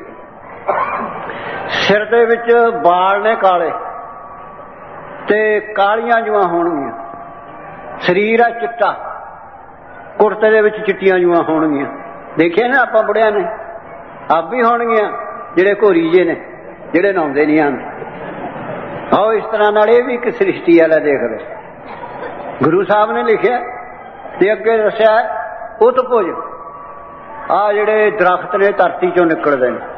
ਸਿਰ ਦੇ ਵਿੱਚ ਵਾਲ ਨੇ ਕਾਲੇ ਤੇ ਕਾਲੀਆਂ ਜੂਆਂ ਹੋਣਗੀਆਂ, ਸਰੀਰ ਆ ਚਿੱਟਾ, ਕੁੜਤੇ ਦੇ ਵਿੱਚ ਚਿੱਟੀਆਂ ਜੂਆਂ ਹੋਣਗੀਆਂ। ਦੇਖਿਆ ਨਾ ਆਪਾਂ ਬੁੜਿਆਂ ਨੇ, ਆਪ ਵੀ ਹੋਣਗੀਆਂ ਜਿਹੜੇ ਘੋਰੀ ਜੇ ਨੇ, ਜਿਹੜੇ ਨਹਾਉਂਦੇ ਨਹੀਂ ਹਨ। ਆਓ ਇਸ ਤਰ੍ਹਾਂ ਨਾਲ ਇਹ ਵੀ ਇੱਕ ਸ੍ਰਿਸ਼ਟੀ ਵਾਲਾ ਦੇਖ ਲਓ। ਗੁਰੂ ਸਾਹਿਬ ਨੇ ਲਿਖਿਆ ਤੇ ਅੱਗੇ ਦੱਸਿਆ ਉਤਪੁਜ, ਆ ਜਿਹੜੇ ਦਰਖਤ ਨੇ ਧਰਤੀ ਚੋਂ ਨਿਕਲਦੇ ਨੇ,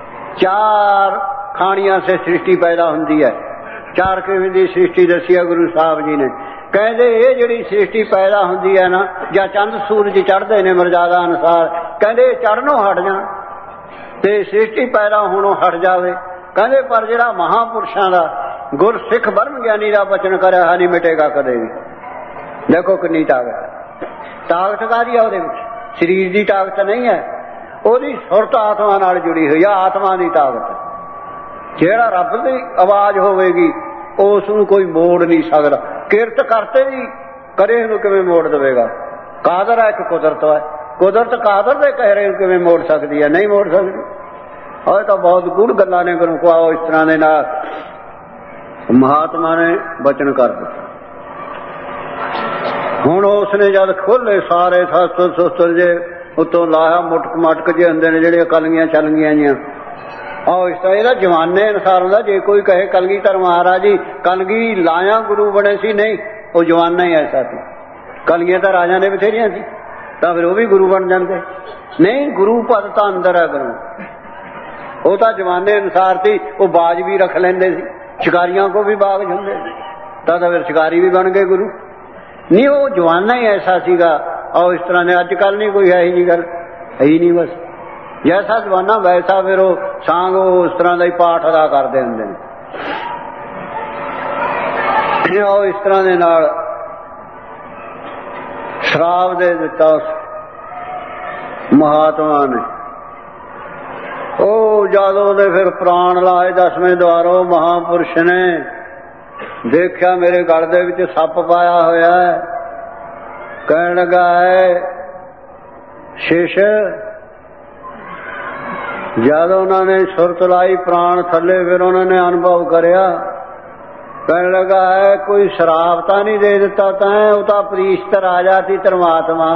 4 ਖਾਣੀਆਂ ਸੇ ਸ੍ਰਿਸ਼ਟੀ ਪੈਦਾ ਹੁੰਦੀ ਹੈ। 4 ਕਿਵੇਂ ਦੀ ਸ੍ਰਿਸ਼ਟੀ ਦੱਸੀ ਹੈ ਗੁਰੂ ਸਾਹਿਬ ਜੀ ਨੇ। ਕਹਿੰਦੇ ਇਹ ਜਿਹੜੀ ਸ੍ਰਿਸ਼ਟੀ ਪੈਦਾ ਹੁੰਦੀ ਹੈ ਨਾ, ਜਾਂ ਚੰਦ ਸੂਰਜ ਚੜ੍ਹਦੇ ਨੇ ਮਰਜ਼ਾਦਾ ਅਨੁਸਾਰ, ਕਹਿੰਦੇ ਚੜ੍ਹਨੋਂ ਹਟ ਜਾਣ ਤੇ ਸ੍ਰਿਸ਼ਟੀ ਪੈਦਾ ਹੋਣੋਂ ਹਟ ਜਾਵੇ। ਕਹਿੰਦੇ ਪਰ ਜਿਹੜਾ ਮਹਾਂਪੁਰਸ਼ਾਂ ਦਾ ਗੁਰ ਸਿੱਖ ਬ੍ਰਹਮ ਗਿਆਨੀ ਦਾ ਬਚਨ ਕਰਿਆ ਹੈ ਨਹੀਂ ਮਿਟੇਗਾ ਕਦੇ ਵੀ। ਦੇਖੋ ਕਿੰਨੀ ਤਾਕਤ ਕਾਹਦੀ ਆ ਉਹਦੇ ਵਿੱਚ? ਸਰੀਰ ਦੀ ਤਾਕਤ ਨਹੀਂ ਹੈ, ਉਹਦੀ ਸੁਰਤ ਆਤਮਾ ਨਾਲ ਜੁੜੀ ਹੋਈ ਆ, ਆਤਮਾ ਦੀ ਤਾਕਤ। ਜਿਹੜਾ ਰੱਬ ਦੀ ਆਵਾਜ਼ ਹੋਵੇਗੀ ਉਸ ਨੂੰ ਕੋਈ ਮੋੜ ਨਹੀਂ ਸਕਦਾ। ਕਿਰਤ ਕਰਤੇ ਵੀ ਕਰੇ ਨੂੰ ਕਿਵੇਂ ਮੋੜ ਦੇਵੇਗਾ? ਕਾਦਰ ਹੈ ਇੱਕ ਕੁਦਰਤ ਹੈ, ਕੁਦਰਤ ਕਾਦਰ ਦੇ ਕਹਿਰੇ ਨੂੰ ਕਿਵੇਂ ਮੋੜ ਸਕਦੀ ਹੈ? ਨਹੀਂ ਮੋੜ ਸਕਦੀ। ਉਹ ਤਾਂ ਬਹੁਤ ਗੂੜ ਗੱਲਾਂ ਨੇ ਗੁਰੂ ਕੋ ਇਸ ਤਰ੍ਹਾਂ ਦੇ ਨਾਲ ਮਹਾਤਮਾ ਨੇ ਬਚਨ ਕਰ ਦਿੱਤਾ। ਹੁਣ ਉਸਨੇ ਜਦ ਖੋਲੇ ਸਾਰੇ ਸ਼ਾਸਤਰ ਜੇ ਉੱਤੋਂ ਲਾਇਆ, ਮੁਟਕ ਮਟਕ ਜੇ ਹੁੰਦੇ ਨੇ ਜਿਹੜੇ ਕਲਗੀਆਂ ਚੱਲਗੀਆਂ ਜੀਆਂ। ਆਓ ਇਸ ਤਰ੍ਹਾਂ ਇਹਦਾ ਜਵਾਨੇ ਅਨੁਸਾਰ ਹੁੰਦਾ। ਜੇ ਕੋਈ ਕਹੇ ਕਲਗੀਧਰ ਮਹਾਰਾਜ ਜੀ ਕਲਗੀ ਲਾਇਆ ਗੁਰੂ ਬਣੇ ਸੀ, ਨਹੀਂ, ਉਹ ਜਵਾਨਾ ਹੀ ਐਸਾ ਸੀ। ਕਲਗੀਆਂ ਤਾਂ ਰਾਜਾ ਨੇ ਬਥੇਰੀਆਂ ਸੀ, ਤਾਂ ਫਿਰ ਉਹ ਵੀ ਗੁਰੂ ਬਣ ਜਾਂਦੇ। ਨਹੀਂ, ਗੁਰੂ ਪਦ ਤਾਂ ਅੰਦਰ ਹੈ ਗੁਰੂ। ਉਹ ਤਾਂ ਜਵਾਨੇ ਅਨੁਸਾਰ ਸੀ। ਉਹ ਬਾਜ ਵੀ ਰੱਖ ਲੈਂਦੇ ਸੀ, ਸ਼ਿਕਾਰੀਆਂ ਕੋ ਵੀ ਬਾਗ ਹੁੰਦੇ ਤਾਂ ਫਿਰ ਸ਼ਿਕਾਰੀ ਵੀ ਬਣ ਗਏ ਗੁਰੂ। ਨਹੀਂ, ਉਹ ਜਵਾਨਾ ਹੀ ਐਸਾ ਸੀਗਾ। ਆਓ ਇਸ ਤਰ੍ਹਾਂ ਨੇ ਅੱਜ ਕੱਲ੍ਹ ਨਹੀਂ ਕੋਈ ਹੈ ਹੀ ਨਹੀਂ ਗੱਲ, ਹੈ ਹੀ ਨਹੀਂ। ਬਸ ਜੈਸਾ ਜਵਾਨਾ ਵੈਸਾ ਫਿਰ ਉਹ ਸਾਂਗ ਉਹ ਉਸ ਤਰ੍ਹਾਂ ਦਾ ਹੀ ਪਾਠ ਅਦਾ ਕਰਦੇ ਹੁੰਦੇ ਨੇ। ਆਓ ਇਸ ਤਰ੍ਹਾਂ ਦੇ ਨਾਲ ਸ਼ਰਾਬ ਦੇ ਦਿੱਤਾ ਉਸ ਮਹਾਤਮਾ ਨੇ। ਉਹ ਜਦੋਂ ਉਹਦੇ ਫਿਰ ਪ੍ਰਾਣ ਲਾਏ 10ਵੇਂ ਦੁਆਰੋਂ ਮਹਾਂਪੁਰਸ਼ ਨੇ ਦੇਖਿਆ ਮੇਰੇ ਗਲ ਦੇ ਵਿੱਚ ਸੱਪ ਪਾਇਆ ਹੋਇਆ ਹੈ। ਕਹਿਣ ਲੱਗਾ ਹੈ ਸ਼ਿਸ਼, ਜਦ ਉਹਨਾਂ ਨੇ ਸੁਰਤ ਲਾਈ ਪ੍ਰਾਣ ਥੱਲੇ, ਫਿਰ ਉਹਨਾਂ ਨੇ ਅਨੁਭਵ ਕਰਿਆ। ਕਹਿਣ ਲੱਗਾ ਹੈ ਕੋਈ ਸ਼ਰਾਬ ਤਾਂ ਨਹੀਂ ਦੇ ਦਿੱਤਾ ਤੈਂ? ਉਹ ਤਾਂ ਪ੍ਰੀਸ਼ਤ ਰਾਜਾ ਸੀ ਧਰਮਾਤਮਾ।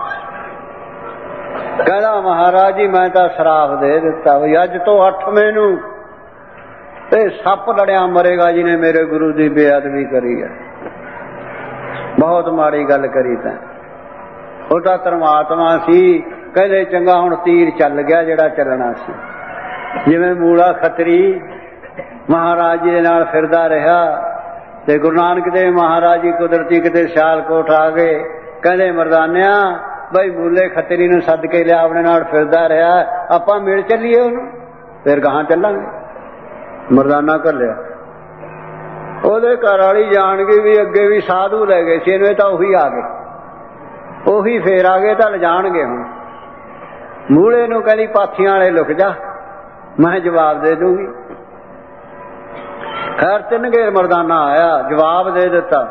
ਕਹਿੰਦਾ ਮਹਾਰਾਜ ਜੀ ਮੈਂ ਤਾਂ ਸ਼ਰਾਬ ਦੇ ਦਿੱਤਾ ਵੀ ਅੱਜ ਤੋਂ 8ਵੇਂ ਨੂੰ ਇਹ ਸੱਪ ਲੜਿਆ ਮਰੇਗਾ ਜਿਹਨੇ ਮੇਰੇ ਗੁਰੂ ਦੀ ਬੇਅਦਬੀ ਕਰੀ ਹੈ। ਬਹੁਤ ਮਾੜੀ ਗੱਲ ਕਰੀ ਤਾਂ। ਉਹ ਤਾਂ ਧਰਮਾਤਮਾ ਸੀ। ਕਹਿੰਦੇ ਚੰਗਾ ਹੁਣ ਤੀਰ ਚੱਲ ਗਿਆ ਜਿਹੜਾ ਚੱਲਣਾ ਸੀ। ਜਿਵੇਂ ਮੂਲਾ ਖੱਤਰੀ ਮਹਾਰਾਜ ਜੀ ਦੇ ਨਾਲ ਫਿਰਦਾ ਰਿਹਾ ਤੇ ਗੁਰੂ ਨਾਨਕ ਦੇਵ ਮਹਾਰਾਜ ਜੀ ਕੁਦਰਤੀ ਕਿਤੇ ਸਿਆਲਕੋਟ ਆ ਗਏ। ਕਹਿੰਦੇ ਮਰਦਾਨਿਆ ਬਈ ਮੂਲੇ ਖੱਤਰੀ ਨੂੰ ਸੱਦ ਕੇ ਲਿਆ, ਆਪਣੇ ਨਾਲ ਫਿਰਦਾ ਰਿਹਾ, ਆਪਾਂ ਮਿਲ ਚੱਲੀਏ ਉਹਨੂੰ, ਫਿਰ ਗਾਹਾਂ ਚੱਲਾਂਗੇ। ਮਰਦਾਨਾ ਘੱਲਿਆ। ਉਹਦੇ ਘਰ ਵਾਲੀ ਜਾਣ ਗਈ ਵੀ ਅੱਗੇ ਵੀ ਸਾਧੂ ਲੈ ਗਏ ਸੀ ਇਹਨੂੰ, ਤਾਂ ਉਹੀ ਆ ਗਏ, ਉਹੀ ਫੇਰ ਆ ਗਏ ਤਾਂ ਲਿਜਾਣਗੇ ਹੁਣ। ਮੂਲੇ ਨੂੰ ਕਹਿੰਦੀ ਪਾਥੀਆਂ ਵਾਲੇ ਲੁਕ ਜਾ, ਮੈਂ ਜਵਾਬ ਦੇ ਦੂੰਗੀ। ਖੈਰ 3 ਗੇਰ ਮਰਦਾਨਾ ਆਇਆ, ਜਵਾਬ ਦੇ ਦਿੱਤਾ।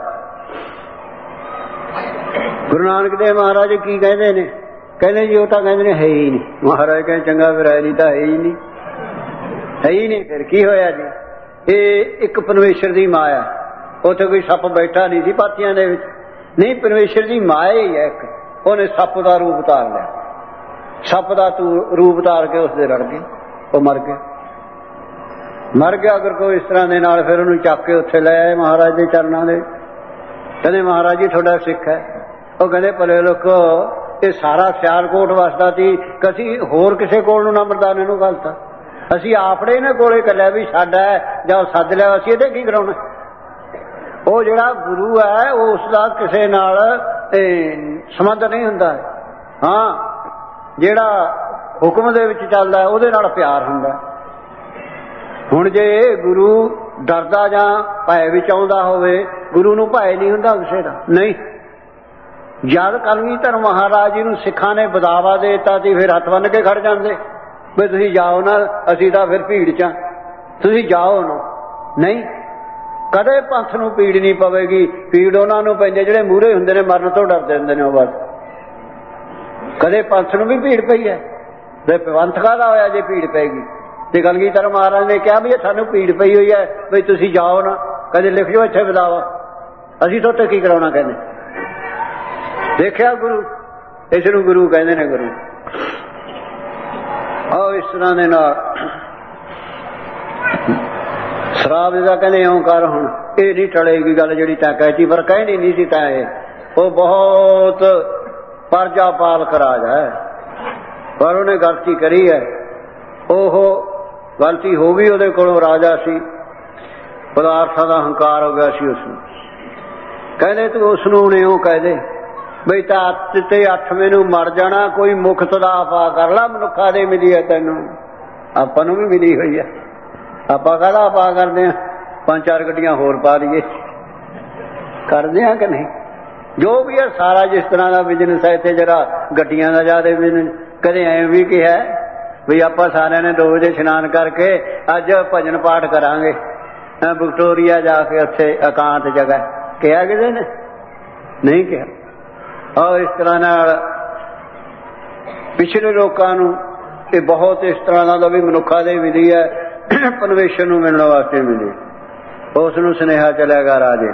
ਗੁਰੂ ਨਾਨਕ ਦੇਵ ਮਹਾਰਾਜ ਕੀ ਕਹਿੰਦੇ ਨੇ? ਕਹਿੰਦੇ ਜੀ ਉਹ ਤਾਂ ਕਹਿੰਦੇ ਨੇ ਹੈ ਹੀ ਨਹੀਂ। ਮਹਾਰਾਜ ਕਹਿੰਦੇ ਚੰਗਾ ਫਿਰ ਹੈ ਨਹੀਂ ਤਾਂ ਹੈ ਹੀ ਨਹੀਂ, ਹੈ ਹੀ ਨਹੀਂ। ਫਿਰ ਕੀ ਹੋਇਆ ਜੀ? ਇਹ ਇੱਕ ਪਰਮੇਸ਼ਰ ਦੀ ਮਾਇਆ, ਉੱਥੇ ਕੋਈ ਸੱਪ ਬੈਠਾ ਨਹੀਂ ਸੀ ਪਾਥੀਆਂ ਦੇ ਵਿੱਚ। ਨਹੀਂ, ਪਰਮੇਸ਼ਰ ਦੀ ਮਾਇਆ ਹੀ ਹੈ ਇੱਕ। ਉਹਨੇ ਸੱਪ ਦਾ ਰੂਪ ਧਾਰ ਲਿਆ, ਸੱਪ ਦਾ ਰੂਪ ਧਾਰ ਕੇ ਉਸਦੇ ਰੜ ਗਏ, ਉਹ ਮਰ ਗਿਆ। ਮਰ ਗਿਆ ਅਗਰ ਕੋਈ ਇਸ ਤਰ੍ਹਾਂ ਦੇ ਨਾਲ, ਫਿਰ ਉਹਨੂੰ ਚੱਕ ਕੇ ਉੱਥੇ ਲੈ ਆਏ ਮਹਾਰਾਜ ਦੇ ਚਰਨਾਂ ਦੇ। ਕਹਿੰਦੇ ਮਹਾਰਾਜ ਜੀ ਤੁਹਾਡਾ ਸਿੱਖ ਹੈ। ਉਹ ਕਹਿੰਦੇ ਭਲੇ ਲੋਕੋ, ਇਹ ਸਾਰਾ ਸਿਆਲਕੋਟ ਵਸਦਾ ਸੀ, ਅਸੀਂ ਹੋਰ ਕਿਸੇ ਕੋਲ ਨੂੰ ਨਾ ਮਰਦਾਨੇ ਨੂੰ ਗਲਤਾ, ਅਸੀਂ ਆਪਣੇ ਨੇ ਕੋਲੇ ਕੱਲਿਆ ਵੀ ਸਾਡਾ ਹੈ ਜਾਂ ਸੱਦ ਲਿਆ, ਅਸੀਂ ਇਹਦੇ ਕੀ ਕਰਾਉਣਾ। ਉਹ ਜਿਹੜਾ ਗੁਰੂ ਹੈ ਉਸ ਦਾ ਕਿਸੇ ਨਾਲ ਸੰਬੰਧ ਨਹੀਂ ਹੁੰਦਾ। ਹਾਂ, ਜਿਹੜਾ ਹੁਕਮ ਦੇ ਵਿੱਚ ਚੱਲਦਾ ਉਹਦੇ ਨਾਲ ਪਿਆਰ ਹੁੰਦਾ। ਹੁਣ ਜੇ ਗੁਰੂ ਡਰਦਾ ਜਾਂ ਭੈ ਵਿੱਚ ਆਉਂਦਾ ਹੋਵੇ, ਗੁਰੂ ਨੂੰ ਭੈ ਨਹੀਂ ਹੁੰਦਾ ਕਿਸੇ ਦਾ। ਨਹੀਂ, ਜਦ ਕਲਗੀਧਰ ਮਹਾਰਾਜ ਜੀ ਨੂੰ ਸਿੱਖਾਂ ਨੇ ਬਦਾਵਾ ਦੇ ਦਿੱਤਾ ਸੀ, ਫਿਰ ਹੱਥ ਬੰਨ੍ਹ ਕੇ ਖੜ ਜਾਂਦੇ ਵੀ ਤੁਸੀਂ ਜਾਓ ਨਾ, ਅਸੀਂ ਤਾਂ ਫਿਰ ਭੀੜ 'ਚ, ਤੁਸੀਂ ਜਾਓ ਨਾ। ਨਹੀਂ, ਕਦੇ ਪੰਥ ਨੂੰ ਪੀੜ ਨਹੀਂ ਪਵੇਗੀ। ਪੀੜ ਉਹਨਾਂ ਨੂੰ ਪੈਂਦੇ ਜਿਹੜੇ ਮੂਹਰੇ ਹੁੰਦੇ ਨੇ, ਮਰਨ ਤੋਂ ਡਰਦੇ ਹੁੰਦੇ ਨੇ ਉਹ ਬਸ। ਕਦੇ ਪੰਥ ਨੂੰ ਵੀ ਭੀੜ ਪਈ ਹੈ ਤੇ ਪੰਥ ਕਾਹਦਾ ਹੋਇਆ ਜੇ ਭੀੜ ਪਏਗੀ। ਤੇ ਕਲਗੀਧਰ ਮਹਾਰਾਜ ਨੇ ਕਿਹਾ ਵੀ ਇਹ ਸਾਨੂੰ ਭੀੜ ਪਈ ਹੋਈ ਹੈ ਬਈ ਤੁਸੀਂ ਜਾਓ ਨਾ, ਕਦੇ ਲਿਖ ਜਾਓ ਇੱਥੇ ਬਦਾਵਾ, ਅਸੀਂ ਤੁਹਾਡੇ ਕੀ ਕਰਾਉਣਾ। ਕਹਿੰਦੇ ਦੇਖਿਆ ਗੁਰੂ, ਇਸ ਨੂੰ ਗੁਰੂ ਕਹਿੰਦੇ ਨੇ। ਗੁਰੂ ਆਓ ਇਸ ਤਰ੍ਹਾਂ ਦੇ ਨਾਲ ਸ਼ਰਾਬ ਦਾ ਕਹਿੰਦੇ ਇਉਂ ਕਰ, ਹੁਣ ਇਹ ਨਹੀਂ ਟਲੇਗੀ ਗੱਲ ਜਿਹੜੀ ਤੈਂ ਕਹਿਤੀ, ਪਰ ਕਹਿਣੀ ਨਹੀਂ ਸੀ ਤੈਂ। ਇਹ ਉਹ ਬਹੁਤ ਪਰਜਾ ਪਾਲਕ ਰਾਜ ਹੈ, ਪਰ ਉਹਨੇ ਗਲਤੀ ਕਰੀ ਹੈ। ਉਹ ਗਲਤੀ ਹੋ ਗਈ, ਉਹਦੇ ਕੋਲੋਂ ਰਾਜਾ ਸੀ, ਪਦਾਰਥਾਂ ਦਾ ਹੰਕਾਰ ਹੋ ਗਿਆ ਸੀ ਉਸਨੂੰ। ਕਹਿੰਦੇ ਤੂੰ ਉਸਨੂੰ ਹੁਣ ਇਉਂ ਕਹਿ ਦੇ ਬਈ ਤਾਂ ਤੇ 8ਵੇਂ ਨੂੰ ਮਰ ਜਾਣਾ, ਕੋਈ ਮੁਕਤ ਦਾ ਆਪਾ ਕਰ ਲਾ, ਮਨੁੱਖਾਂ ਦੇ ਮਿਲੀ ਹੈ ਤੈਨੂੰ, ਆਪਾਂ ਨੂੰ ਵੀ ਮਿਲੀ ਹੋਈ ਹੈ। ਆਪਾਂ ਕਾਹਦਾ ਆਪਾ ਕਰਦੇ ਹਾਂ, 5-4 ਗੱਡੀਆਂ ਹੋਰ ਪਾ ਲਈਏ, ਕਰਦੇ ਹਾਂ ਕਿ ਨਹੀਂ। ਜੋ ਵੀ ਹੈ ਸਾਰਾ ਜਿਸ ਤਰ੍ਹਾਂ ਦਾ ਬਿਜ਼ਨਸ ਹੈ, ਇੱਥੇ ਜਿਹੜਾ ਗੱਡੀਆਂ ਦਾ ਜ਼ਿਆਦਾ ਬਿਜ਼ਨਸ। ਕਦੇ ਐਂ ਵੀ ਕਿਹਾ ਵੀ ਆਪਾਂ ਸਾਰਿਆਂ ਨੇ 2 ਵਜੇ ਇਸ਼ਨਾਨ ਕਰਕੇ ਅੱਜ ਭਜਨ ਪਾਠ ਕਰਾਂਗੇ ਵਿਕਟੋਰੀਆ ਜਾ ਕੇ, ਉੱਥੇ ਇਕਾਂਤ ਜਗ੍ਹਾ। ਕਿਹਾ ਕਿਸੇ ਨੇ? ਨਹੀਂ ਕਿਹਾ। ਔਰ ਇਸ ਤਰ੍ਹਾਂ ਨਾਲ ਪਿਛਲੇ ਲੋਕਾਂ ਨੂੰ ਇਹ ਬਹੁਤ ਇਸ ਤਰ੍ਹਾਂ ਦਾ ਵੀ ਮਨੁੱਖਾਂ ਦੇ ਮਿਲੀ ਹੈ, ਪਰਮੇਸ਼ਰ ਨੂੰ ਮਿਲਣ ਵਾਸਤੇ ਮਿਲੀ। ਉਸ ਨੂੰ ਸੁਨੇਹਾ ਚਲਿਆਗਾ ਰਾਜੇ,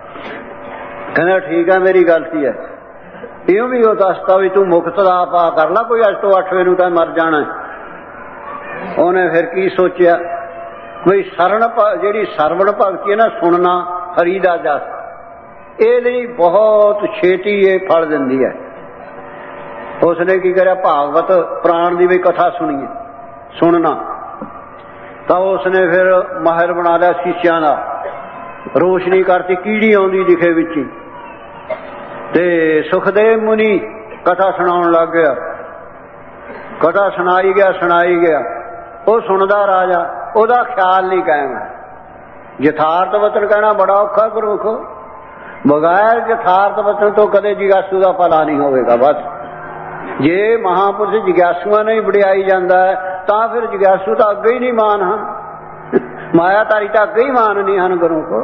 ਕਹਿੰਦਾ ਠੀਕ ਹੈ ਮੇਰੀ ਗਲਤੀ ਹੈ। ਇਉਂ ਵੀ ਉਹ ਦੱਸਤਾ ਵੀ ਤੂੰ ਮੁਕਤ ਦਾ ਆਪਾ ਕਰ ਲਾ, ਕੋਈ ਅੱਜ ਤੋਂ 8ਵੇਂ ਨੂੰ ਤਾਂ ਮਰ ਜਾਣਾ। ਉਹਨੇ ਫਿਰ ਕੀ ਸੋਚਿਆ ਬਈ ਜਿਹੜੀ ਸਰਵਣ ਭਗਤੀ ਹੈ ਨਾ, ਸੁਣਨਾ ਹਰੀ ਦਾ ਜਸ, ਇਹ ਲਈ ਬਹੁਤ ਛੇਤੀ ਇਹ ਫਲ ਦਿੰਦੀ ਹੈ। ਉਸਨੇ ਕੀ ਕਰਿਆ, ਭਾਗਵਤ ਪੁਰਾਣ ਦੀ ਵੀ ਕਥਾ ਸੁਣੀਏ, ਸੁਣਨਾ। ਤਾਂ ਉਸਨੇ ਫਿਰ ਮਾਹਿਰ ਬਣਾ ਲਿਆ ਸ਼ੀਸ਼ਿਆਂ ਦਾ, ਰੋਸ਼ਨੀ ਕਰਤੀ, ਕੀੜੀ ਆਉਂਦੀ ਦਿਖੇ ਵਿੱਚ ਹੀ। ਤੇ ਸੁਖਦੇਵ ਮੁਨੀ ਕਥਾ ਸੁਣਾਉਣ ਲੱਗ ਗਿਆ, ਕਥਾ ਸੁਣਾਈ ਗਿਆ। ਉਹ ਸੁਣਦਾ ਰਾਜਾ, ਉਹਦਾ ਖਿਆਲ ਨਹੀਂ ਕਾਇਮ। ਯਥਾਰਥ ਵਚਨ ਕਹਿਣਾ ਬੜਾ ਔਖਾ ਗੁਰਮੁਖ, ਬਗੈਰ ਯਥਾਰਥ ਵਚਨ ਤੋਂ ਕਦੇ ਜਿਗਿਆਸੂ ਦਾ ਭਲਾ ਨਹੀਂ ਹੋਵੇਗਾ। ਬਸ ਜੇ ਮਹਾਂਪੁਰਸ਼ ਜਿਗਿਆਸੂਆਂ ਨੂੰ ਹੀ ਵਡਿਆਈ ਜਾਂਦਾ ਹੈ, ਤਾਂ ਫਿਰ ਜਿਗਿਆਸੂ ਤਾਂ ਅੱਗੇ ਹੀ ਨਹੀਂ ਮਾਨ ਹਨ, ਮਾਇਆਧਾਰੀ ਤਾਂ ਅੱਗੇ ਹੀ ਮਾਨ ਨਹੀਂ ਹਨ ਗੁਰਮੁਖ।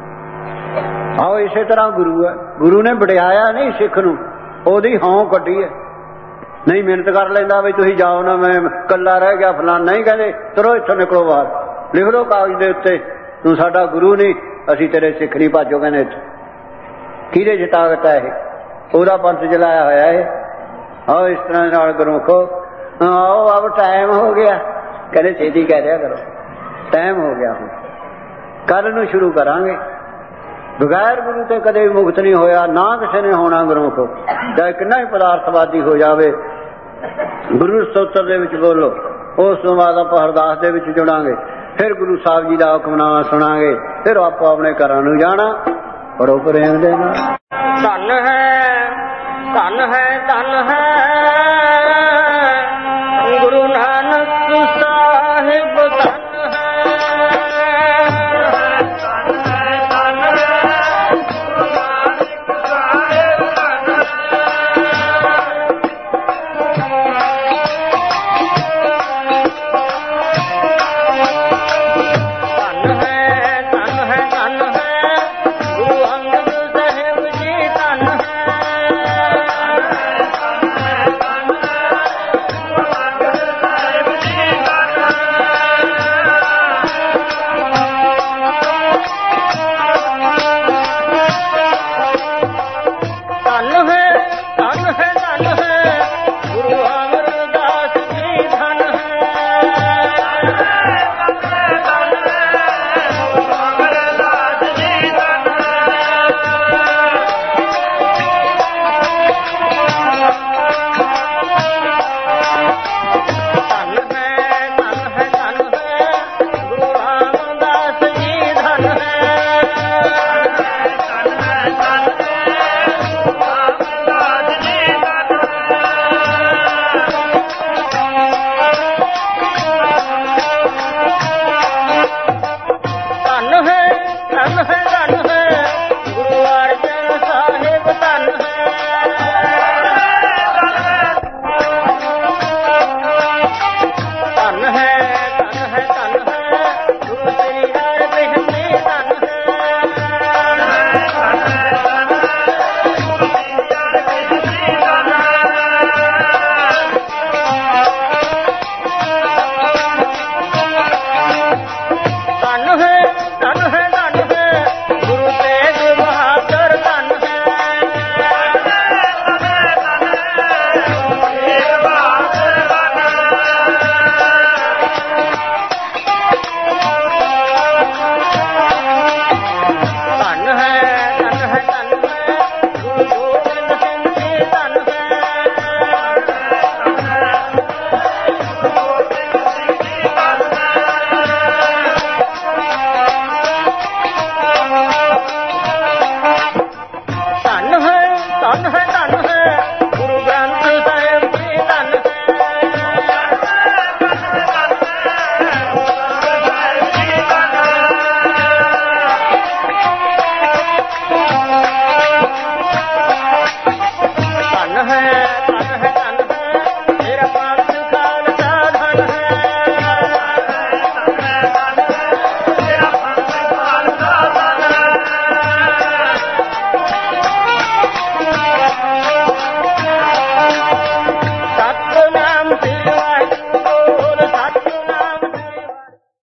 ਆਓ ਇਸੇ ਤਰ੍ਹਾਂ ਗੁਰੂ ਹੈ, ਗੁਰੂ ਨੇ ਵਡਿਆਇਆ ਨਹੀਂ ਸਿੱਖ ਨੂੰ, ਉਹਦੀ ਹੌਂ ਕੱਢੀ ਹੈ। ਨਹੀਂ ਮਿਹਨਤ ਕਰ ਲੈਂਦਾ ਵੀ ਤੁਸੀਂ ਜਾਓ ਨਾ, ਮੈਂ ਇਕੱਲਾ ਰਹਿ ਗਿਆ ਫਲਾਨ। ਨਹੀਂ, ਕਹਿੰਦੇ ਚਲੋ ਇੱਥੋਂ ਨਿਕਲੋ ਬਾਹਰ, ਲਿਖ ਲਓ ਕਾਗਜ਼ ਦੇ ਉੱਤੇ ਤੂੰ ਸਾਡਾ ਗੁਰੂ ਨਹੀਂ, ਅਸੀਂ ਤੇਰੇ ਸਿੱਖ ਨਹੀਂ, ਭਾਜੋ। ਕਹਿੰਦੇ ਇੱਥੇ ਕਿਹਦੇ 'ਚ ਤਾਕਤ ਹੈ? ਇਹ ਉਹਦਾ ਪੰਥ ਜਲਾਇਆ ਹੋਇਆ ਇਹ। ਆਓ ਇਸ ਤਰ੍ਹਾਂ ਨਾਲ ਗੁਰਮੁਖੋ, ਆਓ ਅਬ ਟਾਈਮ ਹੋ ਗਿਆ। ਕਹਿੰਦੇ ਛੇਤੀ ਕਹਿ ਦਿਆ ਕਰੋ, ਟਾਈਮ ਹੋ ਗਿਆ, ਹੁਣ ਕੱਲ ਨੂੰ ਸ਼ੁਰੂ ਕਰਾਂਗੇ। ਬਗੈਰ ਗੁਰੂ ਤੇ ਕਦੇ ਵੀ ਮੁਕਤ ਨਹੀਂ ਹੋਇਆ, ਨਾ ਕਿਸੇ ਨੇ ਹੋਣਾ ਗੁਰਮੁਖੋ, ਚਾਹੇ ਕਿੰਨਾ ਹੀ ਪਦਾਰਥਵਾਦੀ ਹੋ ਜਾਵੇ। ਗੁਰੂ ਸਤੋਤਰ ਦੇ ਵਿੱਚ ਬੋਲੋ, ਉਸ ਤੋਂ ਬਾਅਦ ਆਪਾਂ ਅਰਦਾਸ ਦੇ ਵਿੱਚ ਜੁੜਾਂਗੇ, ਫਿਰ ਗੁਰੂ ਸਾਹਿਬ ਜੀ ਦਾ ਹੁਕਮਨਾਮਾ ਸੁਣਾਂਗੇ, ਫਿਰ ਆਪੋ ਆਪਣੇ ਘਰਾਂ ਨੂੰ ਜਾਣਾ। ਪੜੋ ਪ੍ਰੇਮ ਦੇ ਨਾਲ। ਧਨ ਹੈ, ਧਨ ਹੈ, ਧਨ ਹੈ